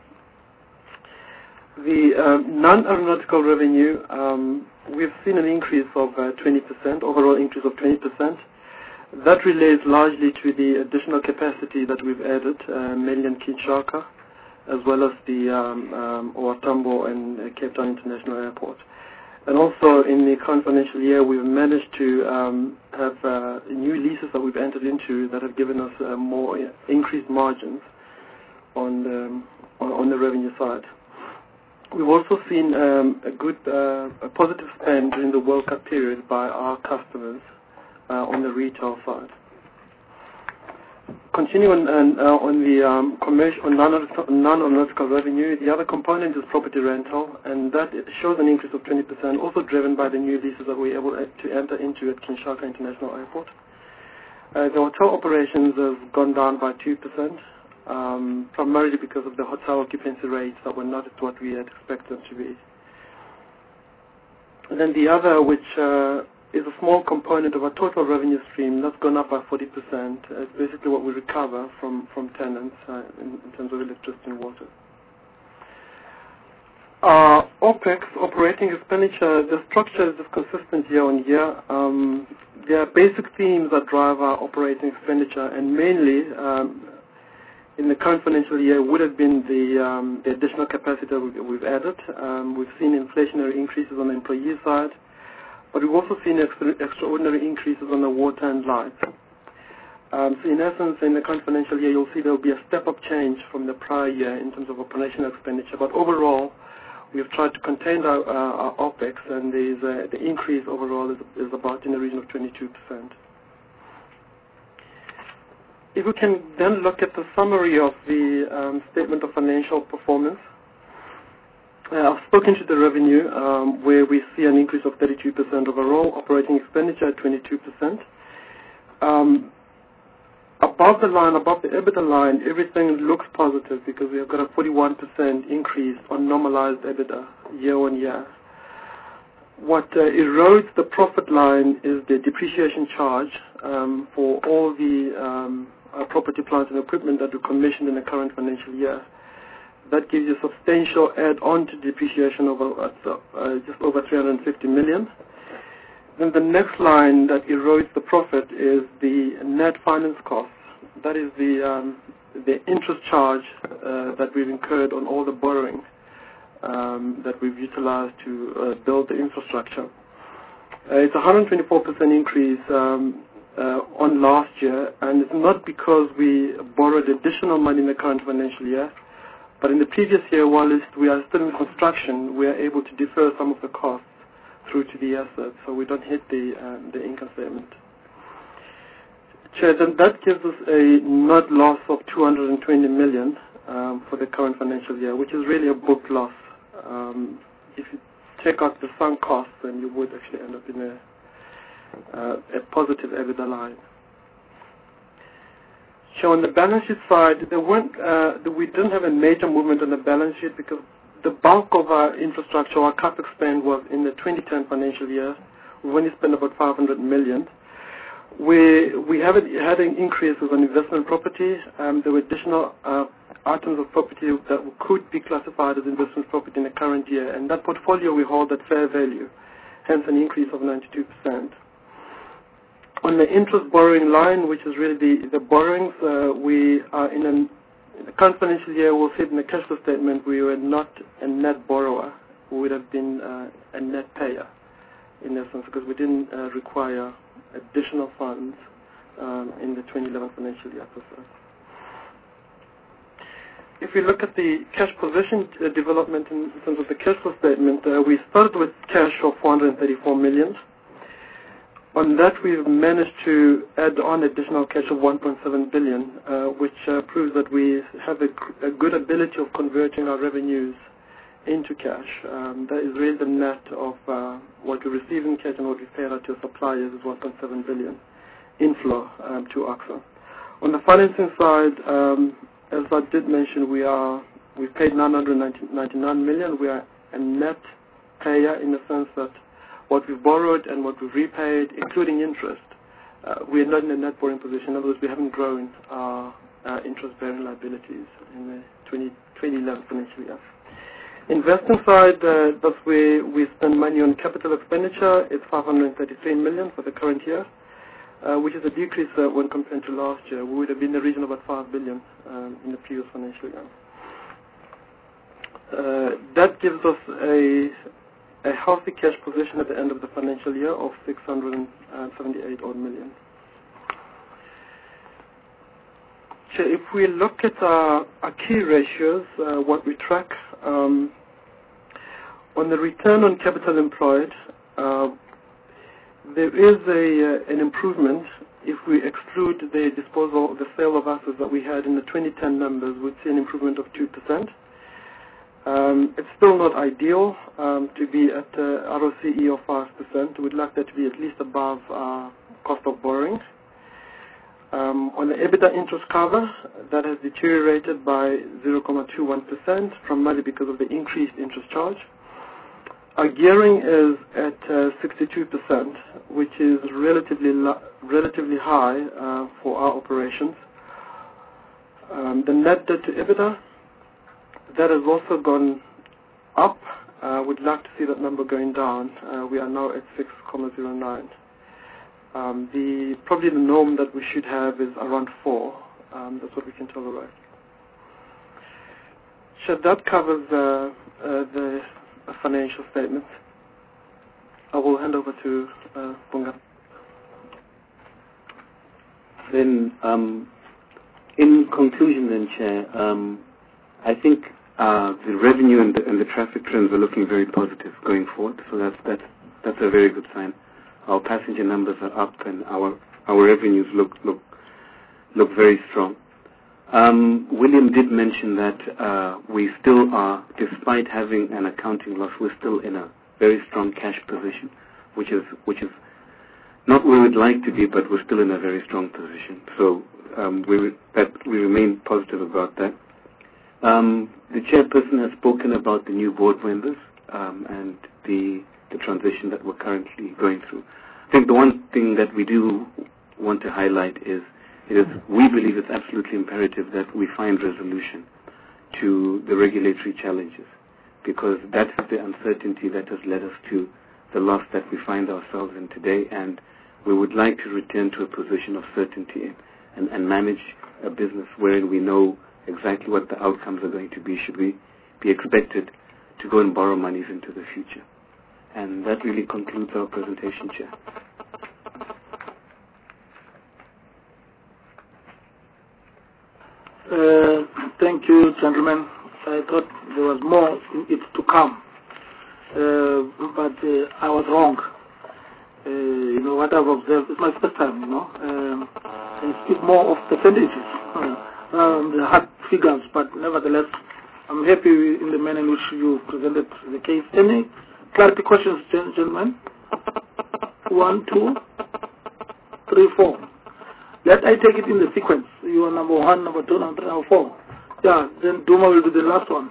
The um, non-aeronautical revenue, um, we've seen an increase of uh, twenty percent, overall increase of twenty percent. That relates largely to the additional capacity that we've added, uh, mainly in Kinshasa, as well as the um, um, O R Tambo and uh, Cape Town International Airport. And also in the current financial year, we've managed to um, have uh, new leases that we've entered into that have given us uh, more increased margins on the, on, on the revenue side. We've also seen um, a good, uh, a positive spend during the World Cup period by our customers uh, on the retail side. Continuing on, uh, on the um, commercial non-aeronautical revenue, the other component is property rental, and that shows an increase of twenty percent, also driven by the new leases that we were able to enter into at Kinshasa International Airport. Uh, the hotel operations have gone down by two percent. Um, primarily because of the hotel occupancy rates that were not at what we had expected them to be. And then the other, which uh, is a small component of our total revenue stream, that's gone up by forty percent. It's basically what we recover from, from tenants uh, in, in terms of electricity and water. Our OPEX, operating expenditure, the structure is just consistent year on year. Um, there are basic themes that drive our operating expenditure, and mainly um, in the current financial year would have been the, um, the additional capacity that we've added. Um, we've seen inflationary increases on the employee side, but we've also seen extra, extraordinary increases on the water and light. Um, so in essence, in the current financial year, you'll see there will be a step-up change from the prior year in terms of operational expenditure. But overall, we've tried to contain our, uh, our OPEX, and uh, the increase overall is, is about in the region of twenty-two percent. If we can then look at the summary of the um, statement of financial performance, uh, I've spoken to the revenue, um, where we see an increase of thirty-two percent overall, operating expenditure at twenty-two percent. Um, above the line, above the EBITDA line, everything looks positive because we have got a forty-one percent increase on normalized EBITDA year on year. What uh, erodes the profit line is the depreciation charge um, for all the um, uh, property, plant and equipment that we commissioned in the current financial year. That gives you substantial add-on to depreciation of uh, uh, just over three hundred fifty million. Then the next line that erodes the profit is the net finance costs. That is the um, the interest charge uh, that we've incurred on all the borrowing um, that we've utilized to uh, build the infrastructure. Uh, it's a one hundred twenty-four percent increase um, uh, on last year, and it's not because we borrowed additional money in the current financial year, but in the previous year, while we are still in construction, we are able to defer some of the costs through to the assets, so we don't hit the um, the income statement. Chair, then that gives us a net loss of two hundred twenty million um, for the current financial year, which is really a book loss. Um, if you take out the sunk costs, then you would actually end up in a uh, a positive EBITDA line. So on the balance sheet side, there weren't, uh, we didn't have a major movement on the balance sheet because the bulk of our infrastructure, our capex spend, was in the twenty ten financial year. We only spent about five hundred million. We we haven't had an increase on investment property. Um, there were additional uh, items of property that could be classified as investment property in the current year, and that portfolio we hold at fair value, hence an increase of ninety-two percent. On the interest borrowing line, which is really the, the borrowings, uh, we are in, an, in the current financial year, we'll see it in the cash flow statement, we were not a net borrower. We would have been uh, a net payer, in essence, because we didn't uh, require additional funds um, in the twenty eleven financial year. If we look at the cash position uh, development in terms of the cash flow statement, uh, we started with cash of four hundred thirty-four million. On that, we've managed to add on additional cash of one point seven billion, uh, which uh, proves that we have a, a good ability of converting our revenues into cash. Um, that is really the net of uh, what we receive in cash and what we pay out to suppliers is one point seven billion inflow um, to AXA. On the financing side, um, as I did mention, we are we paid nine hundred ninety-nine million. We are a net payer in the sense that what we've borrowed and what we've repaid, including interest, uh, we are not in a net borrowing position. In other words, we haven't grown our uh, interest-bearing liabilities in the twenty eleven financial year. Investing side, uh, that's where we spend money on capital expenditure. It's five hundred thirty-three million for the current year, uh, which is a decrease uh, when compared to last year. We would have been in the region of about five billion um, in the previous financial year. Uh, that gives us a a healthy cash position at the end of the financial year of six hundred seventy-eight odd million. So if we look at our, our key ratios, uh, what we track, um, on the return on capital employed, uh, there is a, uh, an improvement. If we exclude the disposal, the sale of assets that we had in the twenty ten numbers, we'd see an improvement of two percent. Um, it's still not ideal um, to be at uh, R O C E of five percent. We'd like that to be at least above our cost of borrowing. Um, on the EBITDA interest cover, that has deteriorated by zero point two one percent, primarily because of the increased interest charge. Our gearing is at uh, sixty-two percent, which is relatively relatively high uh, for our operations. Um, the net debt to EBITDA, that has also gone up. Uh, we'd like to see that number going down. Uh, we are now at six point zero nine. Um, the probably the norm that we should have is around four. Um, that's what we can tolerate. So that covers uh, uh, the financial statements. I will hand over to uh, Bunga. Then, um, in conclusion, then, Chair, um, I think uh, the revenue and the, and the traffic trends are looking very positive going forward. So that's that's that's a very good sign. Our passenger numbers are up, and our our revenues look look look very strong. Um, William did mention that uh, we still are, despite having an accounting loss, we're still in a very strong cash position, which is which is not where we'd like to be, but we're still in a very strong position. So um, we that we remain positive about that. Um, the chairperson has spoken about the new board members um, and the the transition that we're currently going through. I think the one thing that we do want to highlight is it is we believe it's absolutely imperative that we find resolution to the regulatory challenges, because that's the uncertainty that has led us to the loss that we find ourselves in today, and we would like to return to a position of certainty and, and manage a business wherein we know exactly what the outcomes are going to be should we be expected to go and borrow monies into the future. And that really concludes our presentation, Chair. Uh, thank you, gentlemen. I thought there was more in it to come, uh, but uh, I was wrong. Uh, you know, what I've observed is my first time, you know. Um, I speak more of percentages uh, um, the hard figures, but nevertheless, I'm happy in the manner in which you presented the case. Any clarity questions, gentlemen? One, two, three, four. Let I take it in the sequence. You are number one, number two, number three, number four. Yeah, then Duma will do the last one.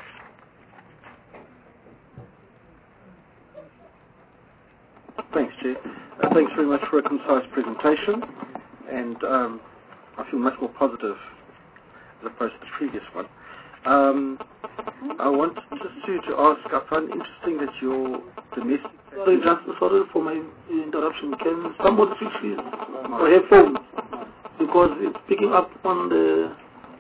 Thanks, Chair. Uh, thanks very much for a concise presentation, and um, I feel much more positive as opposed to the previous one. Um, I want just to, to ask, I find it interesting that your domestic... Sorry, just, sorry for my interruption. Can somebody switch his or headphones? Because it's picking up on the...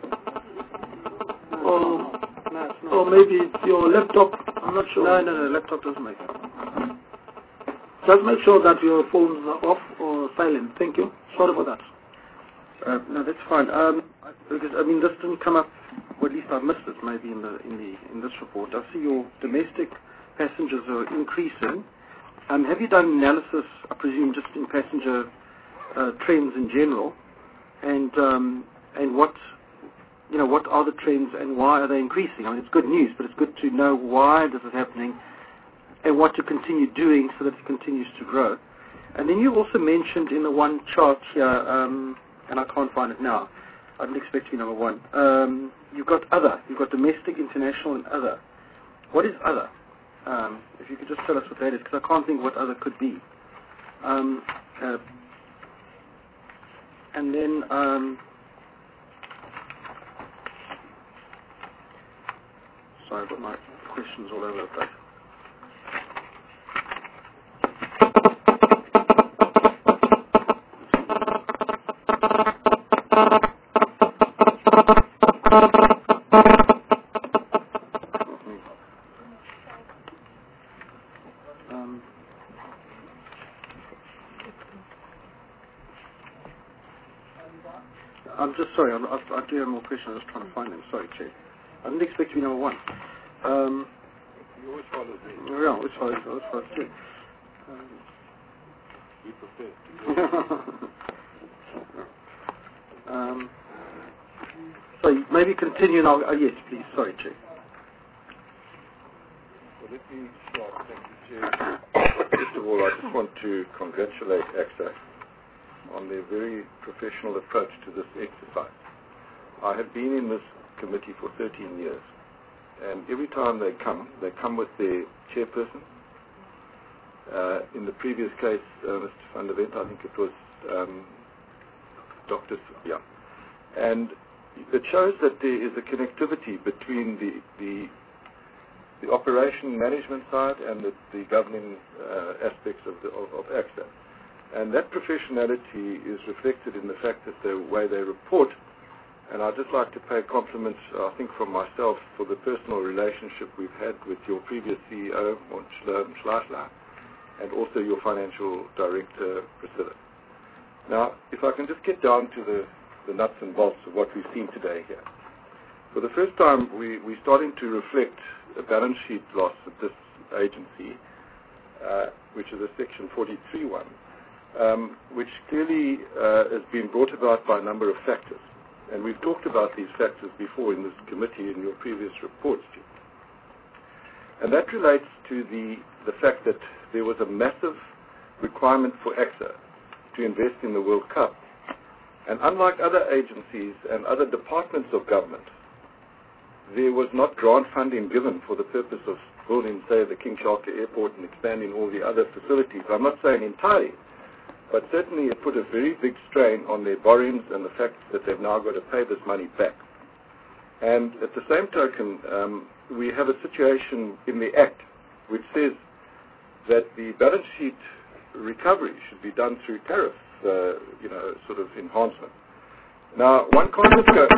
Or, or maybe it's your laptop. I'm not sure. No, no, no, laptop doesn't make it. Just make sure that your phones are off or silent. Thank you. Sorry for that. Uh, no, that's fine. Um, I, because I mean, this didn't come up, or at least I missed it maybe in the in the in this report. I see your domestic passengers are increasing. Um, have you done analysis, I presume, just in passenger uh, trends in general, and um, and what you know what are the trends and why are they increasing? I mean, it's good news, but it's good to know why this is happening and what to continue doing so that it continues to grow. And then you also mentioned in the one chart here, um, and I can't find it now. I didn't expect to be number one. Um, you've got other. You've got domestic, international, and other. What is other? Um, if you could just tell us what that is, because I can't think what other could be. Um, uh, and then, um, sorry, I've got my questions all over the place. Um, I'm just sorry, I'm, I, I do have more questions. I was trying to find them. Sorry, Chair. I didn't expect to be number one. Um, You always follow me. yeah, which follows, which follows too. Um, We prefer to um, so maybe continue and I'll, uh, yes, please. Sorry, Chair. Well, let me start. Thank you, Chair. First of all, I just want to congratulate ACSA on their very professional approach to this exercise. I have been in this committee for thirteen years, and every time they come, they come with their chairperson. Uh, in the previous case, uh, Mister Van der Went, I think it was um, Doctor Yeah. And it shows that there is a connectivity between the the, the operation management side and the, the governing uh, aspects of, the, of, of ACSA. And that professionality is reflected in the fact that the way they report. And I'd just like to pay compliments, I think, from myself for the personal relationship we've had with your previous C E O, Schleisler, and also your financial director, Priscilla. Now, if I can just get down to the, the nuts and bolts of what we've seen today here. For the first time, we, we're starting to reflect a balance sheet loss of this agency, uh, which is a Section forty-three one, um, which clearly uh, has been brought about by a number of factors. And we've talked about these factors before in this committee in your previous reports. And that relates to the, the fact that there was a massive requirement for ACSA to invest in the World Cup. And unlike other agencies and other departments of government, there was not grant funding given for the purpose of building, say, the King Shark Airport and expanding all the other facilities. I'm not saying entirely, but certainly it put a very big strain on their borrowings and the fact that they've now got to pay this money back. And at the same token, um, we have a situation in the Act which says that the balance sheet recovery should be done through tariff, uh, you know, sort of enhancement. Now, one can't just go,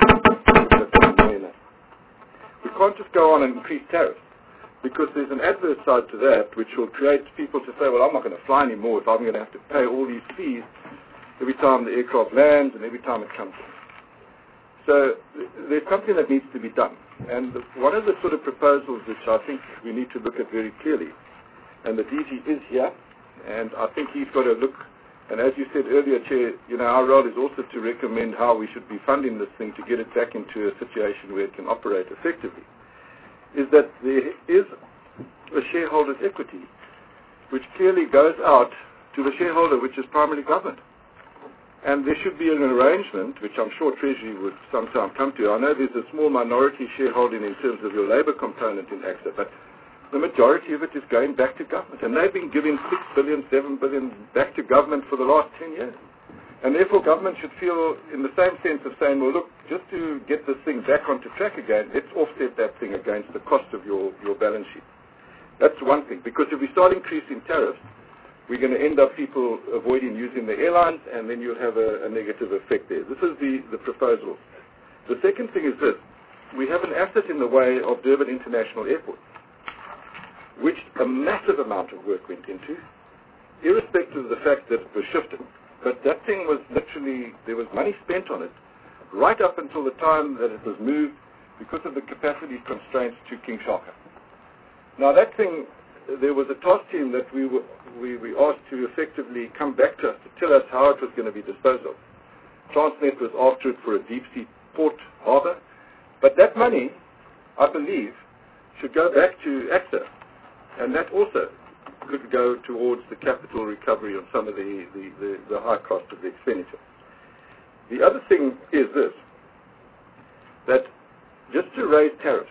we can't just go on and increase tariffs, because there's an adverse side to that which will create people to say, well, I'm not going to fly anymore if I'm going to have to pay all these fees every time the aircraft lands and every time it comes in. So there's something that needs to be done. And the, one of the sort of proposals which I think we need to look at very clearly, and the D G is here, and I think he's got to look, and as you said earlier, Chair, you know, our role is also to recommend how we should be funding this thing to get it back into a situation where it can operate effectively, is that there is a shareholder's equity which clearly goes out to the shareholder, which is primarily government. And there should be an arrangement, which I'm sure Treasury would sometime come to. I know there's a small minority shareholding in terms of your labour component in ACSA, but the majority of it is going back to government. And they've been giving six billion, seven billion back to government for the last ten years. And therefore government should feel in the same sense of saying, well, look, just to get this thing back onto track again, let's offset that thing against the cost of your, your balance sheet. That's one thing, because if we start increasing tariffs, we're going to end up people avoiding using the airlines, and then you'll have a, a negative effect there. This is the, the proposal. The second thing is this. We have an asset in the way of Durban International Airport, which a massive amount of work went into. irrespective of the fact that it was shifted. But that thing was literally, there was money spent on it right up until the time that it was moved because of the capacity constraints to King Shaka. Now that thing, there was a task team that we were, we, we asked to effectively come back to us to tell us how it was going to be disposed of. Transnet was after it for a deep sea port harbour, but that money, I believe, should go back to AXA, and that also could go towards the capital recovery on some of the, the, the, the high cost of the expenditure. The other thing is this, that just to raise tariffs,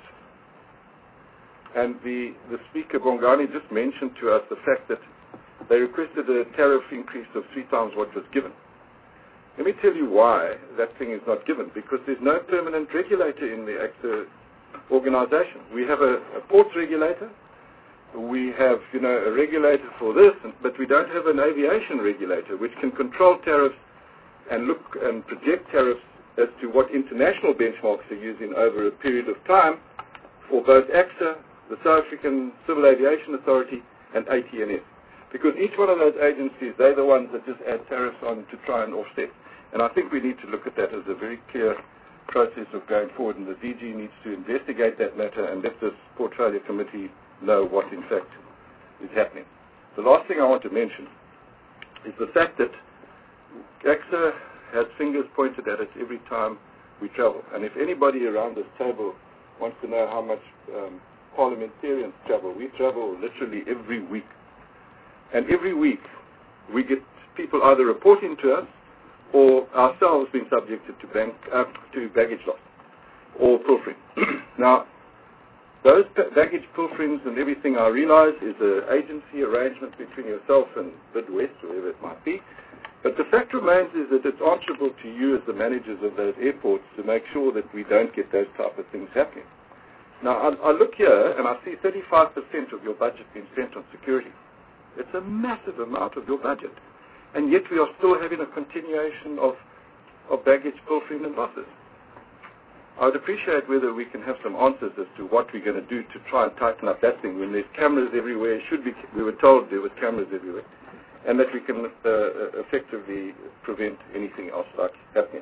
and the, the Speaker, Bongani, just mentioned to us the fact that they requested a tariff increase of three times what was given. Let me tell you why that thing is not given, because there's no permanent regulator in the AXA organization. We have a, a ports regulator, we have, you know, a regulator for this, but we don't have an aviation regulator which can control tariffs and look and project tariffs as to what international benchmarks are using over a period of time for both AXA, the South African Civil Aviation Authority, and A T N S. Because each one of those agencies, they're the ones that just add tariffs on to try and offset. And I think we need to look at that as a very clear process of going forward, and the D G needs to investigate that matter and let this portfolio committee know what in fact is happening. The last thing I want to mention is the fact that AXA has fingers pointed at it every time we travel. And if anybody around this table wants to know how much um, parliamentarians travel, we travel literally every week. And every week we get people either reporting to us or ourselves being subjected to, bank, uh, to baggage loss or pilfering. Now, those baggage pilferings and everything, I realize, is an agency arrangement between yourself and Bidwest, whoever it might be. But the fact remains is that it's answerable to you as the managers of those airports to make sure that we don't get those type of things happening. Now, I, I look here and I see thirty-five percent of your budget being spent on security. It's a massive amount of your budget. And yet we are still having a continuation of, of baggage pilfering and losses. I would appreciate whether we can have some answers as to what we're going to do to try and tighten up that thing when there's cameras everywhere. Should be, we were told there were cameras everywhere. And that we can uh, effectively prevent anything else like happening.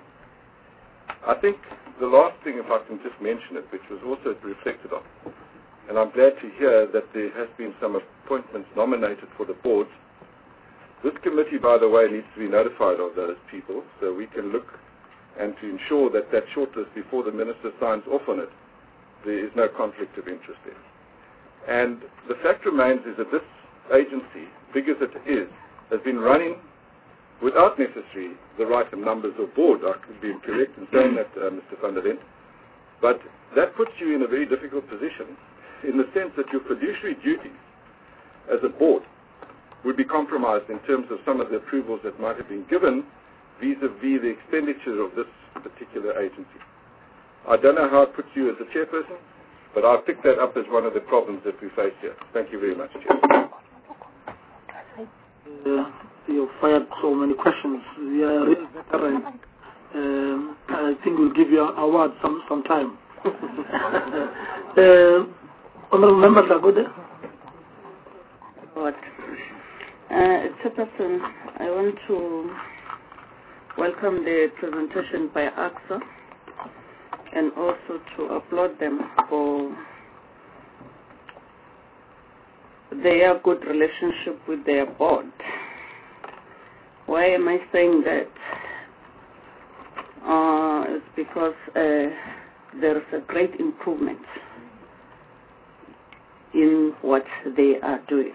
I think the last thing, if I can just mention it, which was also reflected on, and I'm glad to hear that there has been some appointments nominated for the boards. This committee, by the way, needs to be notified of those people so we can look and to ensure that that shortlist, before the minister signs off on it, there is no conflict of interest there. And the fact remains is that this agency, big as it is, has been running without necessarily the right numbers of board. I could be incorrect in saying that, uh, Mister van der Lent. But that puts you in a very difficult position in the sense that your fiduciary duties as a board would be compromised in terms of some of the approvals that might have been given vis-a-vis the expenditure of this particular agency. I don't know how it puts you as a chairperson, but I'll pick that up as one of the problems that we face here. Thank you very much, Chair. Uh, you fired so many questions. We are really veteran. Um, I think we'll give you an award some some time. uh, Honorable Member Lagode. What? Uh, Chairperson, I want to welcome the presentation by AXA and also to applaud them for their good relationship with their board. Why am I saying that? Uh, it's because uh, there is a great improvement in what they are doing.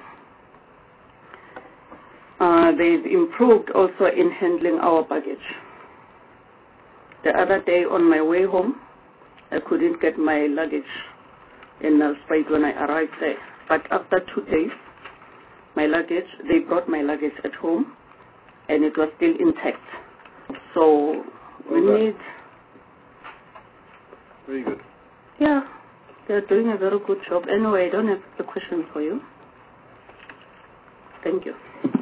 Uh, they've improved also in handling our baggage. The other day on my way home, I couldn't get my luggage in Nelspruit when I arrived there. But after two days, my luggage, they brought my luggage at home, and it was still intact. So we Well need... Very good. Yeah, they're doing a very good job. Anyway, I don't have the question for you. Thank you.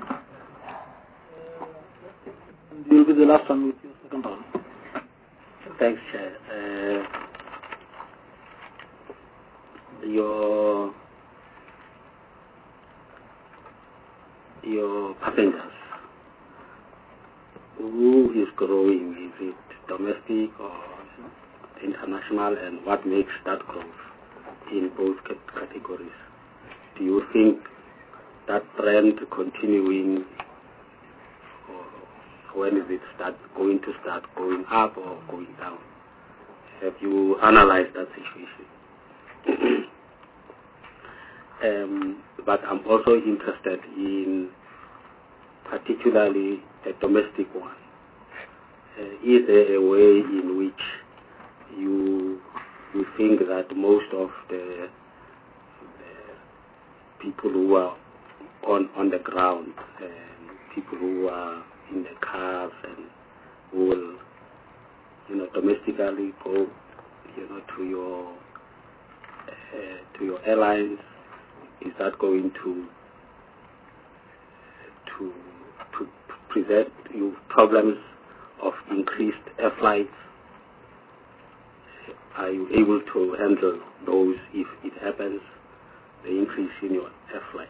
You'll be the last one with your second round. Thanks, Chair. Uh, your your passengers, who is growing? Is it domestic or international, and what makes that growth in both categories? Do you think that trend continuing, or when is it start going to start going up or going down? Have you analyzed that situation? um, but I'm also interested in particularly a domestic one. Uh, is there a way in which you you think that most of the, the people who are on on the ground, and people who are in the cars and who will, you know, domestically go, you know, to your uh, to your airlines, is that going to to to present you problems of increased air flights? Are you able to handle those if it happens, the increase in your air flight?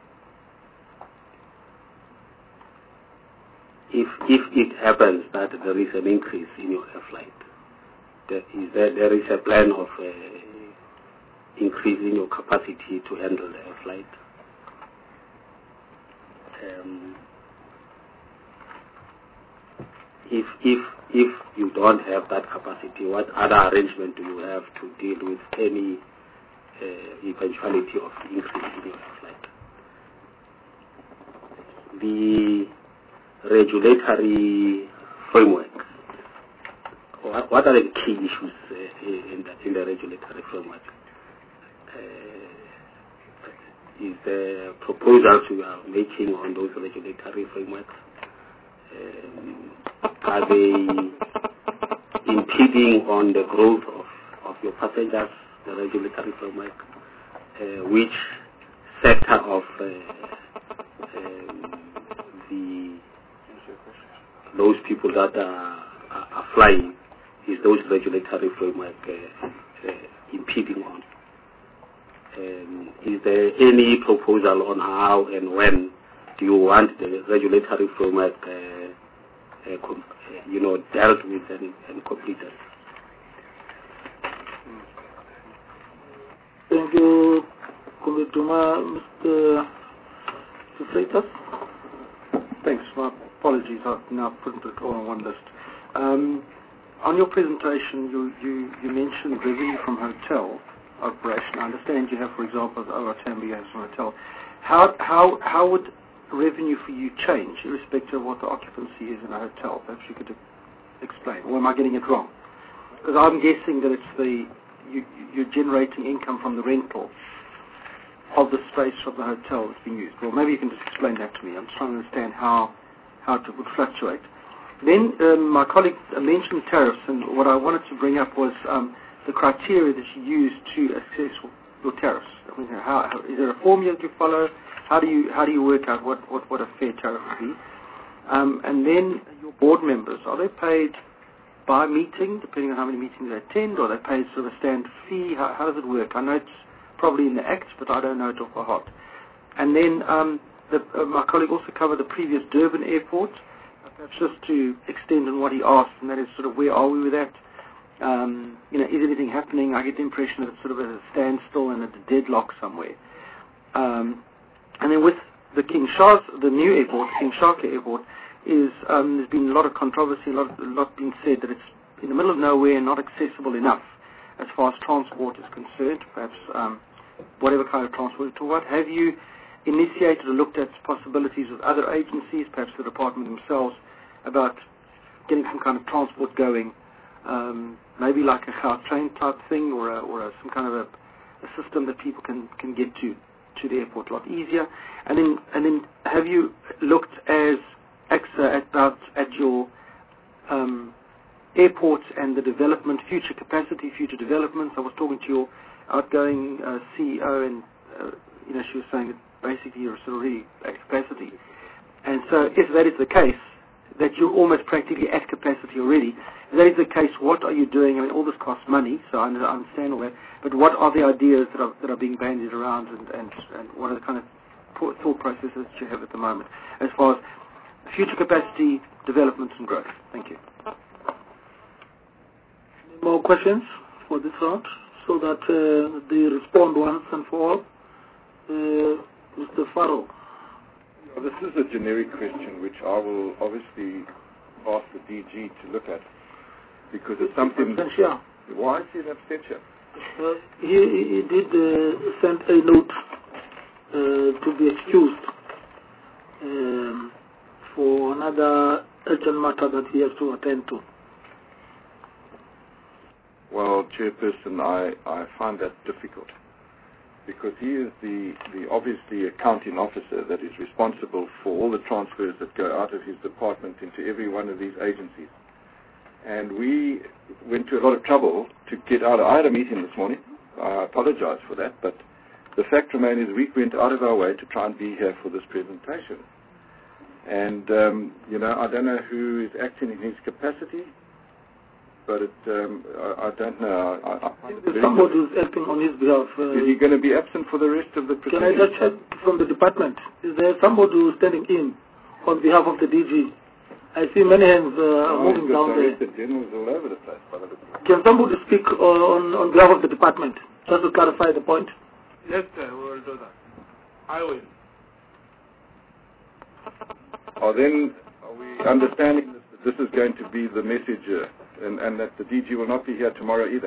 If if it happens that there is an increase in your air flight, there is there, there is a plan of uh, increasing your capacity to handle the air flight. Um, if if if you don't have that capacity, what other arrangement do you have to deal with any uh, eventuality of increase in your air flight? The regulatory framework. What, what are the key issues uh, in, the, in the regulatory framework? Uh, is the proposals you are making on those regulatory frameworks, um, are they impeding on the growth of, of your passengers, the regulatory framework? Uh, which sector of uh, um, the those people that are, are, are flying is those regulatory framework uh, uh, impeding on? Um, is there any proposal on how and when do you want the regulatory framework uh, uh, com- uh, you know, dealt with and, and completed? Thank you, Kumituma. Mister Freitas. Thanks. My apologies. I've now put it all on one list. Um, on your presentation, you, you, you mentioned revenue from hotel operation. I understand you have, for example, the O R Tambo has a hotel. How, how, how would revenue for you change, irrespective of what the occupancy is in a hotel? Perhaps you could explain. Or am I getting it wrong? Because I'm guessing that it's the you, you're generating income from the rental of the space of the hotel that's being used. Well, maybe you can just explain that to me. I'm just trying to understand how how it would fluctuate. Then um, my colleague mentioned tariffs, and what I wanted to bring up was um, the criteria that you use to assess your tariffs. I mean, how, how, is there a formula that you follow? How do you how do you work out what, what, what a fair tariff would be? Um, and then your board members, are they paid by meeting, depending on how many meetings they attend, or are they paid sort of a standard fee? How, how does it work? I know it's probably in the Act, but I don't know it off by heart. And then um, the, uh, my colleague also covered the previous Durban airport, uh, perhaps just to extend on what he asked, and that is sort of where are we with that? Um, you know, is anything happening? I get the impression that it's sort of at a standstill and at a deadlock somewhere. Um, and then with the King Shah's, the new airport, King Shaka Airport, is um, there's been a lot of controversy, a lot, a lot being said that it's in the middle of nowhere and not accessible enough as far as transport is concerned, perhaps um, whatever kind of transport to what. Have you initiated or looked at possibilities with other agencies, perhaps the department themselves, about getting some kind of transport going, um, maybe like a Gautrain type thing, or a, or a, some kind of a, a system that people can, can get to to the airport a lot easier? And then and then have you looked as A C S A at, about at your um, airports and the development, future capacity, future developments? I was talking to your outgoing uh, C E O, and uh, you know, she was saying that basically you're sort of really at capacity. And so, if that is the case, that you're almost practically at capacity already, if that is the case, what are you doing? I mean, all this costs money, so I understand all that. But what are the ideas that are that are being bandied around, and, and, and what are the kind of thought processes that you have at the moment as far as future capacity development and growth? Thank you. Any more questions for this round so that uh, they respond once and for all? Uh, Mister Farrell. Well, this is a generic question which I will obviously ask the D G to look at because it's something... Absentia. Why is he in absentia? Uh, he, he did uh, send a note uh, to be excused um, for another urgent matter that he has to attend to. Well, Chairperson, I, I find that difficult because he is the, the obviously accounting officer that is responsible for all the transfers that go out of his department into every one of these agencies. And we went to a lot of trouble to get out of... I had a meeting this morning. I apologize for that, but the fact remains is we went out of our way to try and be here for this presentation. And, um, you know, I don't know who is acting in his capacity, but it, um, I, I don't know. I, I find it very somebody who's acting on his behalf. Uh, is he going to be absent for the rest of the Can proceedings? I just check from the department? Is there somebody who's standing in on behalf of the D G? I see many hands uh, oh, moving down there. The generals all over the place. By the way. Can somebody speak uh, on, on behalf of the department, just to clarify the point? Yes, sir, we will do that. I will. Oh, then are we understanding that this is going to be the message uh, and, and that the D G will not be here tomorrow either?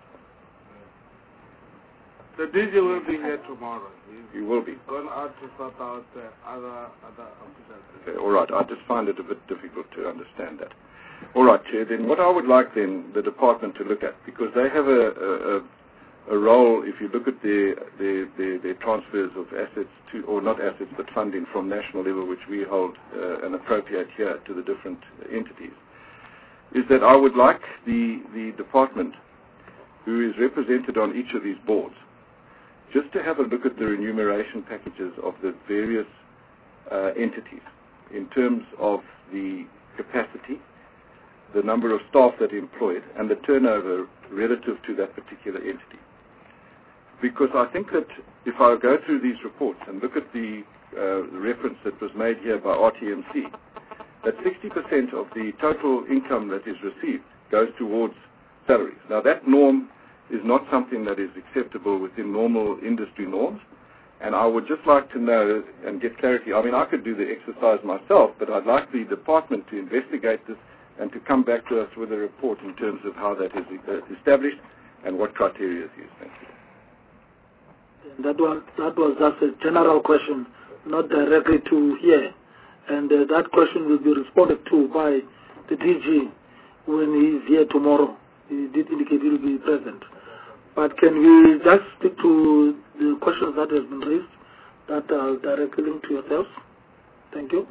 The D G will be here tomorrow. He will be. Gone out to sort out uh, other other officials. Okay, all right. I just find it a bit difficult to understand that. All right, Chair. Then what I would like then the department to look at, because they have a a, a role. If you look at their, their their their transfers of assets to, or not assets, but funding from national level, which we hold uh, and appropriate here to the different entities, is that I would like the the department, who is represented on each of these boards, just to have a look at the remuneration packages of the various uh, entities in terms of the capacity, the number of staff that are employed, and the turnover relative to that particular entity. Because I think that if I go through these reports and look at the uh, reference that was made here by R T M C, that sixty percent of the total income that is received goes towards salaries. Now that norm is not something that is acceptable within normal industry norms, and I would just like to know and get clarity. I mean, I could do the exercise myself, but I'd like the department to investigate this and to come back to us with a report in terms of how that is established and what criteria is used. Thank you. That was, that was just a general question, not directly to here. And uh, that question will be responded to by the D G when he is here tomorrow. He did indicate he will be present. But can we just stick to the questions that have been raised that are directly linked to yourselves? Thank you.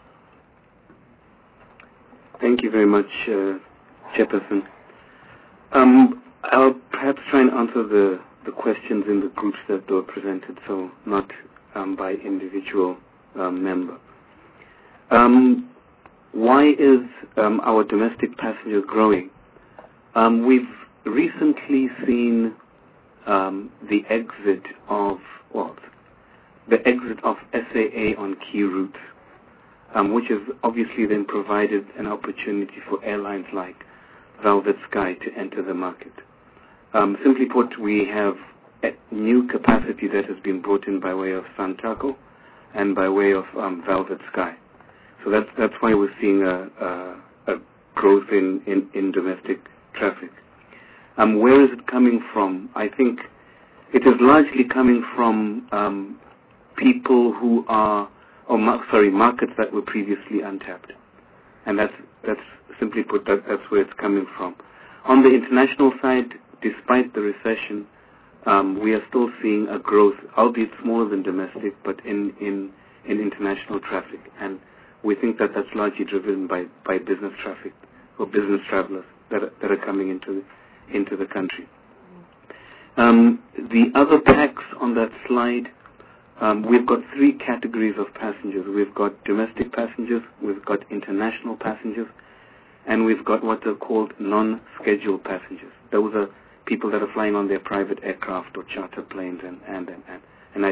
Thank you very much, uh, Chairperson. Um, I'll perhaps try and answer the, the questions in the groups that were presented, so not um, by individual um, member. Um, why is um, our domestic passengers growing? Um, we've recently seen um, the exit of, well, the exit of S A A on key routes, um, which has obviously then provided an opportunity for airlines like Velvet Sky to enter the market. Um, simply put, we have a new capacity that has been brought in by way of Santaco and by way of um, Velvet Sky. So that's that's why we're seeing a, a, a growth in, in, in domestic traffic. Um, where is it coming from? I think it is largely coming from um, people who are, or mar- sorry, markets that were previously untapped, and that's that's simply put that that's where it's coming from. On the international side, despite the recession, um, we are still seeing a growth, albeit smaller than domestic, but in in, in international traffic, and we think that that's largely driven by, by business traffic or business travelers that are, that are coming into into the country. Um, the other packs on that slide, um, we've got three categories of passengers. We've got domestic passengers, we've got international passengers, and we've got what are called non-scheduled passengers. Those are people that are flying on their private aircraft or charter planes, and and and, and, and I think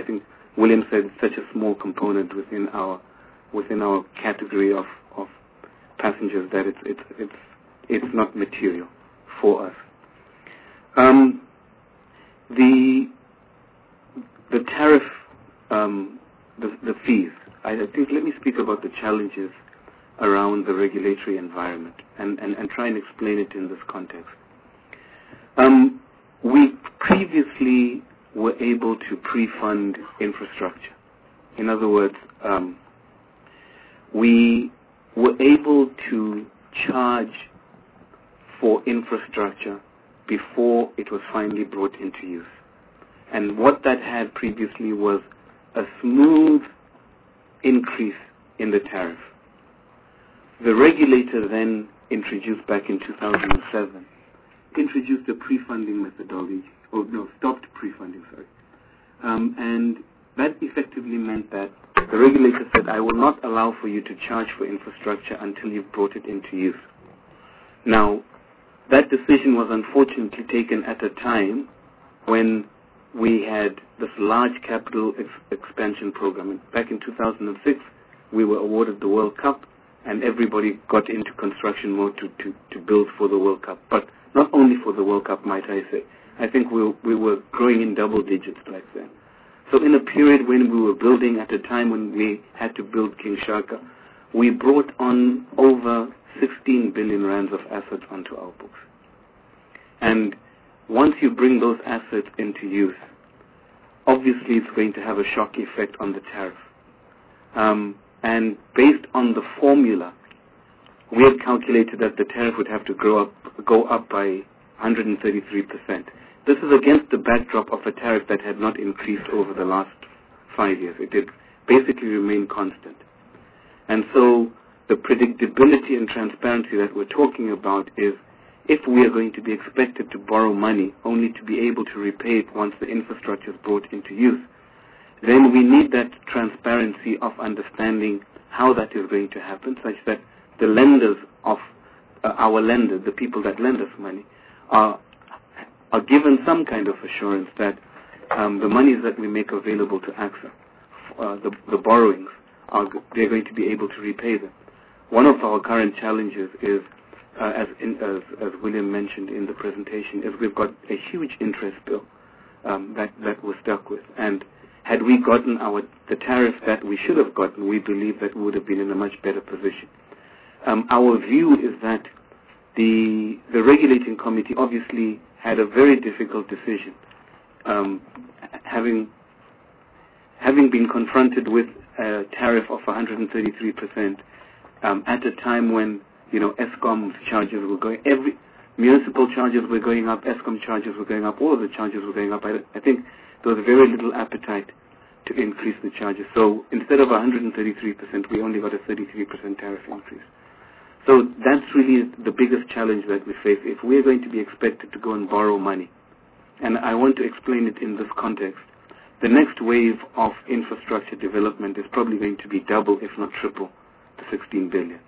William said, it's such a small component within our within our category of, of passengers that it's it's it's it's not material for us. Um, the the tariff, um, the the fees. I think let me speak about the challenges around the regulatory environment and, and, and try and explain it in this context. Um, we previously were able to pre-fund infrastructure. In other words, um, we were able to charge for infrastructure before it was finally brought into use. And what that had previously was a smooth increase in the tariff. The regulator then introduced back in two thousand seven, introduced a pre-funding methodology, or no, stopped pre-funding, sorry. Um, and that effectively meant that the regulator said, I will not allow for you to charge for infrastructure until you've brought it into use. Now, that decision was unfortunately taken at a time when we had this large capital ex expansion program. Back in two thousand six, we were awarded the World Cup, and everybody got into construction mode to, to, to build for the World Cup. But not only for the World Cup, might I say. I think we, we were growing in double digits back then. So in a period when we were building, at a time when we had to build King Shaka, we brought on over sixteen billion rands of assets onto our books. And once you bring those assets into use, obviously it's going to have a shock effect on the tariff. Um, and based on the formula, we had calculated that the tariff would have to grow up, go up by one hundred thirty-three percent. This is against the backdrop of a tariff that had not increased over the last five years. It did basically remain constant. And so the predictability and transparency that we're talking about is, if we are going to be expected to borrow money only to be able to repay it once the infrastructure is brought into use, then we need that transparency of understanding how that is going to happen, such that the lenders of uh, our lenders, the people that lend us money, are are given some kind of assurance that um, the monies that we make available to AXA, uh, the, the borrowings, are they're going to be able to repay them. One of our current challenges is, uh, as, in, as as William mentioned in the presentation, is we've got a huge interest bill um, that that we're stuck with. And had we gotten our the tariff that we should have gotten, we believe that we would have been in a much better position. Um, our view is that the the regulating committee obviously had a very difficult decision, um, having having been confronted with a tariff of one hundred thirty-three percent um, at a time when, you know, ESCOM's charges were going, every municipal charges were going up, ESCOM charges were going up, all of the charges were going up. I, I think there was very little appetite to increase the charges. So instead of one hundred thirty-three percent, we only got a thirty-three percent tariff increase. So that's really the biggest challenge that we face if we're going to be expected to go and borrow money. And I want to explain it in this context. The next wave of infrastructure development is probably going to be double, if not triple, the sixteen billion.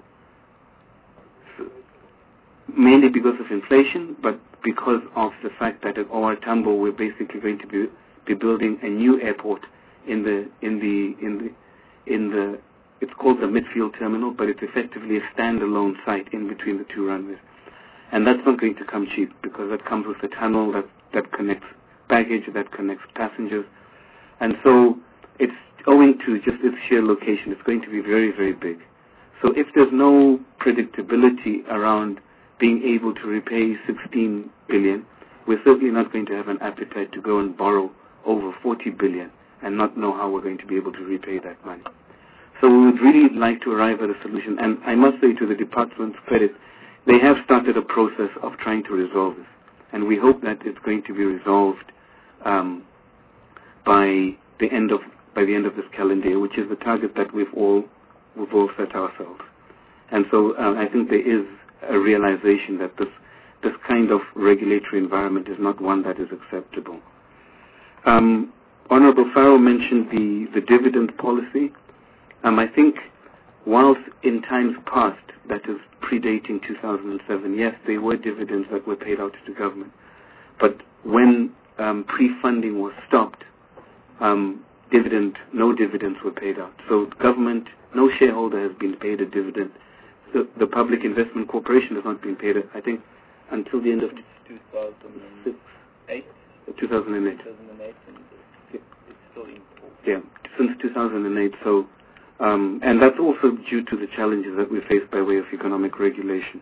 So, mainly because of inflation, but because of the fact that at O R Tambo we're basically going to be, be building a new airport in the in the in the in the it's called the midfield terminal, but it's effectively a standalone site in between the two runways. And that's not going to come cheap, because that comes with a tunnel that, that connects baggage, that connects passengers. And so it's owing to just its sheer location, it's going to be very, very big. So if there's no predictability around being able to repay sixteen billion, we're certainly not going to have an appetite to go and borrow over forty billion and not know how we're going to be able to repay that money. So we would really like to arrive at a solution. And I must say, to the department's credit, they have started a process of trying to resolve this. And we hope that it's going to be resolved um, by the end of by the end of this calendar year, which is the target that we've all we've all set ourselves. And so uh, I think there is a realization that this this kind of regulatory environment is not one that is acceptable. Um, Honorable Farrell mentioned the, the dividend policy. Um, I think whilst in times past, that is predating two thousand seven, yes, there were dividends that were paid out to the government. But when um, pre-funding was stopped, um, dividend, no dividends were paid out. So government, no shareholder has been paid a dividend. The, the Public Investment Corporation has not been paid, I think, until the end of two thousand eight. two thousand eight. two thousand eight, and it's still in force. Yeah, since two thousand eight. So, um, and that's also due to the challenges that we face by way of economic regulation.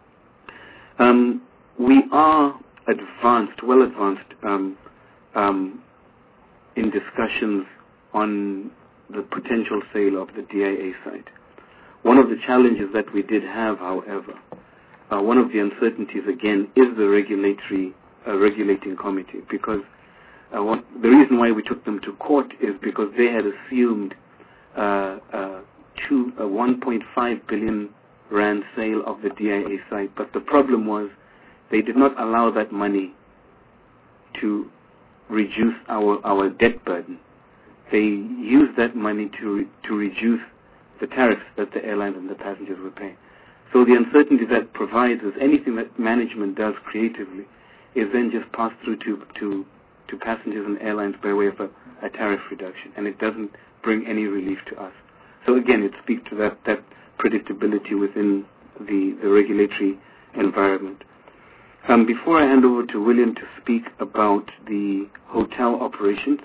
Um, we are advanced, well advanced, um, um, in discussions on the potential sale of the D I A site. One of the challenges that we did have, however, uh, one of the uncertainties again is the regulatory uh, regulating committee, because uh, one, the reason why we took them to court is because they had assumed uh, uh, two, a one point five billion rand sale of the D I A site, but the problem was they did not allow that money to reduce our, our debt burden. They used that money to re, to reduce the tariffs that the airlines and the passengers were paying. So the uncertainty that provides is anything that management does creatively is then just passed through to, to, to passengers and airlines by way of a, a tariff reduction, and it doesn't bring any relief to us. So again, it speaks to that, that predictability within the, the regulatory environment. Um, before I hand over to William to speak about the hotel operations,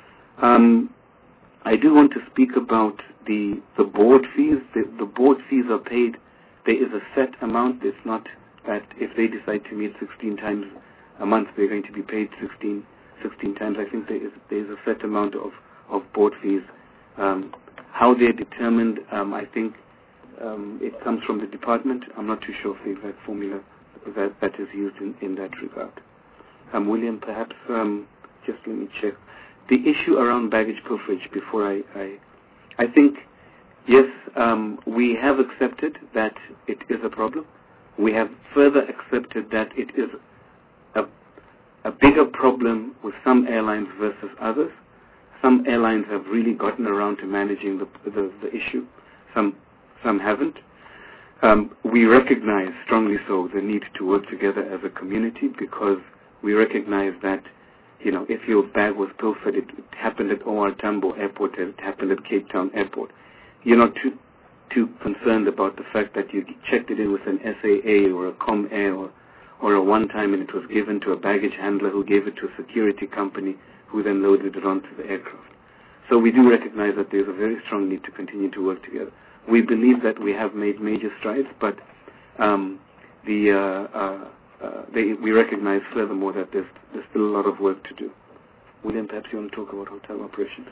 um, I do want to speak about the the board fees. The, the board fees are paid. There is a set amount. It's not that if they decide to meet sixteen times a month, they're going to be paid sixteen, sixteen times. I think there is there is a set amount of, of board fees. Um, how they're determined, um, I think um, it comes from the department. I'm not too sure of the exact formula that, that is used in, in that regard. Um, William, perhaps um, just let me check. The issue around baggage pilferage before I, I, I think, yes, um, we have accepted that it is a problem. We have further accepted that it is a, a bigger problem with some airlines versus others. Some airlines have really gotten around to managing the, the, the issue. Some, some haven't. Um, we recognize strongly so the need to work together as a community, because we recognize that, you know, if your bag was pilfered, it, it happened at O R Tambo Airport, it happened at Cape Town Airport. You're not too too concerned about the fact that you checked it in with an S A A or a ComAir or, or a one-time, and it was given to a baggage handler who gave it to a security company who then loaded it onto the aircraft. So we do recognize that there's a very strong need to continue to work together. We believe that we have made major strides, but um, the uh, uh, uh, they, we recognize furthermore that there's, there's still a lot of work to do. William, perhaps you want to talk about hotel operations?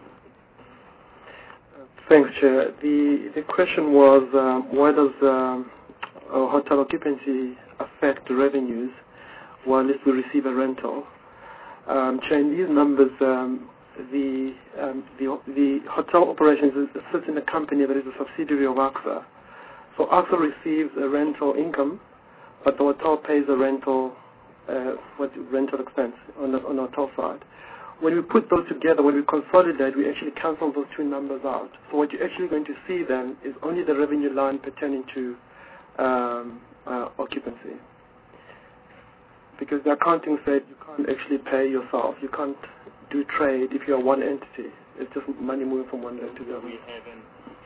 Thanks, Chair. The the question was um, why does um, our hotel occupancy affect the revenues while if we receive a rental? Um, Chair, in these numbers, um, the, um, the the hotel operations sits in a company that is a subsidiary of AXA. So AXA receives a rental income, but the hotel pays a rental uh, what rental expense on the on the hotel side. When we put those together, when we consolidate, we actually cancel those two numbers out. So what you're actually going to see then is only the revenue line pertaining to um, uh, occupancy. Because the accounting said you can't actually pay yourself. You can't do trade if you're one entity. It's just money moving from one end to the other. We have an,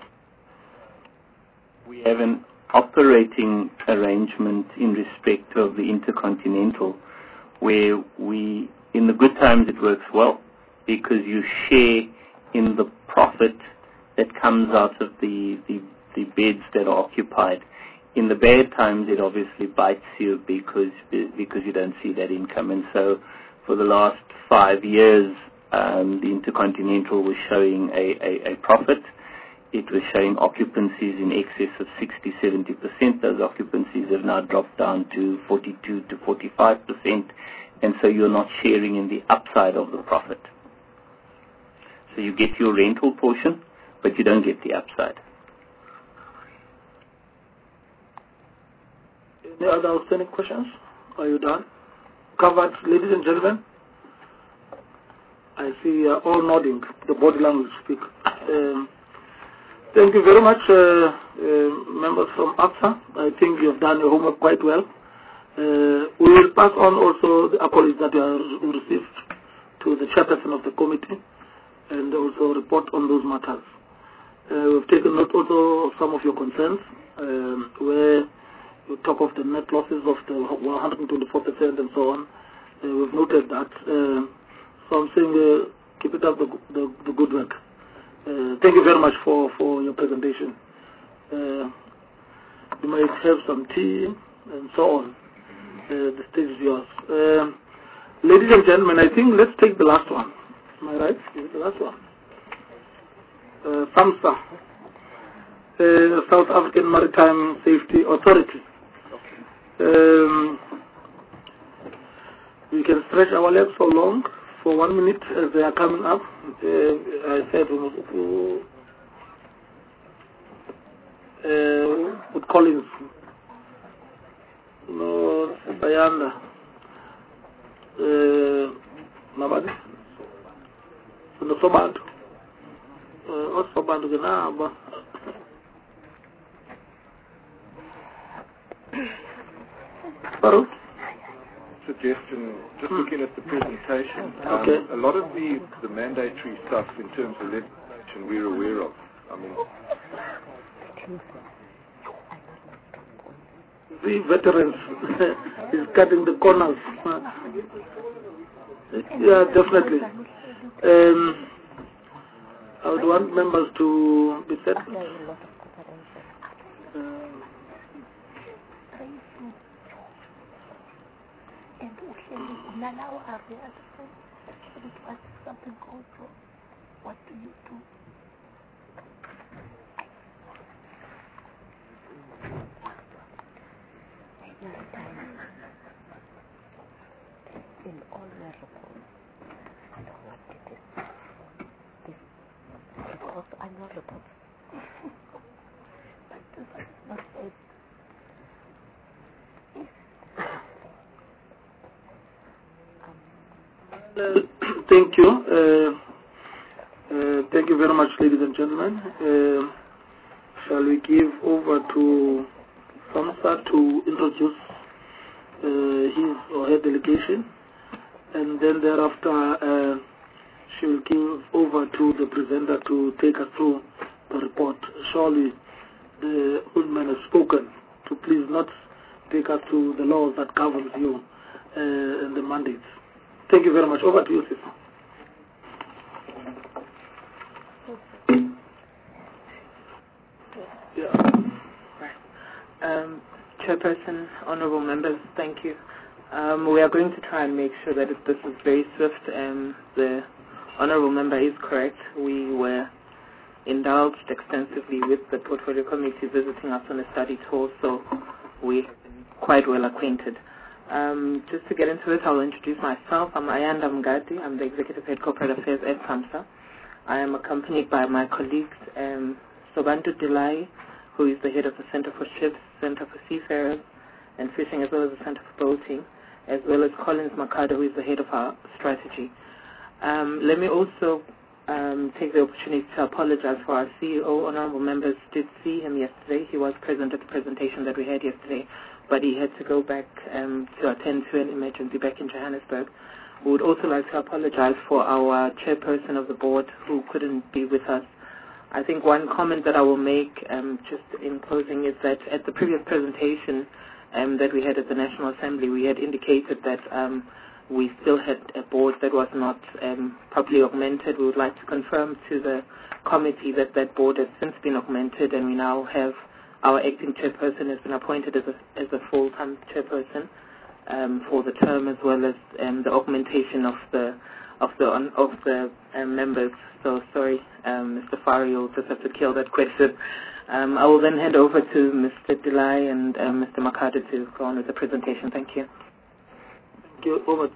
we have an operating arrangement in respect of the Intercontinental where we, in the good times it works well because you share in the profit that comes out of the, the, the beds that are occupied. In the bad times, it obviously bites you because because you don't see that income. And so for the last five years, um, the Intercontinental was showing a, a, a profit. It was showing occupancies in excess of sixty, seventy percent. Those occupancies have now dropped down to forty-two to forty-five percent. And so you're not sharing in the upside of the profit. So you get your rental portion, but you don't get the upside. Any other outstanding questions? Are you done? Covered, ladies and gentlemen? I see uh, all nodding. The body language speak. Um, thank you very much, uh, uh, members from AXA. I think you have done your homework quite well. Uh, we will pass on also the apologies that you have received to the chairperson of the committee. and also report on those matters. Uh, we've taken note also of some of your concerns, um, where you talk of the net losses of the one hundred twenty-four percent and so on. Uh, we've noted that. Uh, so I'm saying uh, keep it up the, the, the good work. Uh, thank you very much for, for your presentation. Uh, you might have some tea and so on. Uh, the stage is yours. Uh, ladies and gentlemen, I think let's take the last one. Am I right? Is it the last one? Uh, SAMSA, uh, South African Maritime Safety Authority. Um, we can stretch our legs for long, for one minute as they are coming up. Uh, I said uh, uh, with Collins, no, Bayanda, uh, nobody, no Sobantu. Uh, Sobantu Ganaba. Suggestion, just hmm. looking at the presentation, um, okay. a lot of the, the mandatory stuff in terms of legislation we're aware of. I mean, the veterans is cutting the corners. Yeah, definitely. Um, I would want members to be set. Now are the other friends, but something goes wrong. What do you do? This time, in all the reports, I don't know what it is. This, because annual reports. But this is not safe. Uh, thank you. Uh, uh, thank you very much, ladies and gentlemen. Uh, shall we give over to SAMSA to introduce uh, his or her delegation, and then thereafter uh, she will give over to the presenter to take us through the report. Surely the old man has spoken to please not take us to the laws that governs you uh, and the mandates. Thank you very much. Over to you, sister. Yeah. Um, Chairperson, honorable members, thank you. Um, we are going to try and make sure that this is very swift. Um, the honorable member is correct. We were indulged extensively with the portfolio committee visiting us on a study tour, so we have been quite well acquainted. Um, just to get into it, I'll introduce myself. I'm Ayanda Mgadi. I'm the Executive Head Corporate Affairs at SAMSA. I am accompanied by my colleagues, um, Sobantu Dilai, who is the head of the Center for Ships, Center for Seafarers and Fishing, as well as the Center for Boating, as well as Collins Makado, who is the head of our strategy. Um, let me also um, take the opportunity to apologize for our C E O. Honorable members did see him yesterday. He was present at the presentation that we had yesterday, but he had to go back um, to attend to an emergency back in Johannesburg. We would also like to apologize for our chairperson of the board who couldn't be with us. I think one comment that I will make um, just in closing is that at the previous presentation um, that we had at the National Assembly, we had indicated that um, we still had a board that was not um, properly augmented. We would like to confirm to the committee that that board has since been augmented, and we now have our acting chairperson has been appointed as a, as a full-time chairperson um, for the term, as well as um, the augmentation of the of the of the um, members. So sorry, um, Mister Fari, you'll just have to kill that question. Um, I will then hand over to Mister Dilai and um, Mister Makado to go on with the presentation. Thank you. Thank you. Over to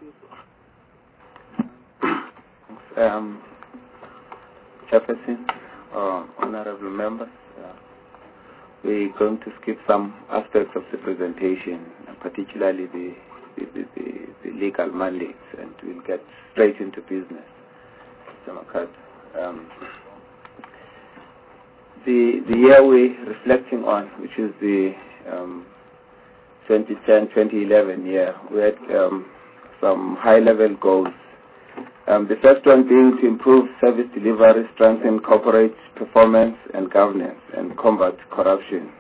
you. Um, Chairperson, uh, honorable members. We're going to skip some aspects of the presentation, particularly the, the, the, the legal mandates, and we'll get straight into business. Um, the, the year we're reflecting on, which is the um, twenty ten twenty eleven year, we had um, some high-level goals Um, the first one being to improve service delivery, strengthen corporate performance and governance, and combat corruption.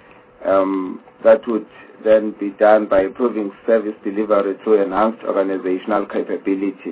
Um, that would then be done by improving service delivery through enhanced organizational capability,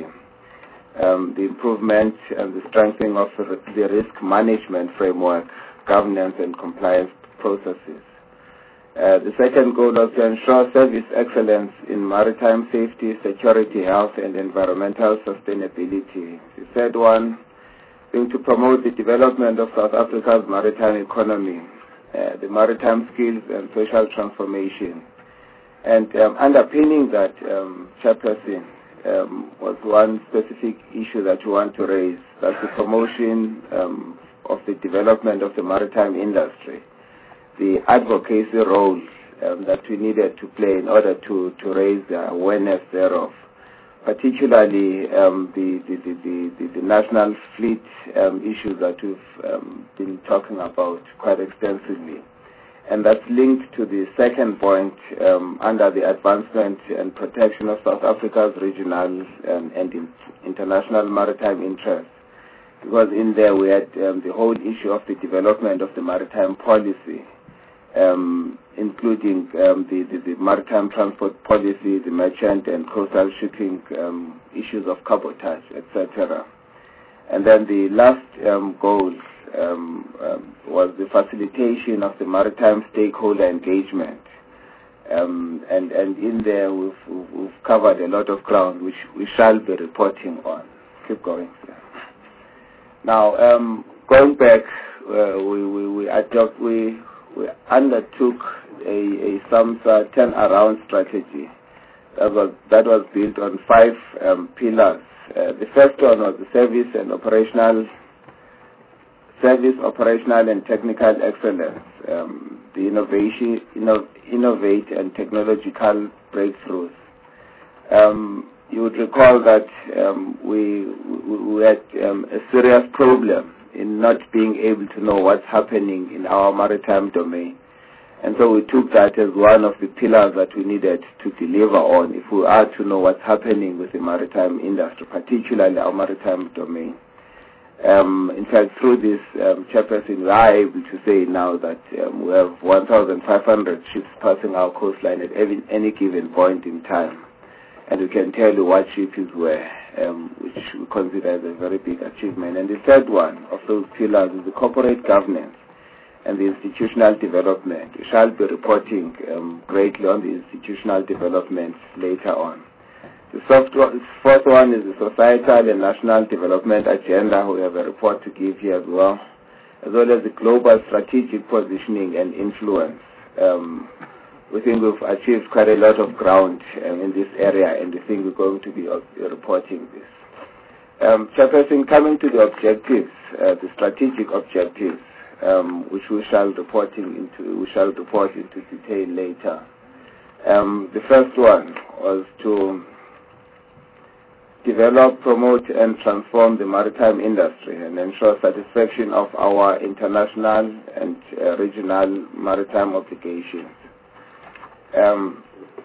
um, the improvement and the strengthening of the risk management framework, governance and compliance processes. Uh, the second goal was to ensure service excellence in maritime safety, security, health, and environmental sustainability. The third one being to promote the development of South Africa's maritime economy, uh, the maritime skills and social transformation. And um, underpinning that, um, Chairperson, um, was one specific issue that we want to raise, that's the promotion um, of the development of the maritime industry, the advocacy role um, that we needed to play in order to, to raise the awareness thereof, particularly um, the, the, the, the, the national fleet um, issues that we've um, been talking about quite extensively. And that's linked to the second point um, under the advancement and protection of South Africa's regional um, and in, international maritime interests. Because in there we had um, the whole issue of the development of the maritime policy, um, including um, the, the, the maritime transport policy, the merchant and coastal shipping um, issues of cabotage, et cetera. And then the last um, goal um, um, was the facilitation of the maritime stakeholder engagement. Um, and, and in there we've, we've covered a lot of ground which we shall be reporting on. Keep going, sir. Now, um, going back, uh, we, we, we, adopt, we, we undertook a, a SAMSA turnaround strategy that was, that was built on five um, pillars. Uh, the first one was the service and operational, service, operational and technical excellence, um, the innovation, inno, innovate and technological breakthroughs. Um, You would recall that um, we, we, we had um, a serious problem in not being able to know what's happening in our maritime domain. And so we took that as one of the pillars that we needed to deliver on if we are to know what's happening with the maritime industry, particularly our maritime domain. Um, in fact, through this um, Chairperson, we are able to say now that um, we have one thousand five hundred ships passing our coastline at any, any given point in time. And we can tell you what ship is where, um, which we consider as a very big achievement. And the third one of those pillars is the corporate governance and the institutional development. We shall be reporting um, greatly on the institutional development later on. The fourth one is the societal and national development agenda. We have a report to give here as well, as well as the global strategic positioning and influence. Um, We think we've achieved quite a lot of ground um, in this area, and we think we're going to be uh, reporting this. Um, Chairperson, coming to the objectives, uh, the strategic objectives, um, which we shall reporting into, we shall report into detail later. Um, the first one was to develop, promote, and transform the maritime industry and ensure satisfaction of our international and uh, regional maritime obligations. Um,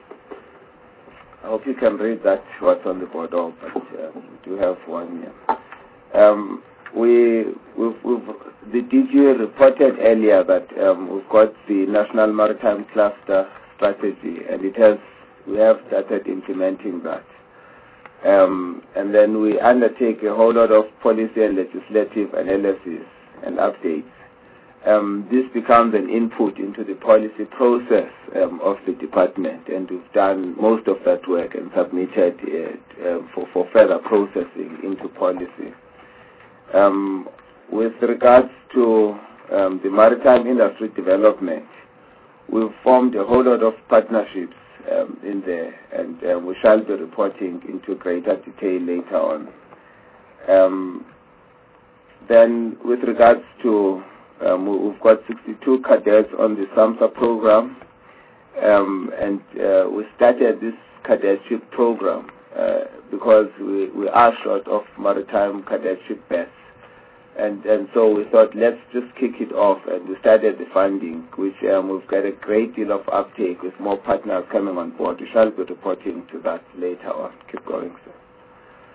I hope you can read that, what's on the board, oh, but uh, we do have one here. Um, we, we've, we've, the D G reported earlier that um, we've got the National Maritime Cluster Strategy, and it has, we have started implementing that. Um, and then we undertake a whole lot of policy and legislative analysis and updates. Um, this becomes an input into the policy process um, of the department, and we've done most of that work and submitted it uh, for, for further processing into policy. Um, with regards to um, the maritime industry development, we've formed a whole lot of partnerships um, in there, and uh, we shall be reporting into greater detail later on. Um, then with regards to Um, we've got sixty-two cadets on the SAMSA program, um, and uh, we started this cadetship program uh, because we, we are short of maritime cadetship berths. And, and so we thought, let's just kick it off, and we started the funding, which um, we've got a great deal of uptake with more partners coming on board. We shall be reporting to that later on. Keep going, sir.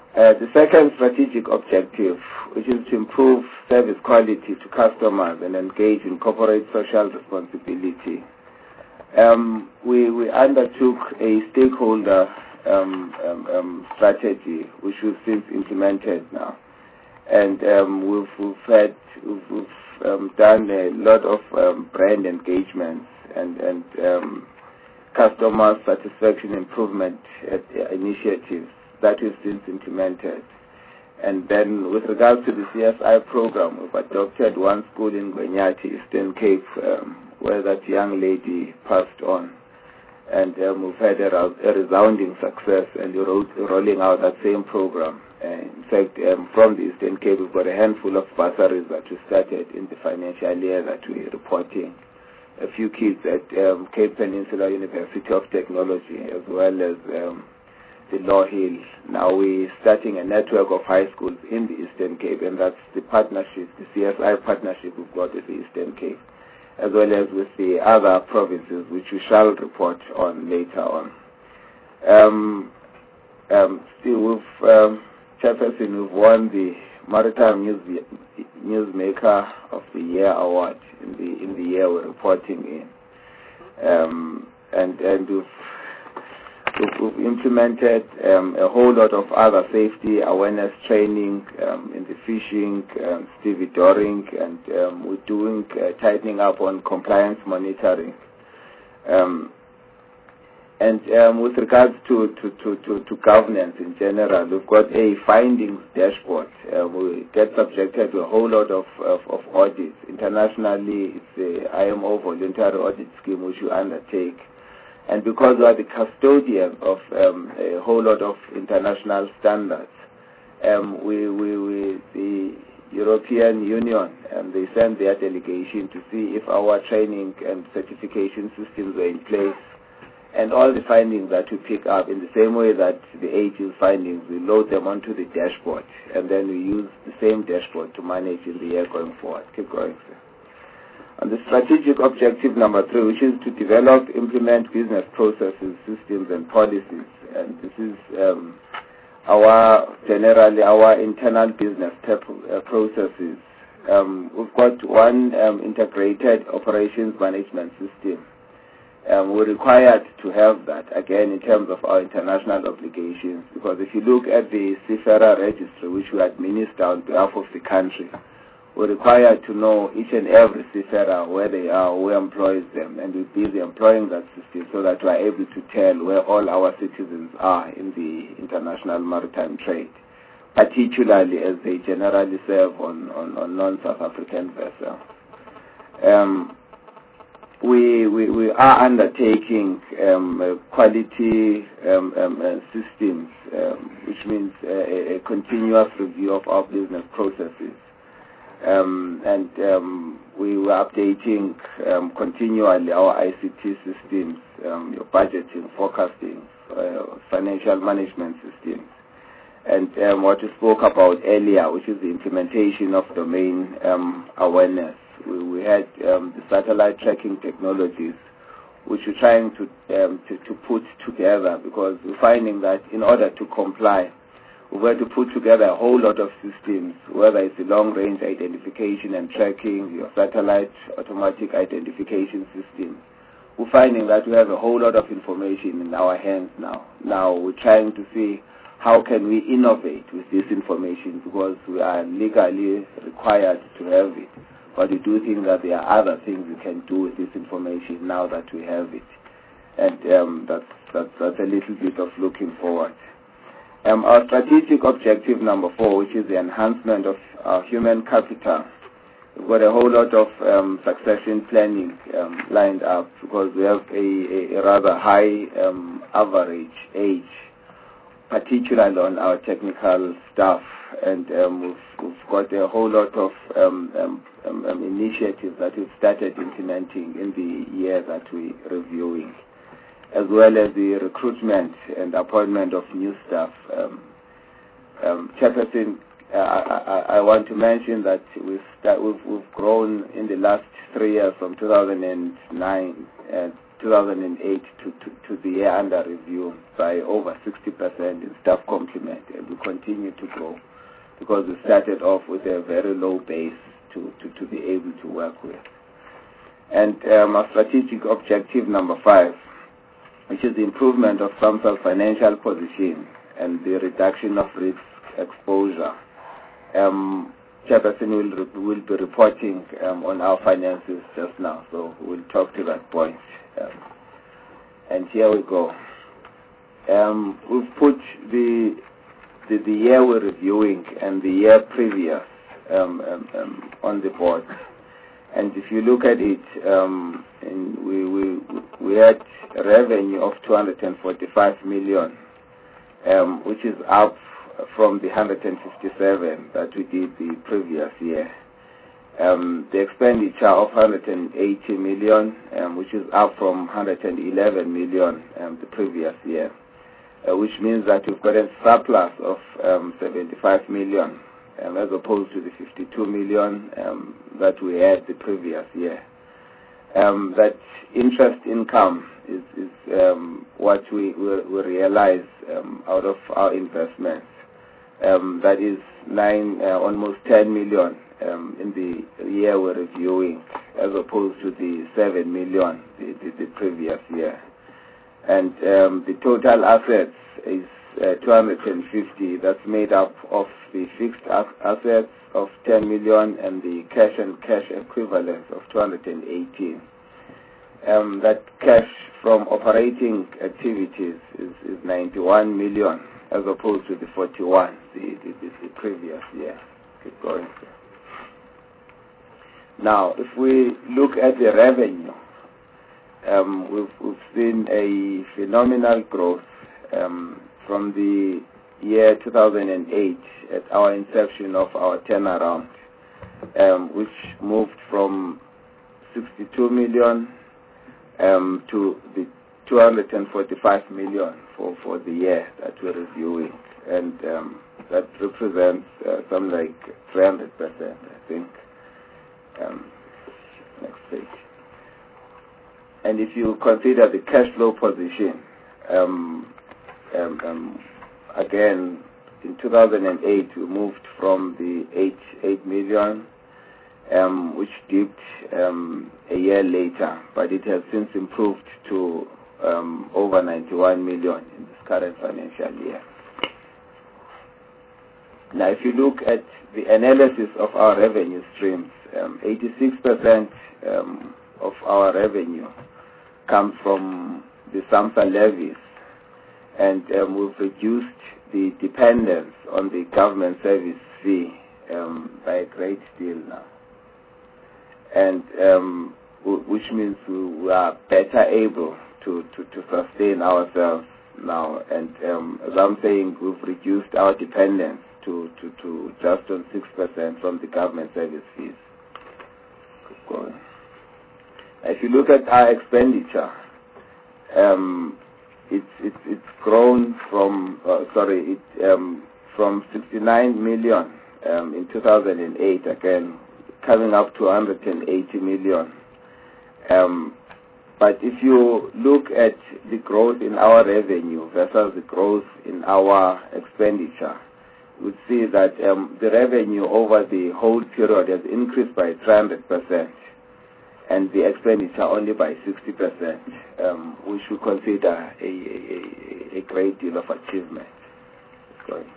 Uh, the second strategic objective, which is to improve service quality to customers and engage in corporate social responsibility. Um, we, we undertook a stakeholder um, um, um, strategy, which we've since implemented now. And um, we've, we've, had, we've, we've um, done a lot of um, brand engagements and, and um, customer satisfaction improvement initiatives that we've since implemented. And then with regards to the C S I program, we've adopted one school in Gwenyati, Eastern Cape, um, where that young lady passed on. And um, we've had a, a resounding success, and we're ro rolling out that same program. Uh, in fact, um, from the Eastern Cape, we've got a handful of bursaries that we started in the financial year that we're reporting. A few kids at um, Cape Peninsula University of Technology, as well as um, the Law Hill. Now we're starting a network of high schools in the Eastern Cape, and that's the partnership, the C S I partnership we've got with the Eastern Cape, as well as with the other provinces, which we shall report on later on. Um, um, still, we've, um, Chairperson, we've won the Maritime News, Newsmaker of the Year award in the in the year we're reporting in, um, and and we've We've implemented um, a whole lot of other safety awareness training um, in the fishing, um, stevedoring, and um, we're doing uh, tightening up on compliance monitoring. Um, and um, with regards to, to, to, to, to governance in general, we've got a findings dashboard. Uh, we get subjected to a whole lot of, of, of audits. Internationally, it's the I M O voluntary audit scheme which we undertake. And because we are the custodian of um, a whole lot of international standards, um, we, we, we, the European Union, um, they sent their delegation to see if our training and certification systems were in place. And all the findings that we pick up, in the same way that the A G's findings, we load them onto the dashboard, and then we use the same dashboard to manage in the year going forward. Keep going, sir. On the strategic objective number three, which is to develop, implement business processes, systems, and policies. And this is um, our, generally, our internal business uh, processes. Um, we've got one um, integrated operations management system. Um, we're required to have that, again, in terms of our international obligations, because if you look at the seafarer registry, which we administer on behalf of the country, we're required to know each and every seafarer, where they are, who employs them, and we're busy employing that system so that we're able to tell where all our citizens are in the international maritime trade, particularly as they generally serve on, on, on non-South African vessels. Um, we, we, we are undertaking um, uh, quality um, um, uh, systems, um, which means uh, a, a continuous review of our business processes. Um, and um, we were updating um, continually our I C T systems, um, your budgeting, forecasting, uh, financial management systems. And um, what we spoke about earlier, which is the implementation of domain um, awareness. We, we had um, the satellite tracking technologies, which we're trying to, um, to, to put together, because we're finding that in order to comply, we've got to put together a whole lot of systems, whether it's the long-range identification and tracking, your satellite automatic identification system. We're finding that we have a whole lot of information in our hands now. Now we're trying to see how can we innovate with this information, because we are legally required to have it. But we do think that there are other things we can do with this information now that we have it. And um, that's, that's, that's a little bit of looking forward. Um, our strategic objective number four, which is the enhancement of our human capital. We've got a whole lot of um, succession planning um, lined up, because we have a, a, a rather high um, average age, particularly on our technical staff. And um, we've, we've got a whole lot of um, um, um, um, initiatives that we've started implementing in the year that we're reviewing, as well as the recruitment and appointment of new staff. Um, um, Chairperson, uh, I, I, I want to mention that we've, start, we've, we've grown in the last three years, from two thousand nine uh, two thousand eight to, to, to the year under review by over sixty percent in staff complement, and we continue to grow because we started off with a very low base to, to, to be able to work with. And um, our strategic objective number five, which is the improvement of SAMSA's financial position and the reduction of risk exposure. Um, Chairperson will, re- will be reporting um, on our finances just now, so we'll talk to that point. Um, and here we go. Um, we've put the, the the year we're reviewing and the year previous um, um, um, on the board. And if you look at it, um, and we, we we had a revenue of two hundred forty-five million, um, which is up from the one hundred fifty-seven that we did the previous year. Um, the expenditure of one hundred eighty million, um, which is up from one hundred eleven million um, the previous year, uh, which means that we've got a surplus of um, seventy-five million. Um, as opposed to the fifty-two million um, that we had the previous year. Um, that interest income is, is um, what we, we, we realize um, out of our investments. Um, that is nine, uh, almost ten million um, in the year we're reviewing, as opposed to the seven million the, the, the previous year. And um, the total assets is Uh, two hundred fifty. That's made up of the fixed assets of ten million and the cash and cash equivalents of two hundred eighteen. Um, that cash from operating activities is, is ninety-one million as opposed to the forty-one the, the, the, the previous year. Keep going. Now, if we look at the revenue, um, we've, we've seen a phenomenal growth um, from the year two thousand eight, at our inception of our turnaround, um, which moved from sixty-two million um, to the two hundred forty-five million for, for the year that we're reviewing. And um, that represents uh, something like three hundred percent, I think. Um, next page. And if you consider the cash flow position, um, Um, um, again, in two thousand eight, we moved from the eight, eight million, um, which dipped um, a year later, but it has since improved to um, over ninety-one million in this current financial year. Now, if you look at the analysis of our revenue streams, um, eighty-six percent um, of our revenue comes from the SAMSA levies, and um, we've reduced the dependence on the government service fee um, by a great deal now. And um, w- which means we are better able to, to, to sustain ourselves now. And um, as I'm saying, we've reduced our dependence to, to, to just on six percent from the government service fees. Keep going. If you look at our expenditure, um, It's, it's it's grown from uh, sorry it um, from sixty-nine million um, in two thousand eight, again coming up to one hundred eighty million. Um, but if you look at the growth in our revenue versus the growth in our expenditure, you would see that um, the revenue over the whole period has increased by three hundred percent. And the expenditure only by sixty percent, um, which we consider a, a, a great deal of achievement. Going.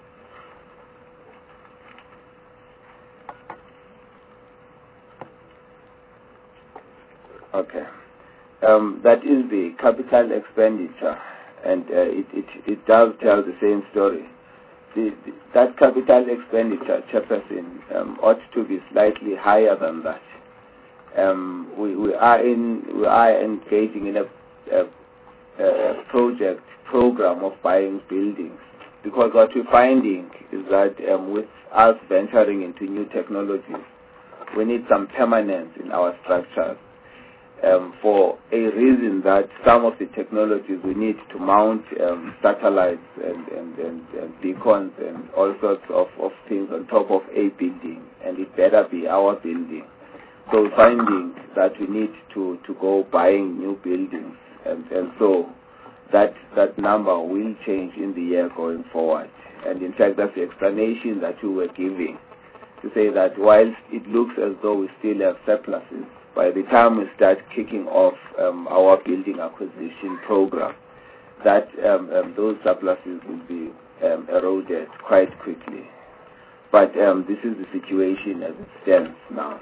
Okay. Um, that is the capital expenditure, and uh, it, it, it does tell the same story. The, the, that capital expenditure, Chairperson, um, ought to be slightly higher than that. Um, we, we are in we are engaging in a, a, a project program of buying buildings, because what we're finding is that um, with us venturing into new technologies, we need some permanence in our structures. Um, for a reason that some of the technologies we need to mount um, satellites and, and, and, and beacons and all sorts of, of things on top of a building, and it better be our building. so finding that we need to, to go buying new buildings, and, and so that that number will change in the year going forward. And in fact, that's the explanation that we were giving, to say that whilst it looks as though we still have surpluses, by the time we start kicking off um, our building acquisition program, that um, um, those surpluses will be um, eroded quite quickly. But um, this is the situation as it stands now.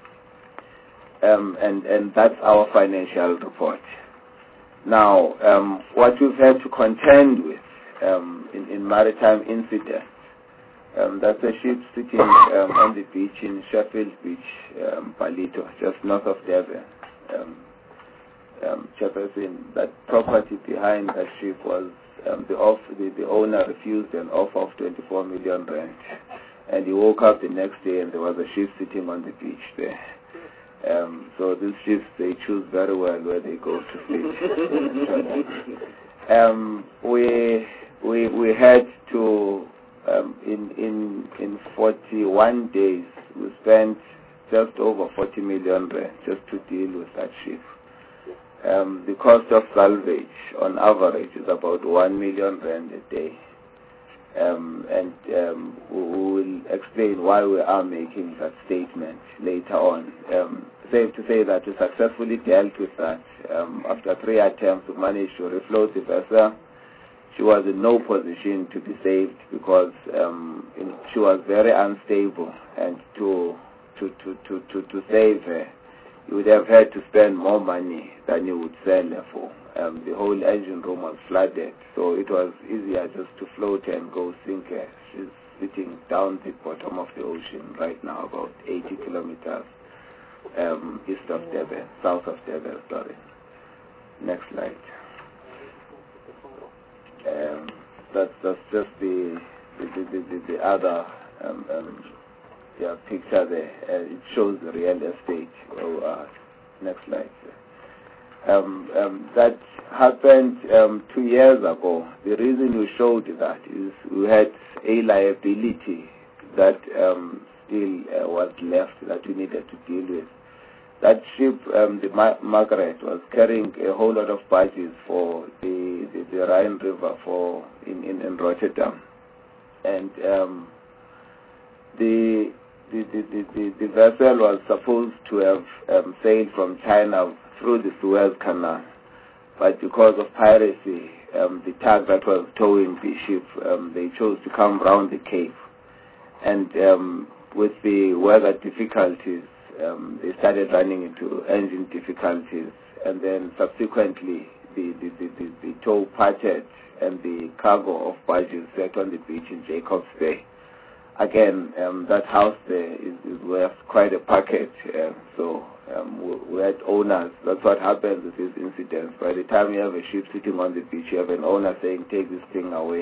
Um, and, and that's our financial report. Now, um, what we've had to contend with um, in, in maritime incidents, um, that's a ship sitting um, on the beach in Sheffield Beach, um, Palito, just north of Devon. Um, um, Chairperson, that property behind that ship was um, the, off, the, the owner refused an offer of twenty-four million rand, and he woke up the next day and there was a ship sitting on the beach there. Um, so these ships, they choose very well where they go to sleep. um, we we we had to um, in in in forty-one days we spent just over forty million rand just to deal with that ship. Um, the cost of salvage on average is about one million rand a day. Um, and um, we will explain why we are making that statement later on. Um, safe to say that we successfully dealt with that. Um, after three attempts, we managed to refloat the vessel. She was in no position to be saved because um, in, she was very unstable, and to to, to, to, to to save her, you would have had to spend more money than you would sell her for. Um, the whole engine room was flooded, so it was easier just to float and go sink her. She's sitting down the bottom of the ocean right now, about eighty kilometers um, east of Durban, south of Durban, sorry. Next slide. Um, that's, that's just the the, the, the, the other um, um, yeah, picture there. Uh, it shows the real estate. Oh, uh, next slide. Um, um, that happened um, two years ago. The reason we showed that is we had a liability that um, still uh, was left that we needed to deal with. That ship, um, the Ma Margaret, was carrying a whole lot of barges for the, the, the Rhine River for in, in, in Rotterdam. And um, the, the, the, the, the vessel was supposed to have um, sailed from China through the Suez Canal, but because of piracy, um, the tug that was towing the ship, um, they chose to come round the Cape, and um, with the weather difficulties, um, they started running into engine difficulties, and then subsequently the, the, the, the, the tow parted and the cargo of barges set on the beach in Jacobs Bay. Again, um, that house there is, is worth quite a package, uh, so um, we, we had owners. That's what happens with these incidents. By the time you have a ship sitting on the beach, you have an owner saying, take this thing away.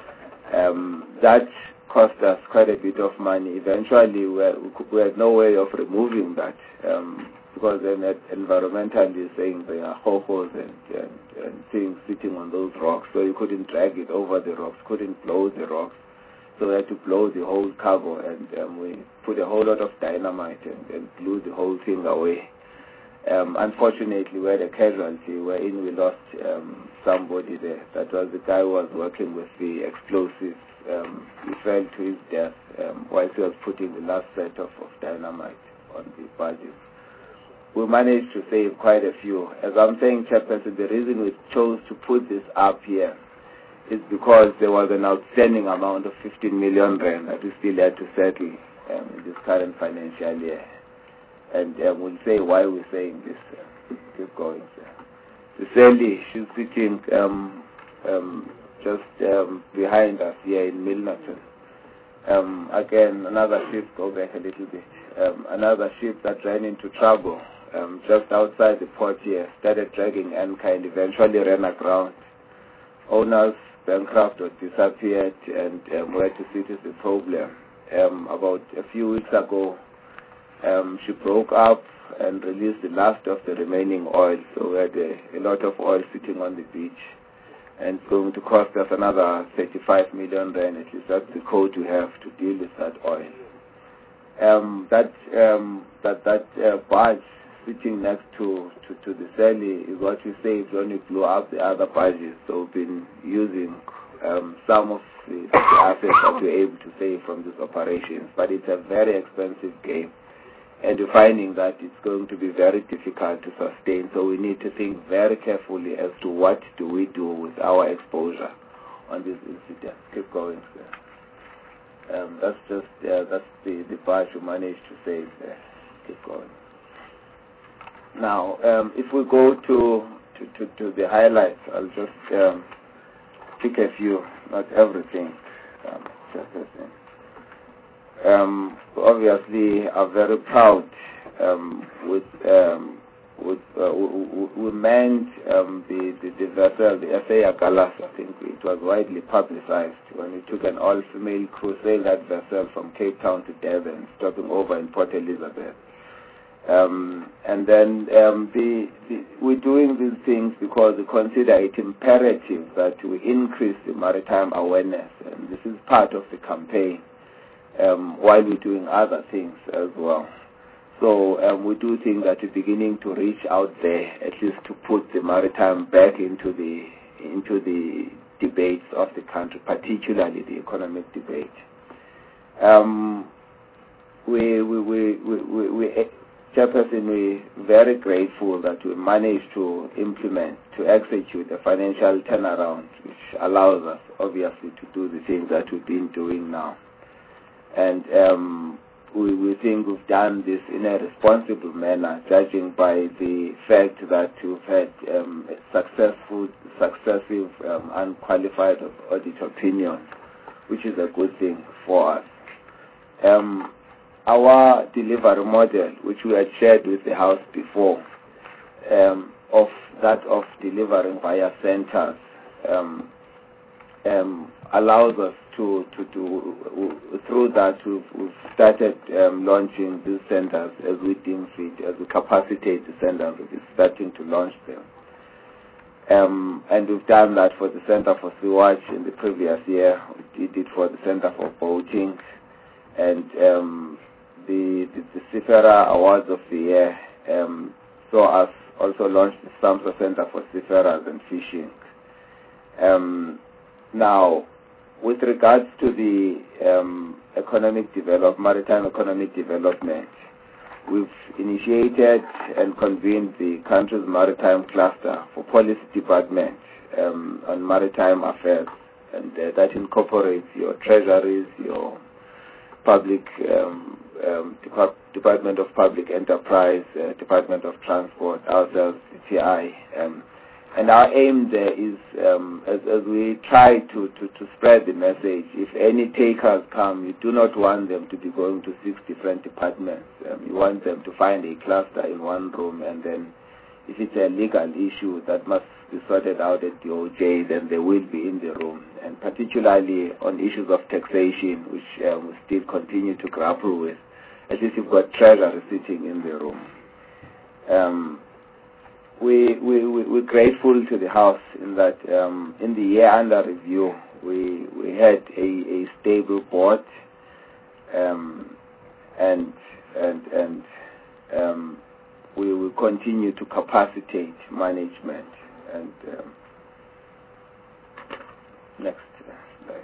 Um, that cost us quite a bit of money. Eventually, we had, we had no way of removing that, um, because then environmentally saying there are ho-hos and, and, and things sitting on those rocks, so you couldn't drag it over the rocks, couldn't blow the rocks. So we had to blow the whole cargo, and um, we put a whole lot of dynamite and, and blew the whole thing away. Um, unfortunately, we had a casualty wherein we lost um, somebody there. That was the guy who was working with the explosives. Um, he fell to his death um, while he was putting the last set of, of dynamite on the barges. We managed to save quite a few. As I'm saying, Chairperson, the reason we chose to put this up here is because there was an outstanding amount of fifteen million rand that we still had to settle um, in this current financial year. And um, we'll say why we're saying this. Uh, keep going, sir. The Sally, she's sitting um, um, just um, behind us here in Milnerton. Um, again, another ship, go back a little bit, um, another ship that ran into trouble um, just outside the port here, started dragging anchor and eventually ran aground. Owners bankrupt or disappeared, and um, we had to sit with the problem. Um, about a few weeks ago, um, she broke up and released the last of the remaining oil, so we had a, a lot of oil sitting on the beach, and it's going to cost us another thirty-five million rand, at least that's the code we have to deal with that oil. um, that um, that that uh, barge sitting next to, to, to the celly is what we saved when we blew up the other barges. So we've been using um, some of the, the assets that we're able to save from these operations, but it's a very expensive game, and we're finding that it's going to be very difficult to sustain. So we need to think very carefully as to what do we do with our exposure on this incident. Keep going, sir. Um, that's just uh, that's the the barge we managed to save there. Keep going. Now, um, if we go to, to, to, to the highlights, I'll just um, pick a few, not everything. Um, just a thing. Um, obviously, are very proud um, with um, with uh, we, we manned um, the, the the vessel, the S A Agalas. I think it was widely publicized when we took an all-female crew sail that vessel from Cape Town to Durban, stopping over in Port Elizabeth. Um, and then um, the, the, we're doing these things because we consider it imperative that we increase the maritime awareness, and this is part of the campaign, um, while we're doing other things as well. So um, we do think that we're beginning to reach out there, at least to put the maritime back into the into the debates of the country, particularly the economic debate. Um, we we we we, we, we Chairperson, we're very grateful that we managed to implement, to execute a financial turnaround, which allows us, obviously, to do the things that we've been doing now. And um, we, we think we've done this in a responsible manner, judging by the fact that we've had um, successful, successive, um, unqualified audit opinions, which is a good thing for us. Um, Our delivery model, which we had shared with the House before, um, of that of delivering via centers, um, um, allows us to, to, to through that we've, we've started um, launching these centers as we deem fit, as we capacitate the centers, we're starting to launch them. Um, and we've done that for the Center for Sewage in the previous year. We did it for the Center for Boating, and um, The, the, the Seafarer Awards of the Year um, saw us also launch the SAMSA Center for Seafarers and Fishing. Um, now, with regards to the um, economic development, maritime economic development, we've initiated and convened the country's maritime cluster for policy department um, on maritime affairs, and uh, that incorporates your treasuries, your public um, um, Depart Department of Public Enterprise, uh, Department of Transport, ourselves, C T I, um, and our aim there is, um, as, as we try to, to, to spread the message, if any takers come, you do not want them to be going to six different departments. Um, you want them to find a cluster in one room, and then if it's a legal issue that must be sorted out at the O J, then they will be in the room. And particularly on issues of taxation, which um, we still continue to grapple with, at least you've got treasury sitting in the room. Um, we, we, we, we're grateful to the House in that um, in the year under review, we, we had a, a stable board, um, and, and, and um, we will continue to capacitate management. And um, next slide.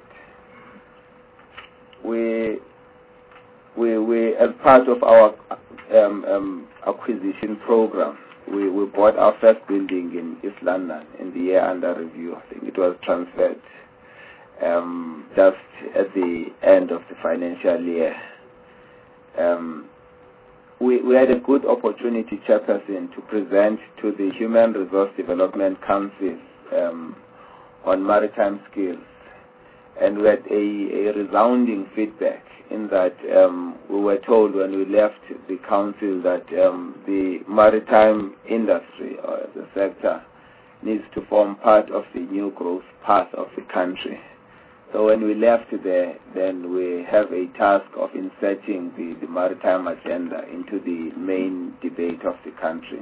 We, we, we, as part of our um, um, acquisition program, we, we bought our first building in East London in the year under review. I think it was transferred um, just at the end of the financial year. Um, We, we had a good opportunity, Chairperson, to present to the Human Resource Development Council um, on maritime skills. And we had a, a resounding feedback in that um, we were told when we left the council that um, the maritime industry or the sector needs to form part of the new growth path of the country. So when we left there, then we have a task of inserting the, the maritime agenda into the main debate of the country.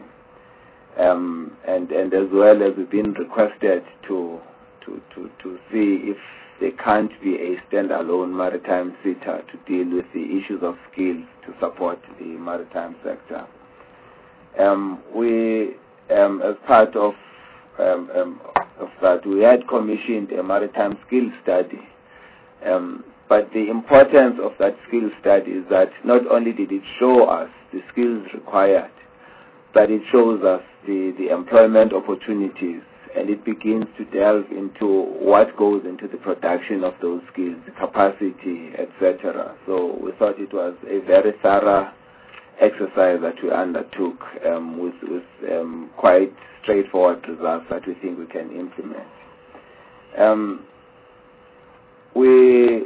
Um, and, and as well as we've been requested to, to, to, to see if there can't be a standalone maritime SETA to deal with the issues of skills to support the maritime sector. Um, we, um, as part of, um, um, of that, we had commissioned a maritime skills study. Um, but the importance of that skills study is that not only did it show us the skills required, but it shows us the, the employment opportunities, and it begins to delve into what goes into the production of those skills, the capacity, et cetera. So we thought it was a very thorough exercise that we undertook um, with, with um, quite straightforward results that we think we can implement. Um, we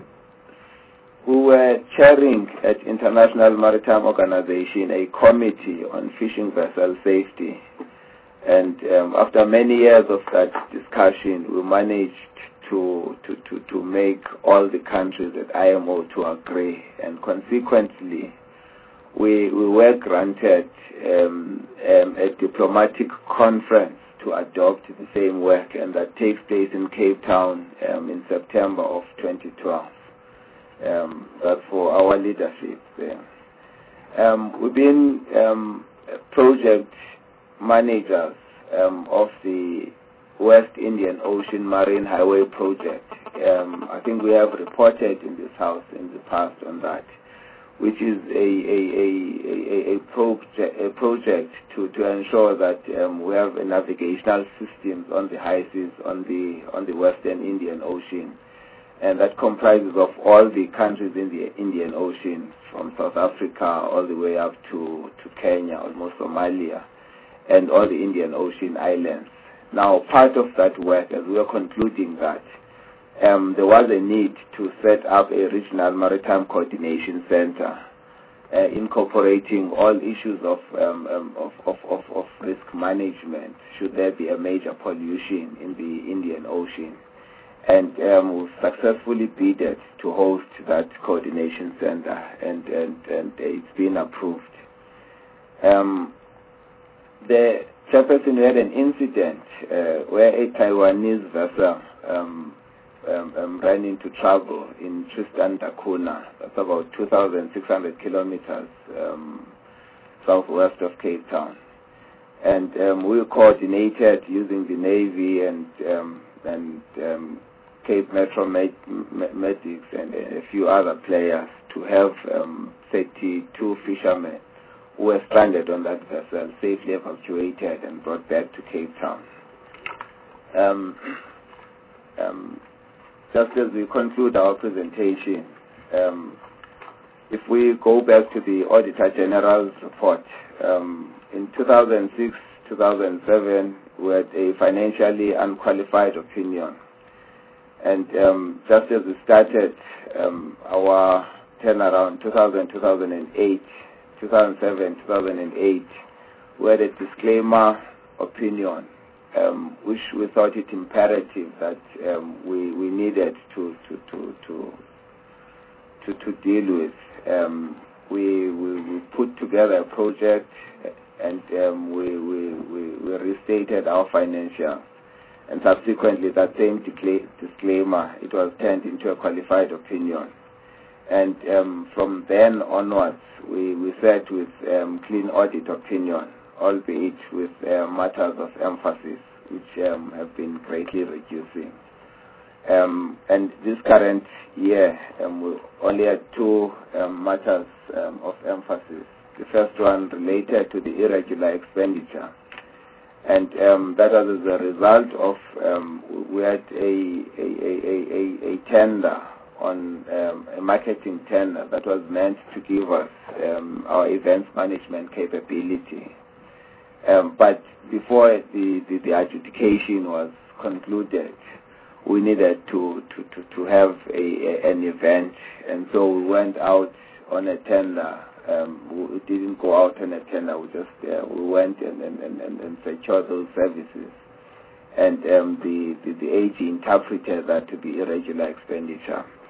we were chairing at International Maritime Organization a committee on fishing vessel safety, and um, after many years of that discussion, we managed to, to, to, to make all the countries at I M O to agree, and consequently, we, we were granted um, um, a diplomatic conference to adopt the same work, and that takes place in Cape Town um, in September of twenty twelve. Um, that's for our leadership there. Um, we've been um, project managers um, of the West Indian Ocean Marine Highway Project. Um, I think we have reported in this house in the past on that, which is a a a a, a, proje- a project to, to ensure that um, we have a navigational systems on the high seas on the on the Western Indian Ocean, and that comprises of all the countries in the Indian Ocean, from South Africa all the way up to to Kenya, almost Somalia, and all the Indian Ocean islands. Now, part of that work, as we are concluding that, Um, there was a need to set up a regional maritime coordination center, uh, incorporating all issues of, um, um, of, of, of, of risk management should there be a major pollution in the Indian Ocean. And um, we've successfully bidded to host that coordination center, and, and, and it's been approved. Um, the chairperson had an incident uh, where a Taiwanese vessel um, Um, um, ran into trouble in Tristan da Cunha. That's about two thousand six hundred kilometers um, southwest of Cape Town. And um, we coordinated using the Navy and um, and um, Cape Metro Med- Medics and a few other players to have um, thirty-two fishermen who were stranded on that vessel safely evacuated and brought back to Cape Town. Um, um, Just as we conclude our presentation, um, if we go back to the Auditor General's report, um, in two thousand six, two thousand seven, we had a financially unqualified opinion. And um, just as we started um, our turnaround, two thousand, two thousand eight, two thousand seven, two thousand eight, we had a disclaimer opinion. Um, which we thought it imperative that um, we we needed to to to to to, to deal with. Um, we, we we put together a project, and um, we, we we we restated our financials, and subsequently that same disclaimer, it was turned into a qualified opinion. And um, from then onwards, we we said with um, clean audit opinion, albeit with uh, matters of emphasis, which um, have been greatly reducing. Um, and this current year, um, we only had two um, matters um, of emphasis. The first one related to the irregular expenditure. And um, that was as a result of, um, we had a, a, a, a, a tender on um, a marketing tender that was meant to give us um, our events management capability. Um, but before the, the, the adjudication was concluded, we needed to, to, to, to have a, a, an event, and so we went out on a tender. Um, we didn't go out on a tender, we just uh, we went and, and, and, and secured those services. And um, the, the, the A G interpreted that to be irregular expenditure.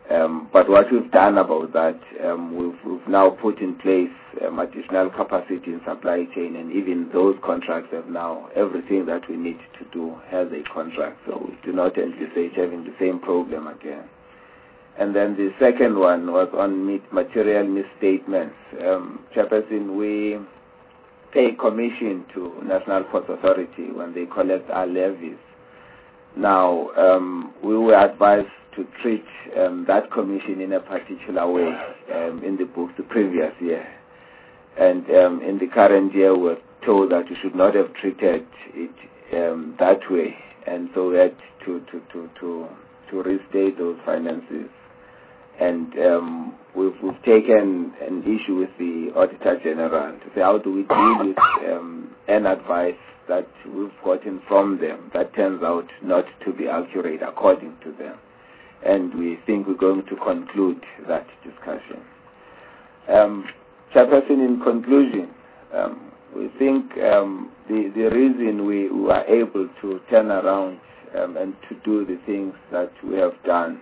Um, but what we've done about that, um, we've, we've now put in place um, additional capacity in supply chain, and even those contracts have now everything that we need to do has a contract, so we do not envisage having the same problem again. And then the second one was on material misstatements. Um, Chairperson, we pay commission to National Ports Authority when they collect our levies. Now, um, we were advised to treat um, that commission in a particular way um, in the books the previous year. And um, in the current year, we're told that we should not have treated it um, that way. And so we had to, to, to, to, to restate those finances. And um, we've, we've taken an issue with the Auditor General to say, how do we deal with um, an advice that we've gotten from them that turns out not to be accurate according to them. And we think we're going to conclude that discussion. Um, Chairperson, in conclusion, um, we think um, the, the reason we were able to turn around um, and to do the things that we have done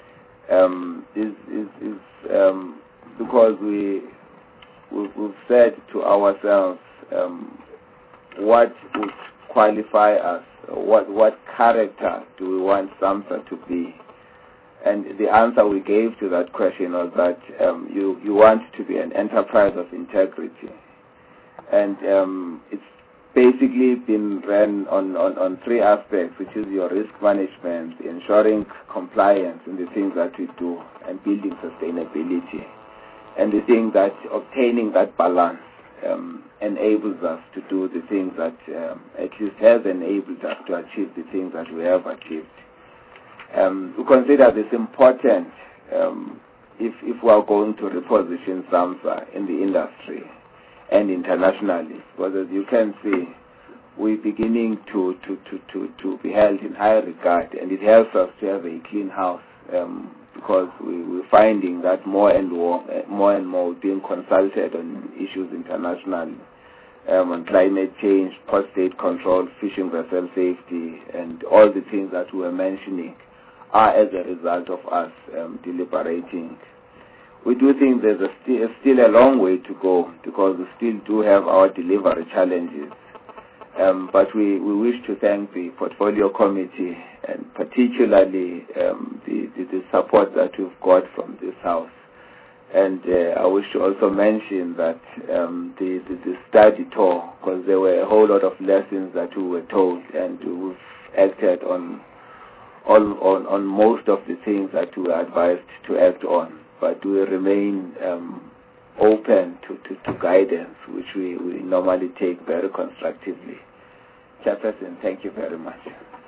um, is, is, is um, because we, we've, we've said to ourselves um, what would qualify us, what, what character do we want SAMSA to be. And the answer we gave to that question was that um, you, you want to be an enterprise of integrity. And um, it's basically been run on, on, on three aspects, which is your risk management, ensuring compliance in the things that we do, and building sustainability. And the thing that obtaining that balance um, enables us to do the things that um, at least has enabled us to achieve the things that we have achieved. Um, we consider this important um, if, if we are going to reposition SAMSA in the industry and internationally, because as you can see, we're beginning to, to, to, to, to be held in high regard, and it helps us to have a clean house um, because we, we're finding that more and more, more and more being consulted on issues internationally, um, on climate change, post-state control, fishing vessel safety, and all the things that we were mentioning are as a result of us um, deliberating. We do think there's a st still a long way to go because we still do have our delivery challenges. Um, but we, we wish to thank the Portfolio Committee and particularly um, the, the, the support that we've got from this House. And uh, I wish to also mention that um, the, the, the study tour, because there were a whole lot of lessons that we were told, and we've acted on On, on, on most of the things that we are advised to act on, but we remain um, open to, to, to guidance, which we, we normally take very constructively. Chairperson, thank you very much.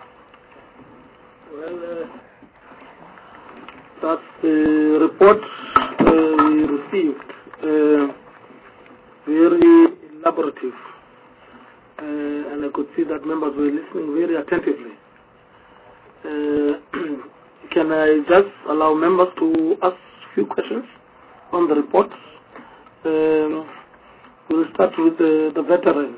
Well, uh, that's the report uh, we received, uh, very elaborative, uh, and I could see that members were listening very attentively. Uh, can I just allow members to ask a few questions on the report? Um, we'll start with the, the veteran,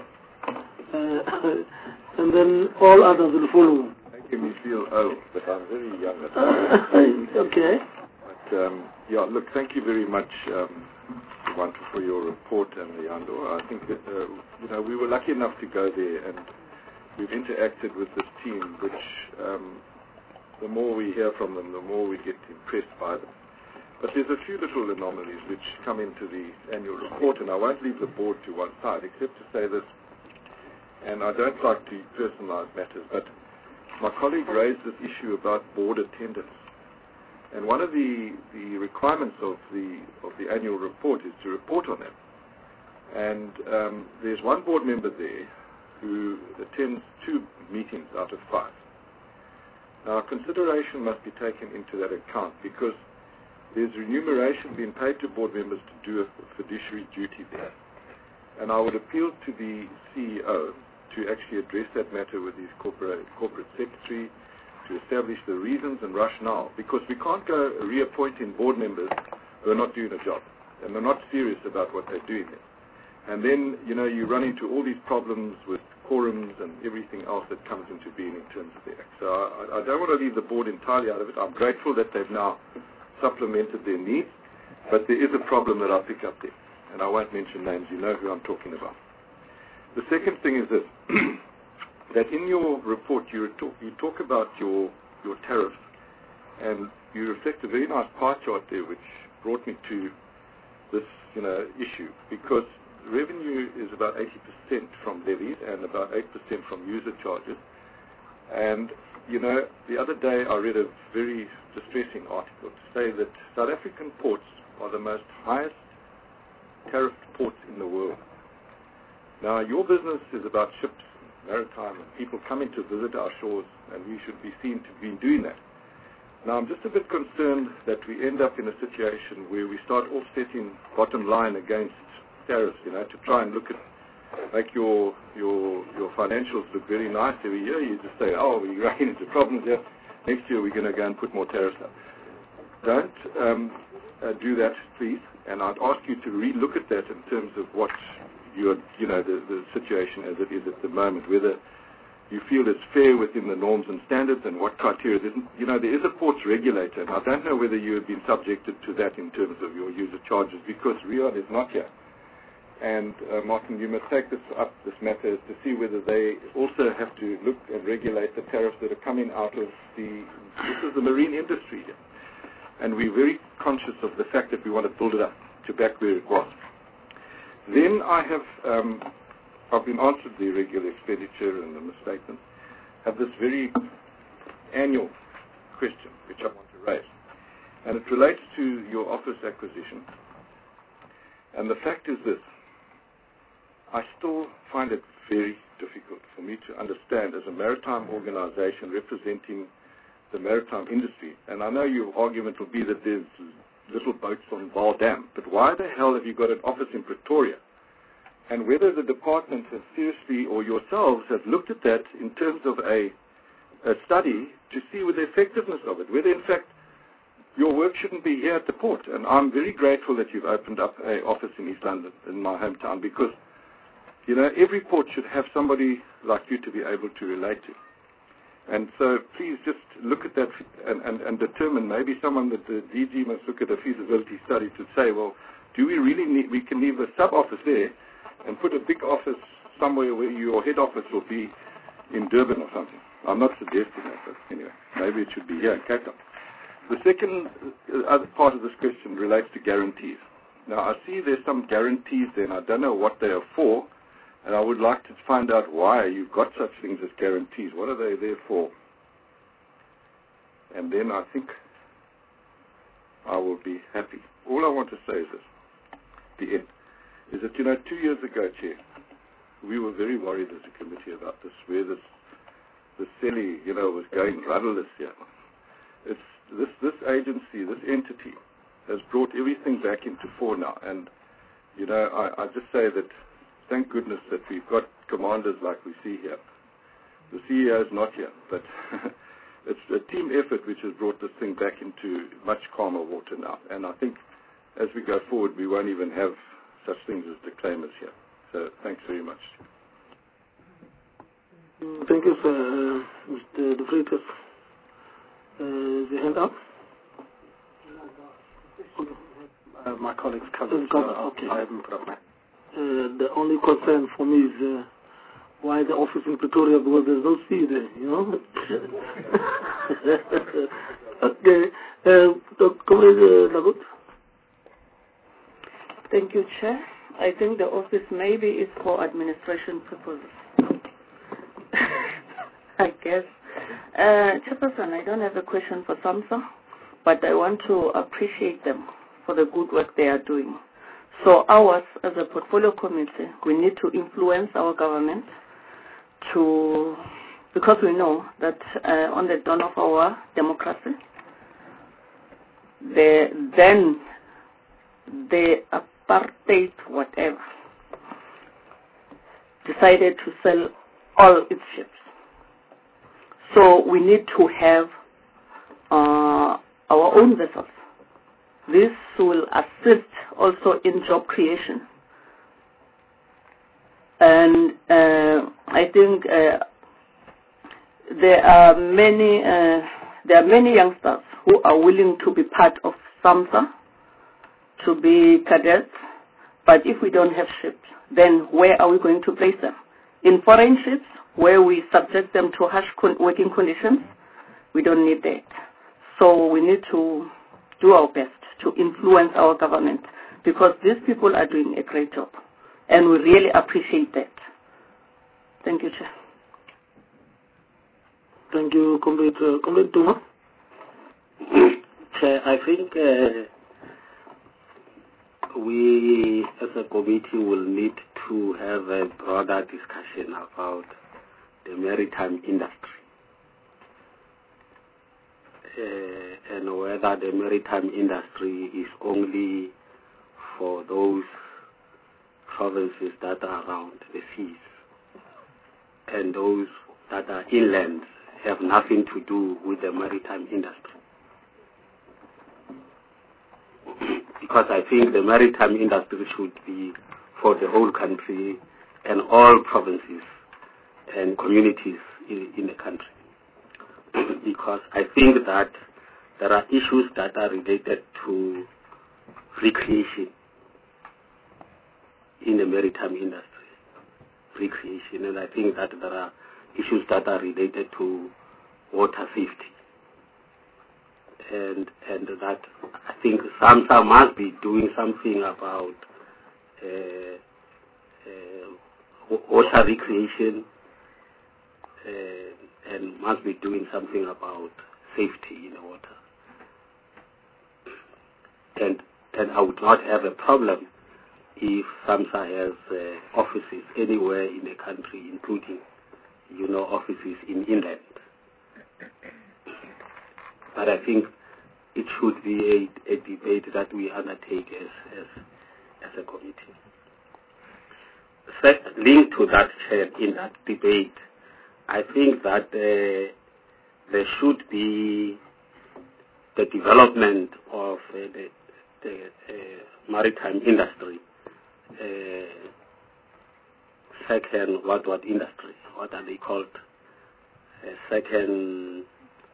uh, and then all others will follow. Making me feel old, but I'm very young at heart. Okay. But, um, yeah, look, thank you very much, um, Wanta, for your report and Leandro. I think that, uh, you know, we were lucky enough to go there, and we've interacted with this team, which um, the more we hear from them, the more we get impressed by them. But there's a few little anomalies which come into the annual report, and I won't leave the board to one side, except to say this, and I don't like to personalize matters, but my colleague raised this issue about board attendance. And one of the, the requirements of the, of the annual report is to report on that. And um, there's one board member there who attends two meetings out of five. Now, consideration must be taken into that account because there's remuneration being paid to board members to do a fiduciary duty there. And I would appeal to the C E O to actually address that matter with his corporate, corporate secretary to establish the reasons and rationale, because we can't go reappointing board members who are not doing a job and they're not serious about what they're doing there. And then, you know, you run into all these problems with quorums and everything else that comes into being in terms of the Act. So I, I don't want to leave the board entirely out of it. I'm grateful that they've now supplemented their needs, but there is a problem that I pick up there, and I won't mention names. You know who I'm talking about. The second thing is this, that in your report you talk, you talk about your, your tariffs, and you reflect a very nice pie chart there, which brought me to this, you know, issue, because revenue is about eighty percent from levies and about eight percent from user charges. And, you know, the other day I read a very distressing article to say that South African ports are the most highest tariffed ports in the world. Now, your business is about ships, maritime, and people coming to visit our shores, and we should be seen to be doing that. Now, I'm just a bit concerned that we end up in a situation where we start offsetting bottom line against tariffs, you know, to try and look at, make your your your financials look very nice every year. You just say, oh, we're running into problems here. Next year we're going to go and put more tariffs up. Don't um, uh, do that, please. And I'd ask you to re-look at that in terms of what your, you know, the, the situation as it is at the moment, whether you feel it's fair within the norms and standards and what criteria. You know, there is a ports regulator, and I don't know whether you have been subjected to that in terms of your user charges, because Riyadh is not here. And, uh, Martin, you must take this up, this matter, to see whether they also have to look and regulate the tariffs that are coming out of the, this is the marine industry here. And we're very conscious of the fact that we want to build it up to back where it was. Then I have, um, I've been answered the irregular expenditure and the misstatement, have this very annual question which I want to raise. And it relates to your office acquisition. And the fact is this, I still find it very difficult for me to understand as a maritime organization representing the maritime industry, and I know your argument will be that there's little boats on Vaal Dam, but why the hell have you got an office in Pretoria? And whether the department has seriously, or yourselves, have looked at that in terms of a, a study to see with the effectiveness of it, whether in fact your work shouldn't be here at the port. And I'm very grateful that you've opened up an office in East London, in my hometown, because, you know, every port should have somebody like you to be able to relate to. And so please just look at that and, and, and determine, maybe someone that the D G must look at a feasibility study to say, well, do we really need, we can leave a sub-office there and put a big office somewhere where your head office will be in Durban or something. I'm not suggesting that, but anyway, maybe it should be here in Cape Town. The second uh, other part of this question relates to guarantees. Now, I see there's some guarantees there, and I don't know what they are for, and I would like to find out why you've got such things as guarantees. What are they there for? And then I think I will be happy. All I want to say is this, the end, is that, you know, two years ago, Chair, we were very worried as a committee about this, where this, this silly, you know, was going rudderless here. It's, this, this agency, this entity, has brought everything back into fore now. And, you know, I, I just say that thank goodness that we've got commanders like we see here. The C E O is not here, but it's a team effort which has brought this thing back into much calmer water now. And I think as we go forward, we won't even have such things as declaimers here. So thanks very much. Thank you, sir. Mister De Vries. Uh, is your hand up? Uh, my colleagues covered, covered. So Okay. I haven't put up my... Uh, the only concern for me is uh, why the office in Pretoria, because there's no sea there, you know. Okay. Uh, Comrade Lagut. Thank you, Chair. I think the office maybe is for administration purposes. I guess. Uh, Chairperson, I don't have a question for SAMSA, but I want to appreciate them for the good work they are doing. So ours, as a portfolio committee, we need to influence our government to, because we know that uh, on the dawn of our democracy, the, then the apartheid, whatever, decided to sell all its ships. So we need to have uh, our own vessels. This will assist also in job creation. And uh, I think uh, there are many uh, There are many youngsters who are willing to be part of SAMSA, to be cadets, but if we don't have ships, then where are we going to place them? In foreign ships, where we subject them to harsh con- working conditions, we don't need that. So we need to do our best to influence our government, because these people are doing a great job, and we really appreciate that. Thank you, Chair. Thank you, Comrade uh, Comrade Duma. Chair, I think uh, we as a committee will need to have a broader discussion about the maritime industry uh, and whether the maritime industry is only for those provinces that are around the seas, and those that are inland have nothing to do with the maritime industry. Because I think the maritime industry should be for the whole country and all provinces and communities in, in the country. Because I think that there are issues that are related to recreation in the maritime industry. Recreation, and I think that there are issues that are related to water safety. And and that I think SAMSA must be doing something about uh, uh, water recreation uh, and must be doing something about safety in the water. And and I would not have a problem if SAMSA has uh, offices anywhere in the country, including, you know, offices in inland. But I think it should be a, a debate that we undertake as as, as a committee. Set, linked to that, Chair, in that debate, I think that uh, there should be the development of uh, the, the uh, maritime industry. Uh, second, what what industry? What are they called? Uh, second,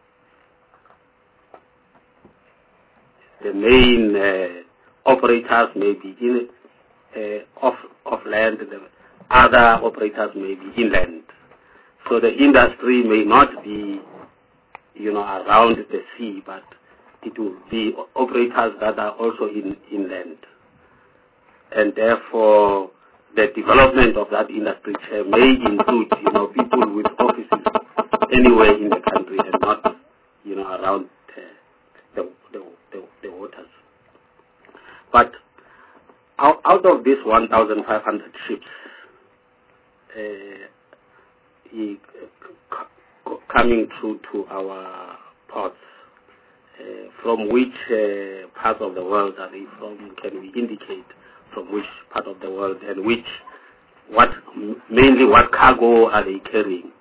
the main uh, operators may be in uh, off off land. The other operators may be inland. So the industry may not be, you know, around the sea, but it will be operators that are also in inland. And therefore, the development of that industry may include, you know, people with offices anywhere in the country and not, you know, around uh, the, the, the, the waters. But out, out of these one thousand five hundred ships uh, coming through to our ports, uh, from which uh, parts of the world are they from? Can we indicate from which part of the world, and which, what, mainly what cargo are they carrying?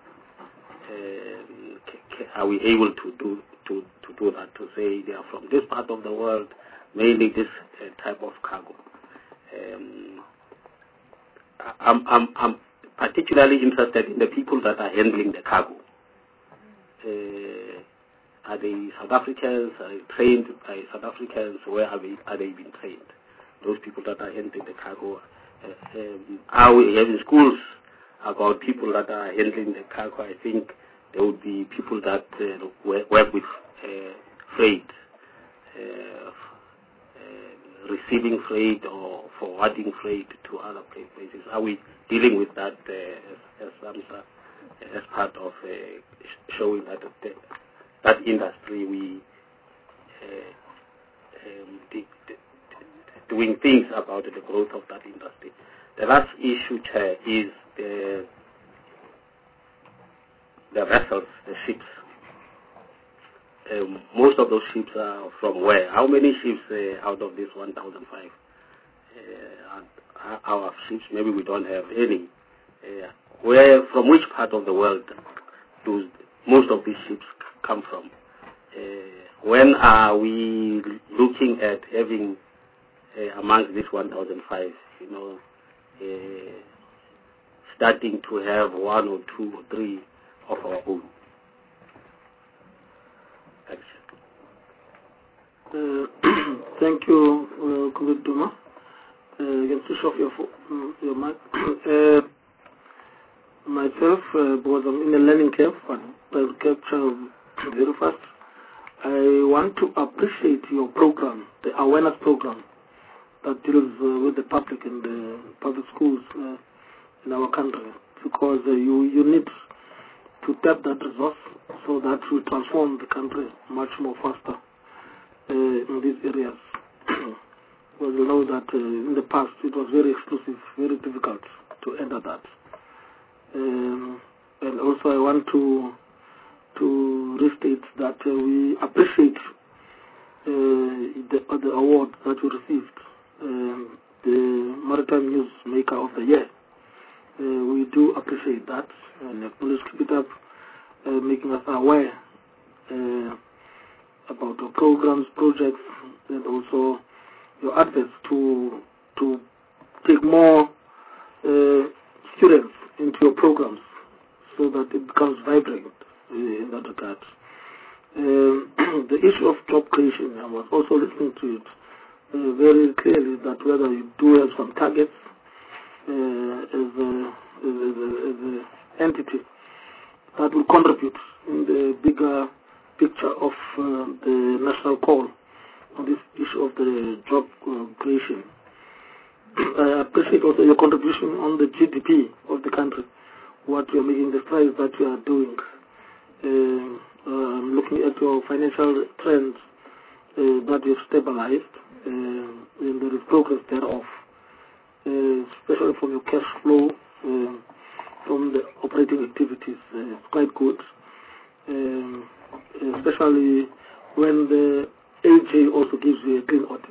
Uh, are we able to do to, to do that, to say they are from this part of the world, mainly this uh, type of cargo? Um, I'm, I'm, I'm particularly interested in the people that are handling the cargo. Uh, are they South Africans? Are they trained by South Africans? Where are they, are they being trained? Those people that are handling the cargo. Uh, um, are we having schools about people that are handling the cargo? I think there would be people that uh, work, work with uh, freight, uh, uh, receiving freight or forwarding freight to other places. Are we dealing with that uh, as, as, as part of uh, showing that the, that industry we uh, um, the, the, doing things about the growth of that industry? The last issue, Chair, is the the vessels, the ships. Um, most of those ships are from where? How many ships uh, out of this one thousand five uh, are our ships? Maybe we don't have any. Uh, where, from which part of the world do most of these ships come from? Uh, when are we looking at having uh, amongst this one thousand five, you know, uh, starting to have one or two or three of our own? action. Uh, thank you, uh, Comrade Duma. Uh, you can switch off your, phone, your mic. uh, myself, uh, because I'm in a learning curve, but I'll capture very fast. I want to appreciate your program, the awareness program that deals uh, with the public and the public schools uh, in our country, because uh, you, you need to tap that resource so that we transform the country much more faster uh, in these areas. Well, you know that uh, in the past it was very exclusive, very difficult to enter that. Um, and also I want to to restate that uh, we appreciate uh, the, uh, the award that we received, um, the Maritime Newsmaker of the Year. Uh, we do appreciate that, and please keep it up, uh, making us aware uh, about our programs, projects, and also your advice to to take more uh, students into your programs so that it becomes vibrant uh, in that regard. Um, the issue of job creation, I was also listening to it uh, very clearly, that whether you do have some targets uh, as a as a, as a entity that will contribute in the bigger picture of uh, the national call on this issue of the job uh, creation. I appreciate also your contribution on the G D P of the country, what you're making, the strides that you are doing. Uh, uh, looking at your financial trends uh, that you've stabilized, uh, and there is progress thereof, uh, especially from your cash flow uh, from the operating activities. Uh, it's quite good, um, especially when the A J also gives you a clean audit.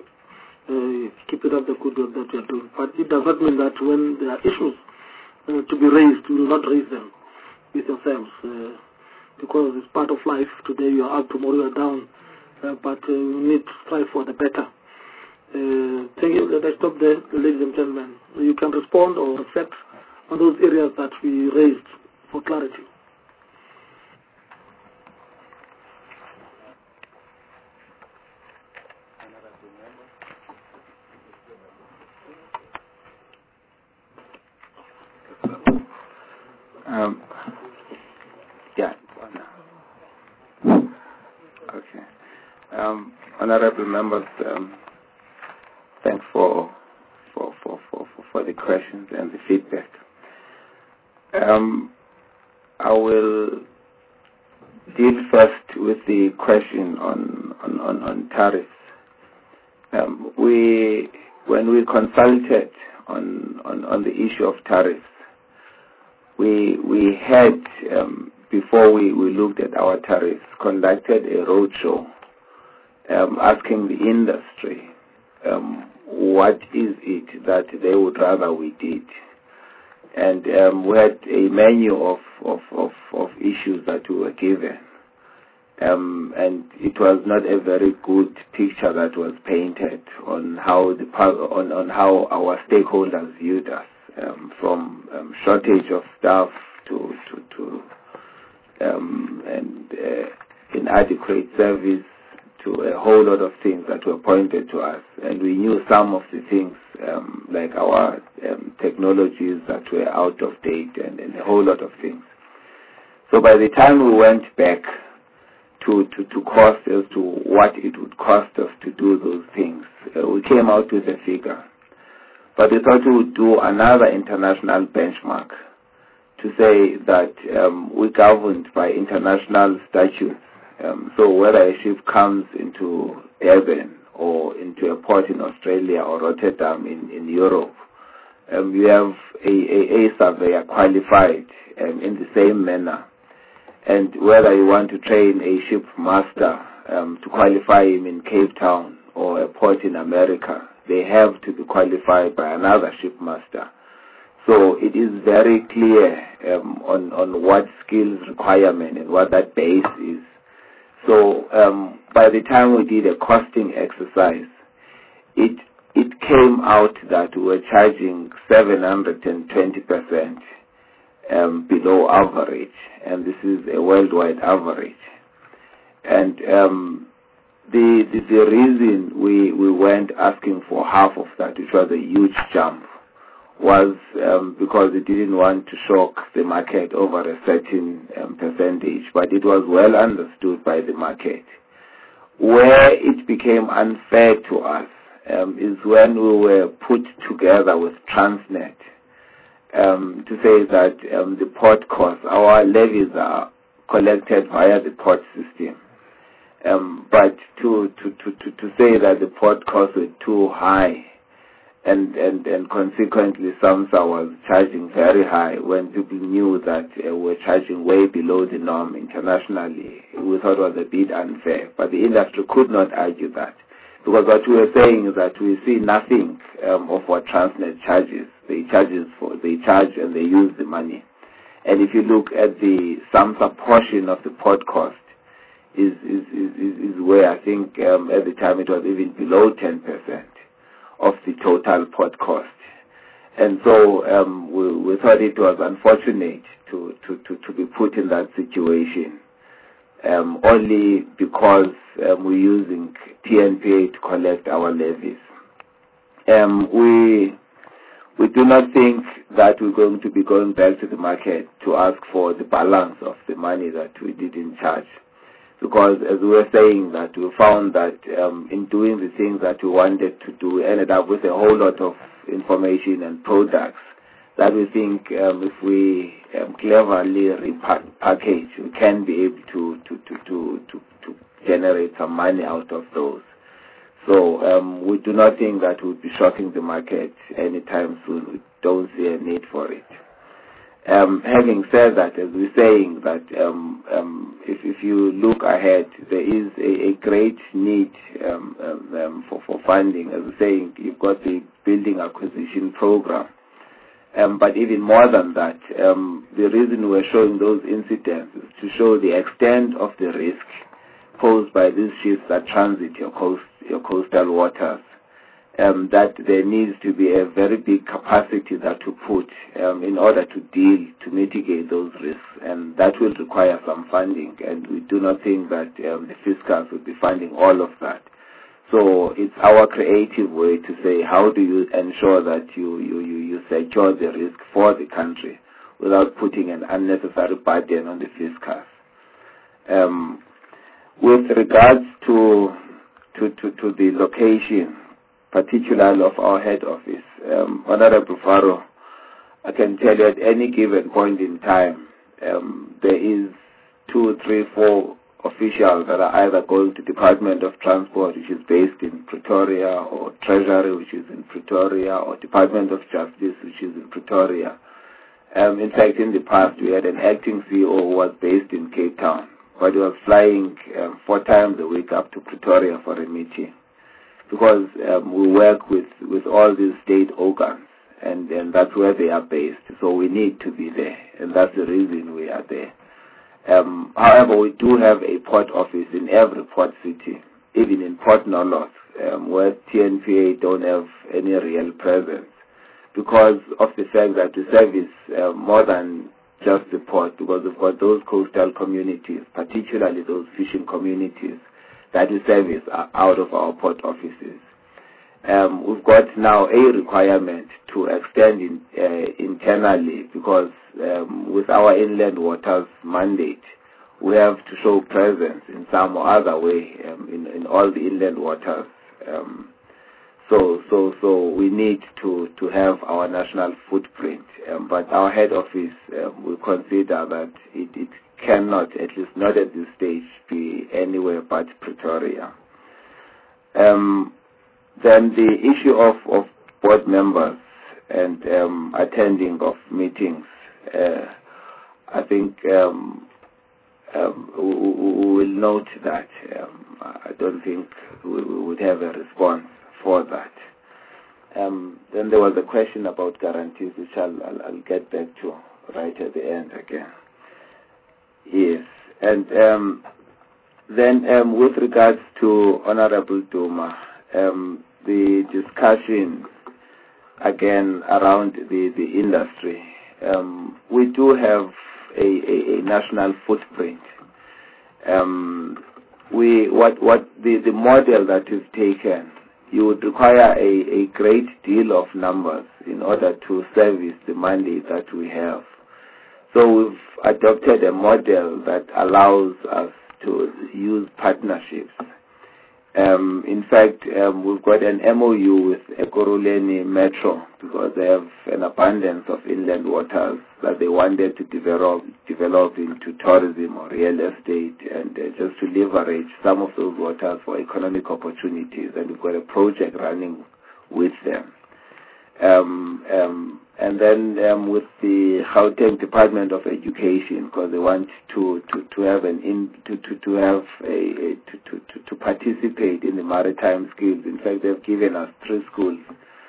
Uh, keep it up the good work that you are doing. But it does not mean that when there are issues uh, to be raised, you will not raise them with yourselves. Uh, because it's part of life. Today you are up, tomorrow you are down. Uh, but uh, you need to strive for the better. Uh, thank you. Let us stop there, ladies and gentlemen. You can respond or reflect on those areas that we raised for clarity. Um, yeah. Okay. Um, honorable members, um, thanks for for, for, for, for the questions and the feedback. Um, I will deal first with the question on on, on, on tariffs. Um, we when we consulted on, on, on the issue of tariffs, we we had um, before we, we looked at our tariffs, conducted a roadshow um, asking the industry um, what is it that they would rather we did. And um, we had a menu of, of, of, of issues that we were given. Um, and it was not a very good picture that was painted on how the on, on how our stakeholders viewed us, um, from um, shortage of staff to to, to um, and uh, inadequate service to a whole lot of things that were pointed to us. And we knew some of the things, um, like our um, technologies that were out of date, and, and a whole lot of things. So by the time we went back to, to, to cost as to what it would cost us to do those things, uh, we came out with a figure. But we thought we would do another international benchmark to say that um, we governed by international statutes. Um, so whether a ship comes into Durban or into a port in Australia or Rotterdam in, in Europe, um, you have a, a, a surveyor qualified um, in the same manner. And whether you want to train a ship master um, to qualify him in Cape Town or a port in America, they have to be qualified by another shipmaster. So it is very clear um, on, on what skills requirement and what that base is. So um, by the time we did a costing exercise, it it came out that we were charging seven hundred twenty percent um, below average, and this is a worldwide average. And um, the, the the reason we, we went asking for half of that, which was a huge jump, was um, because it didn't want to shock the market over a certain um, percentage, but it was well understood by the market. Where it became unfair to us um, is when we were put together with Transnet um, to say that um, the port costs, our levies are collected via the port system. Um, but to, to, to, to, to say that the port costs were too high, and, and, and consequently SAMSA was charging very high when people knew that uh, we were charging way below the norm internationally, we thought it was a bit unfair. But the industry could not argue that, because what we were saying is that we see nothing um, of what Transnet charges. They charges for they charge and they use the money. And if you look at the SAMSA portion of the port cost, is is is, is where I think um, at the time it was even below ten percent of the total port cost. And so um, we, we thought it was unfortunate to, to, to, to be put in that situation, um, only because um, we're using T N P A to collect our levies. Um, we, we do not think that we're going to be going back to the market to ask for the balance of the money that we didn't charge. Because as we were saying, that we found that um, in doing the things that we wanted to do, we ended up with a whole lot of information and products that we think um, if we um, cleverly repackage, we can be able to, to, to, to, to, to generate some money out of those. So um, we do not think that we'll be shocking the market anytime soon. We don't see a need for it. Um, having said that, as we're saying that um, um, if, if you look ahead, there is a, a great need um, um, um, for, for funding. As we're saying, you've got the building acquisition program. Um, but even more than that, um, the reason we're showing those incidents is to show the extent of the risk posed by these ships that transit your coast, your coastal waters. Um, that there needs to be a very big capacity that to put um, in order to deal, to mitigate those risks, and that will require some funding, and we do not think that um, the fiscals will be funding all of that. So it's our creative way to say, how do you ensure that you, you, you, you secure the risk for the country without putting an unnecessary burden on the fiscals. Um, with regards to, to, to, to the location, particularly of our head office, um, Honorable Faro, I can tell you at any given point in time, um, there is two, three, four officials that are either going to Department of Transport, which is based in Pretoria, or Treasury, which is in Pretoria, or Department of Justice, which is in Pretoria. Um, in fact, in the past, we had an acting C E O who was based in Cape Town, but he was flying um, four times a week up to Pretoria for a meeting, because um, we work with, with all these state organs, and, and that's where they are based. So we need to be there, and that's the reason we are there. Um, however, we do have a port office in every port city, even in Port Nolloth, um, where T N P A don't have any real presence, because of the fact that we service uh, more than just the port, because we've got those coastal communities, particularly those fishing communities, that we service out of our port offices. Um, we've got now a requirement to extend in, uh, internally, because um, with our inland waters mandate, we have to show presence in some or other way um, in, in all the inland waters. Um, so, so, so we need to, to have our national footprint. Um, but our head office, um, we consider that it, it cannot, at least not at this stage, be anywhere but Pretoria. Um, then the issue of, of board members and um, attending of meetings, uh, I think um, um, we, we will note that. Um, I don't think we, we would have a response for that. Um, then there was a question about guarantees, which I'll, I'll, I'll get back to right at the end again. Yes, and um, then um, with regards to Honorable Duma, um, the discussion again around the, the industry, um, we do have a, a, a national footprint. Um, we what what the, the model that is taken, you would require a, a great deal of numbers in order to service the mandate that we have. So we've adopted a model that allows us to use partnerships. Um, in fact, um, we've got an M O U with Ekurhuleni Metro because they have an abundance of inland waters that they wanted to develop, develop into tourism or real estate, and uh, just to leverage some of those waters for economic opportunities. And we've got a project running with them. Um, um, and then um, with the Gauteng Department of Education, because they want to, to, to have an in, to, to, to have a, a to, to, to participate in the maritime skills. In fact, they've given us three schools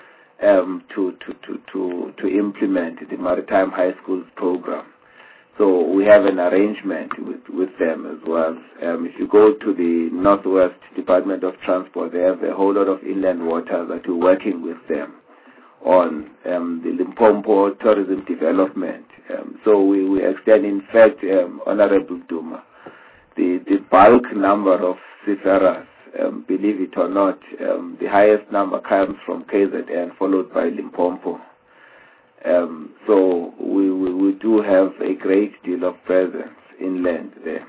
um, to, to, to, to, to implement the Maritime High Schools program. So we have an arrangement with, with them as well. Um, if you go to the Northwest Department of Transport, they have a whole lot of inland water that we're working with them on um, the Limpopo tourism development. Um, so we, we extend, in fact, um, Honorable Duma, the, the bulk number of seafarers, um, believe it or not, um, the highest number comes from K Z N, followed by Limpopo. Um, so we, we, we do have a great deal of presence inland there.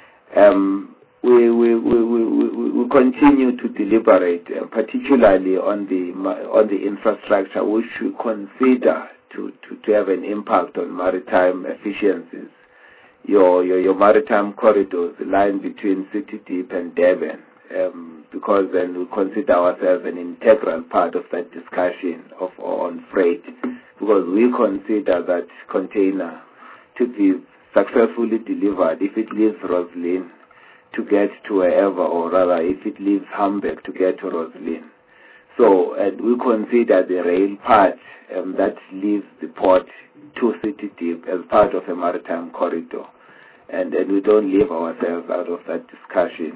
Um, We, we, we, we, we continue to deliberate, uh, particularly on the on the infrastructure, which we consider to, to, to have an impact on maritime efficiencies. Your your, your maritime corridors, the line between City Deep and Durban, um, because then we consider ourselves an integral part of that discussion of on freight, because we consider that container to be successfully delivered if it leaves Roslyn to get to wherever, or rather if it leaves Hamburg to get to Roslyn. So and we consider the rail part um, that leaves the port to City Deep as part of a maritime corridor. And, and we don't leave ourselves out of that discussion.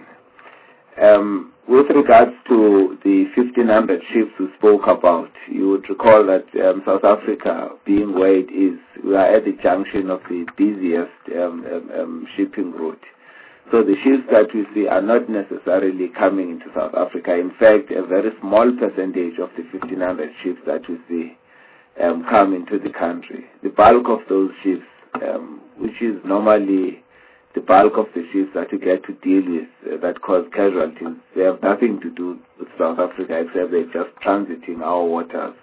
Um, with regards to the fifteen hundred ships we spoke about, you would recall that um, South Africa, being where it is, we are at the junction of the busiest um, um, um, shipping route. So the ships that we see are not necessarily coming into South Africa. In fact, a very small percentage of the fifteen hundred ships that we see um, come into the country. The bulk of those ships, um, which is normally the bulk of the ships that we get to deal with uh, that cause casualties, they have nothing to do with South Africa except they're just transiting our waters.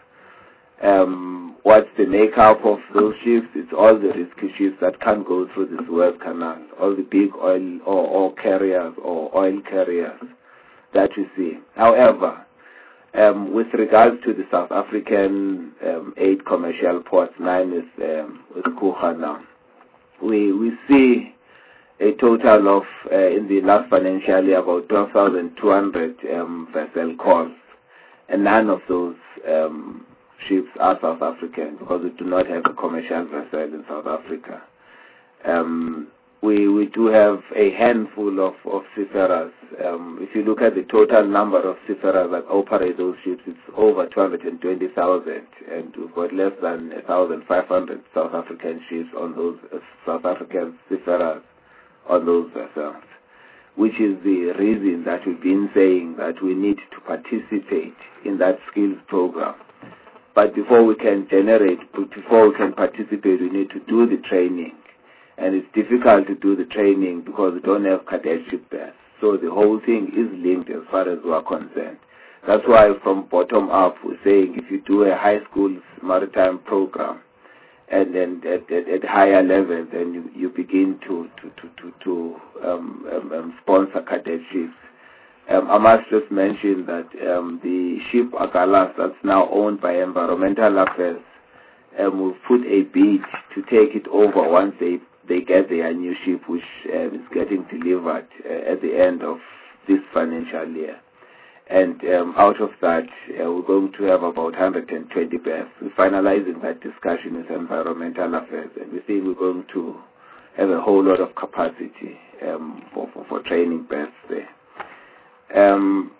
Um, what's the makeup of those ships? It's all the risky ships that can't go through the Suez Canal, all the big oil or, or carriers or oil carriers that we see. However, um, with regards to the South African um, eight commercial ports, nine is um, with Coega now, we we see a total of, uh, in the last financial year, about twelve thousand two hundred um, vessel calls, and none of those um, ships are South African because we do not have a commercial vessel in South Africa. Um, we we do have a handful of, of seafarers. Um, if you look at the total number of seafarers that operate those ships, it's over two hundred twenty thousand, and we've got less than one thousand five hundred South African ships on those uh, South African seafarers on those vessels, which is the reason that we've been saying that we need to participate in that skills program. But before we can generate, before we can participate, we need to do the training. And it's difficult to do the training because we don't have cadetship there. So the whole thing is linked as far as we are concerned. That's why from bottom up we're saying if you do a high school maritime program and then at, at, at higher level, then you, you begin to, to, to, to, to um, um, um, sponsor cadetships. Um, I must just mention that um, the ship Agalas, that's now owned by Environmental Affairs, um, will put a bid to take it over once they, they get their new ship, which um, is getting delivered uh, at the end of this financial year. And um, out of that, uh, we're going to have about one hundred twenty berths. We're finalizing that discussion with Environmental Affairs, and we think we're going to have a whole lot of capacity um, for, for, for training berths there. Um,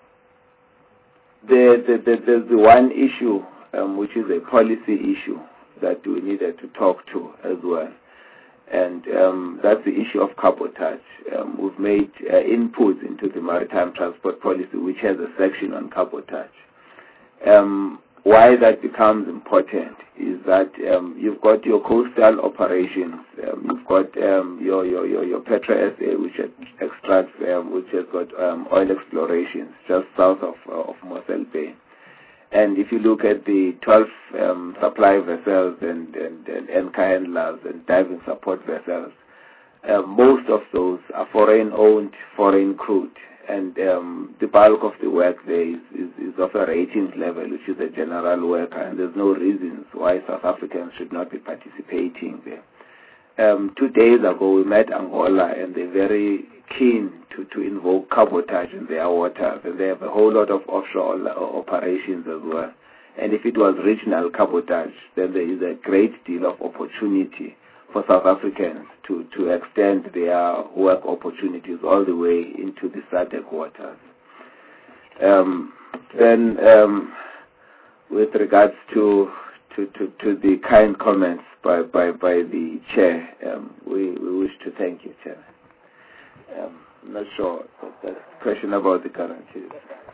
the, the, the, there's the one issue um, which is a policy issue that we needed to talk to as well. And um, that's the issue of cabotage. Um, we've made uh, inputs into the maritime transport policy, which has a section on cabotage. Um, why that becomes important is that um, you've got your coastal operations, um, you've got um, your, your, your, your Petra S A, which extracts, um, which has got um, oil explorations just south of, uh, of Mossel Bay. And if you look at the twelve um, supply vessels and, and, and anchor handlers and diving support vessels, uh, most of those are foreign-owned, foreign-crewed. And um, the bulk of the work there is, is, is of a ratings level, which is a general worker, and there's no reasons why South Africans should not be participating there. Um, two days ago, we met Angola, and they're very keen to, to invoke cabotage in their waters, and they have a whole lot of offshore operations as well. And if it was regional cabotage, then there is a great deal of opportunity for South Africans to, to extend their work opportunities all the way into the S A D C waters. Um, then, um, with regards to, to, to, to the kind comments by, by, by the Chair, um, we, we wish to thank you, Chair. Um, I'm not sure that, that question about the guarantees.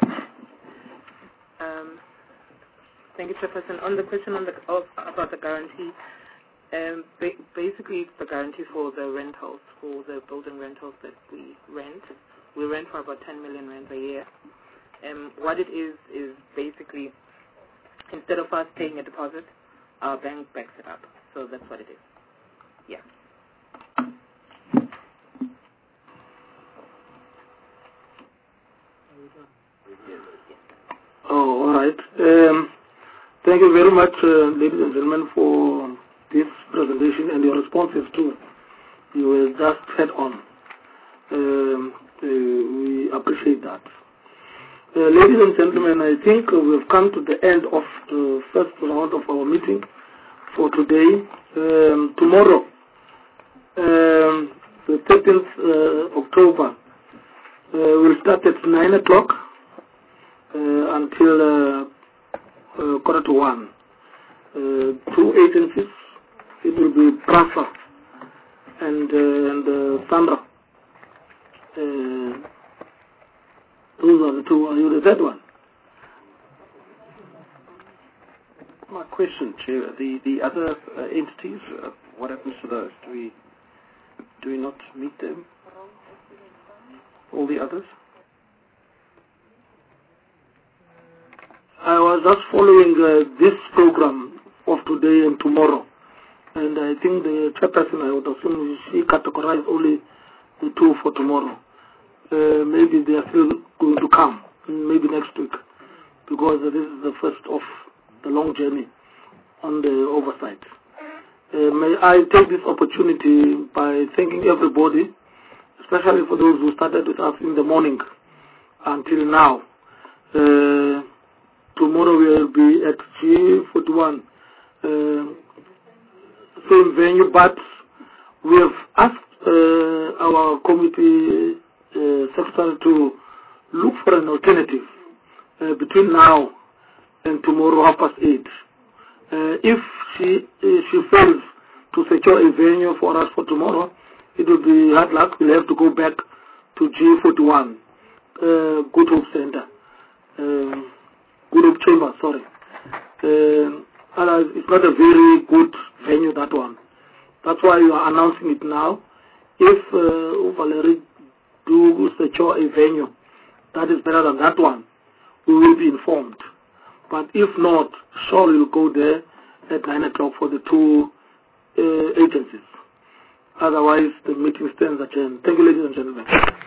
Um, thank you, Chairperson. On the question on the, of, about the guarantee, um, ba basically it's the guarantee for the rentals, for the building rentals that we rent. We rent for about ten million rand a year. Um, what it is is basically, instead of us paying a deposit, our bank backs it up. So that's what it is. Yeah. Oh, all right. Um, thank you very much, uh, ladies and gentlemen, for this presentation and your responses too. You were just head on. Um, uh, we appreciate that. Uh, ladies and gentlemen, I think uh, we've come to the end of the first round of our meeting for today. Um, tomorrow, um, the thirteenth uh, October, uh, we'll start at nine o'clock uh, until uh, uh, quarter to one. Uh, two agencies. It will be PRASA and, uh, and uh, Sandra. Uh, those are the two. Are you the third one? My question, Chair, the, the other uh, entities, uh, what happens to those? Do we, do we not meet them? All the others? I was just following uh, this program of today and tomorrow. And I think the chairperson, I would assume, she categorized only the two for tomorrow. Uh, maybe they are still going to come, maybe next week, because this is the first of the long journey on the oversight. Uh, may I take this opportunity by thanking everybody, especially for those who started with us in the morning until now. Uh, tomorrow we will be at G forty-one. Uh, same venue, but we have asked uh, our committee uh, secretary to look for an alternative uh, between now and tomorrow half past eight. Uh, if she uh, she fails to secure a venue for us for tomorrow, it will be hard luck. We'll have to go back to G forty-one, uh, Good Hope Center, uh, Good Hope Chamber, sorry. Uh, it's not a very good venue, that one. That's why we are announcing it now. If uh, Valerie do secure a venue that is better than that one, we will be informed. But if not, sure we'll go there at nine o'clock for the two uh, agencies. Otherwise, the meeting stands adjourned. Thank you, ladies and gentlemen.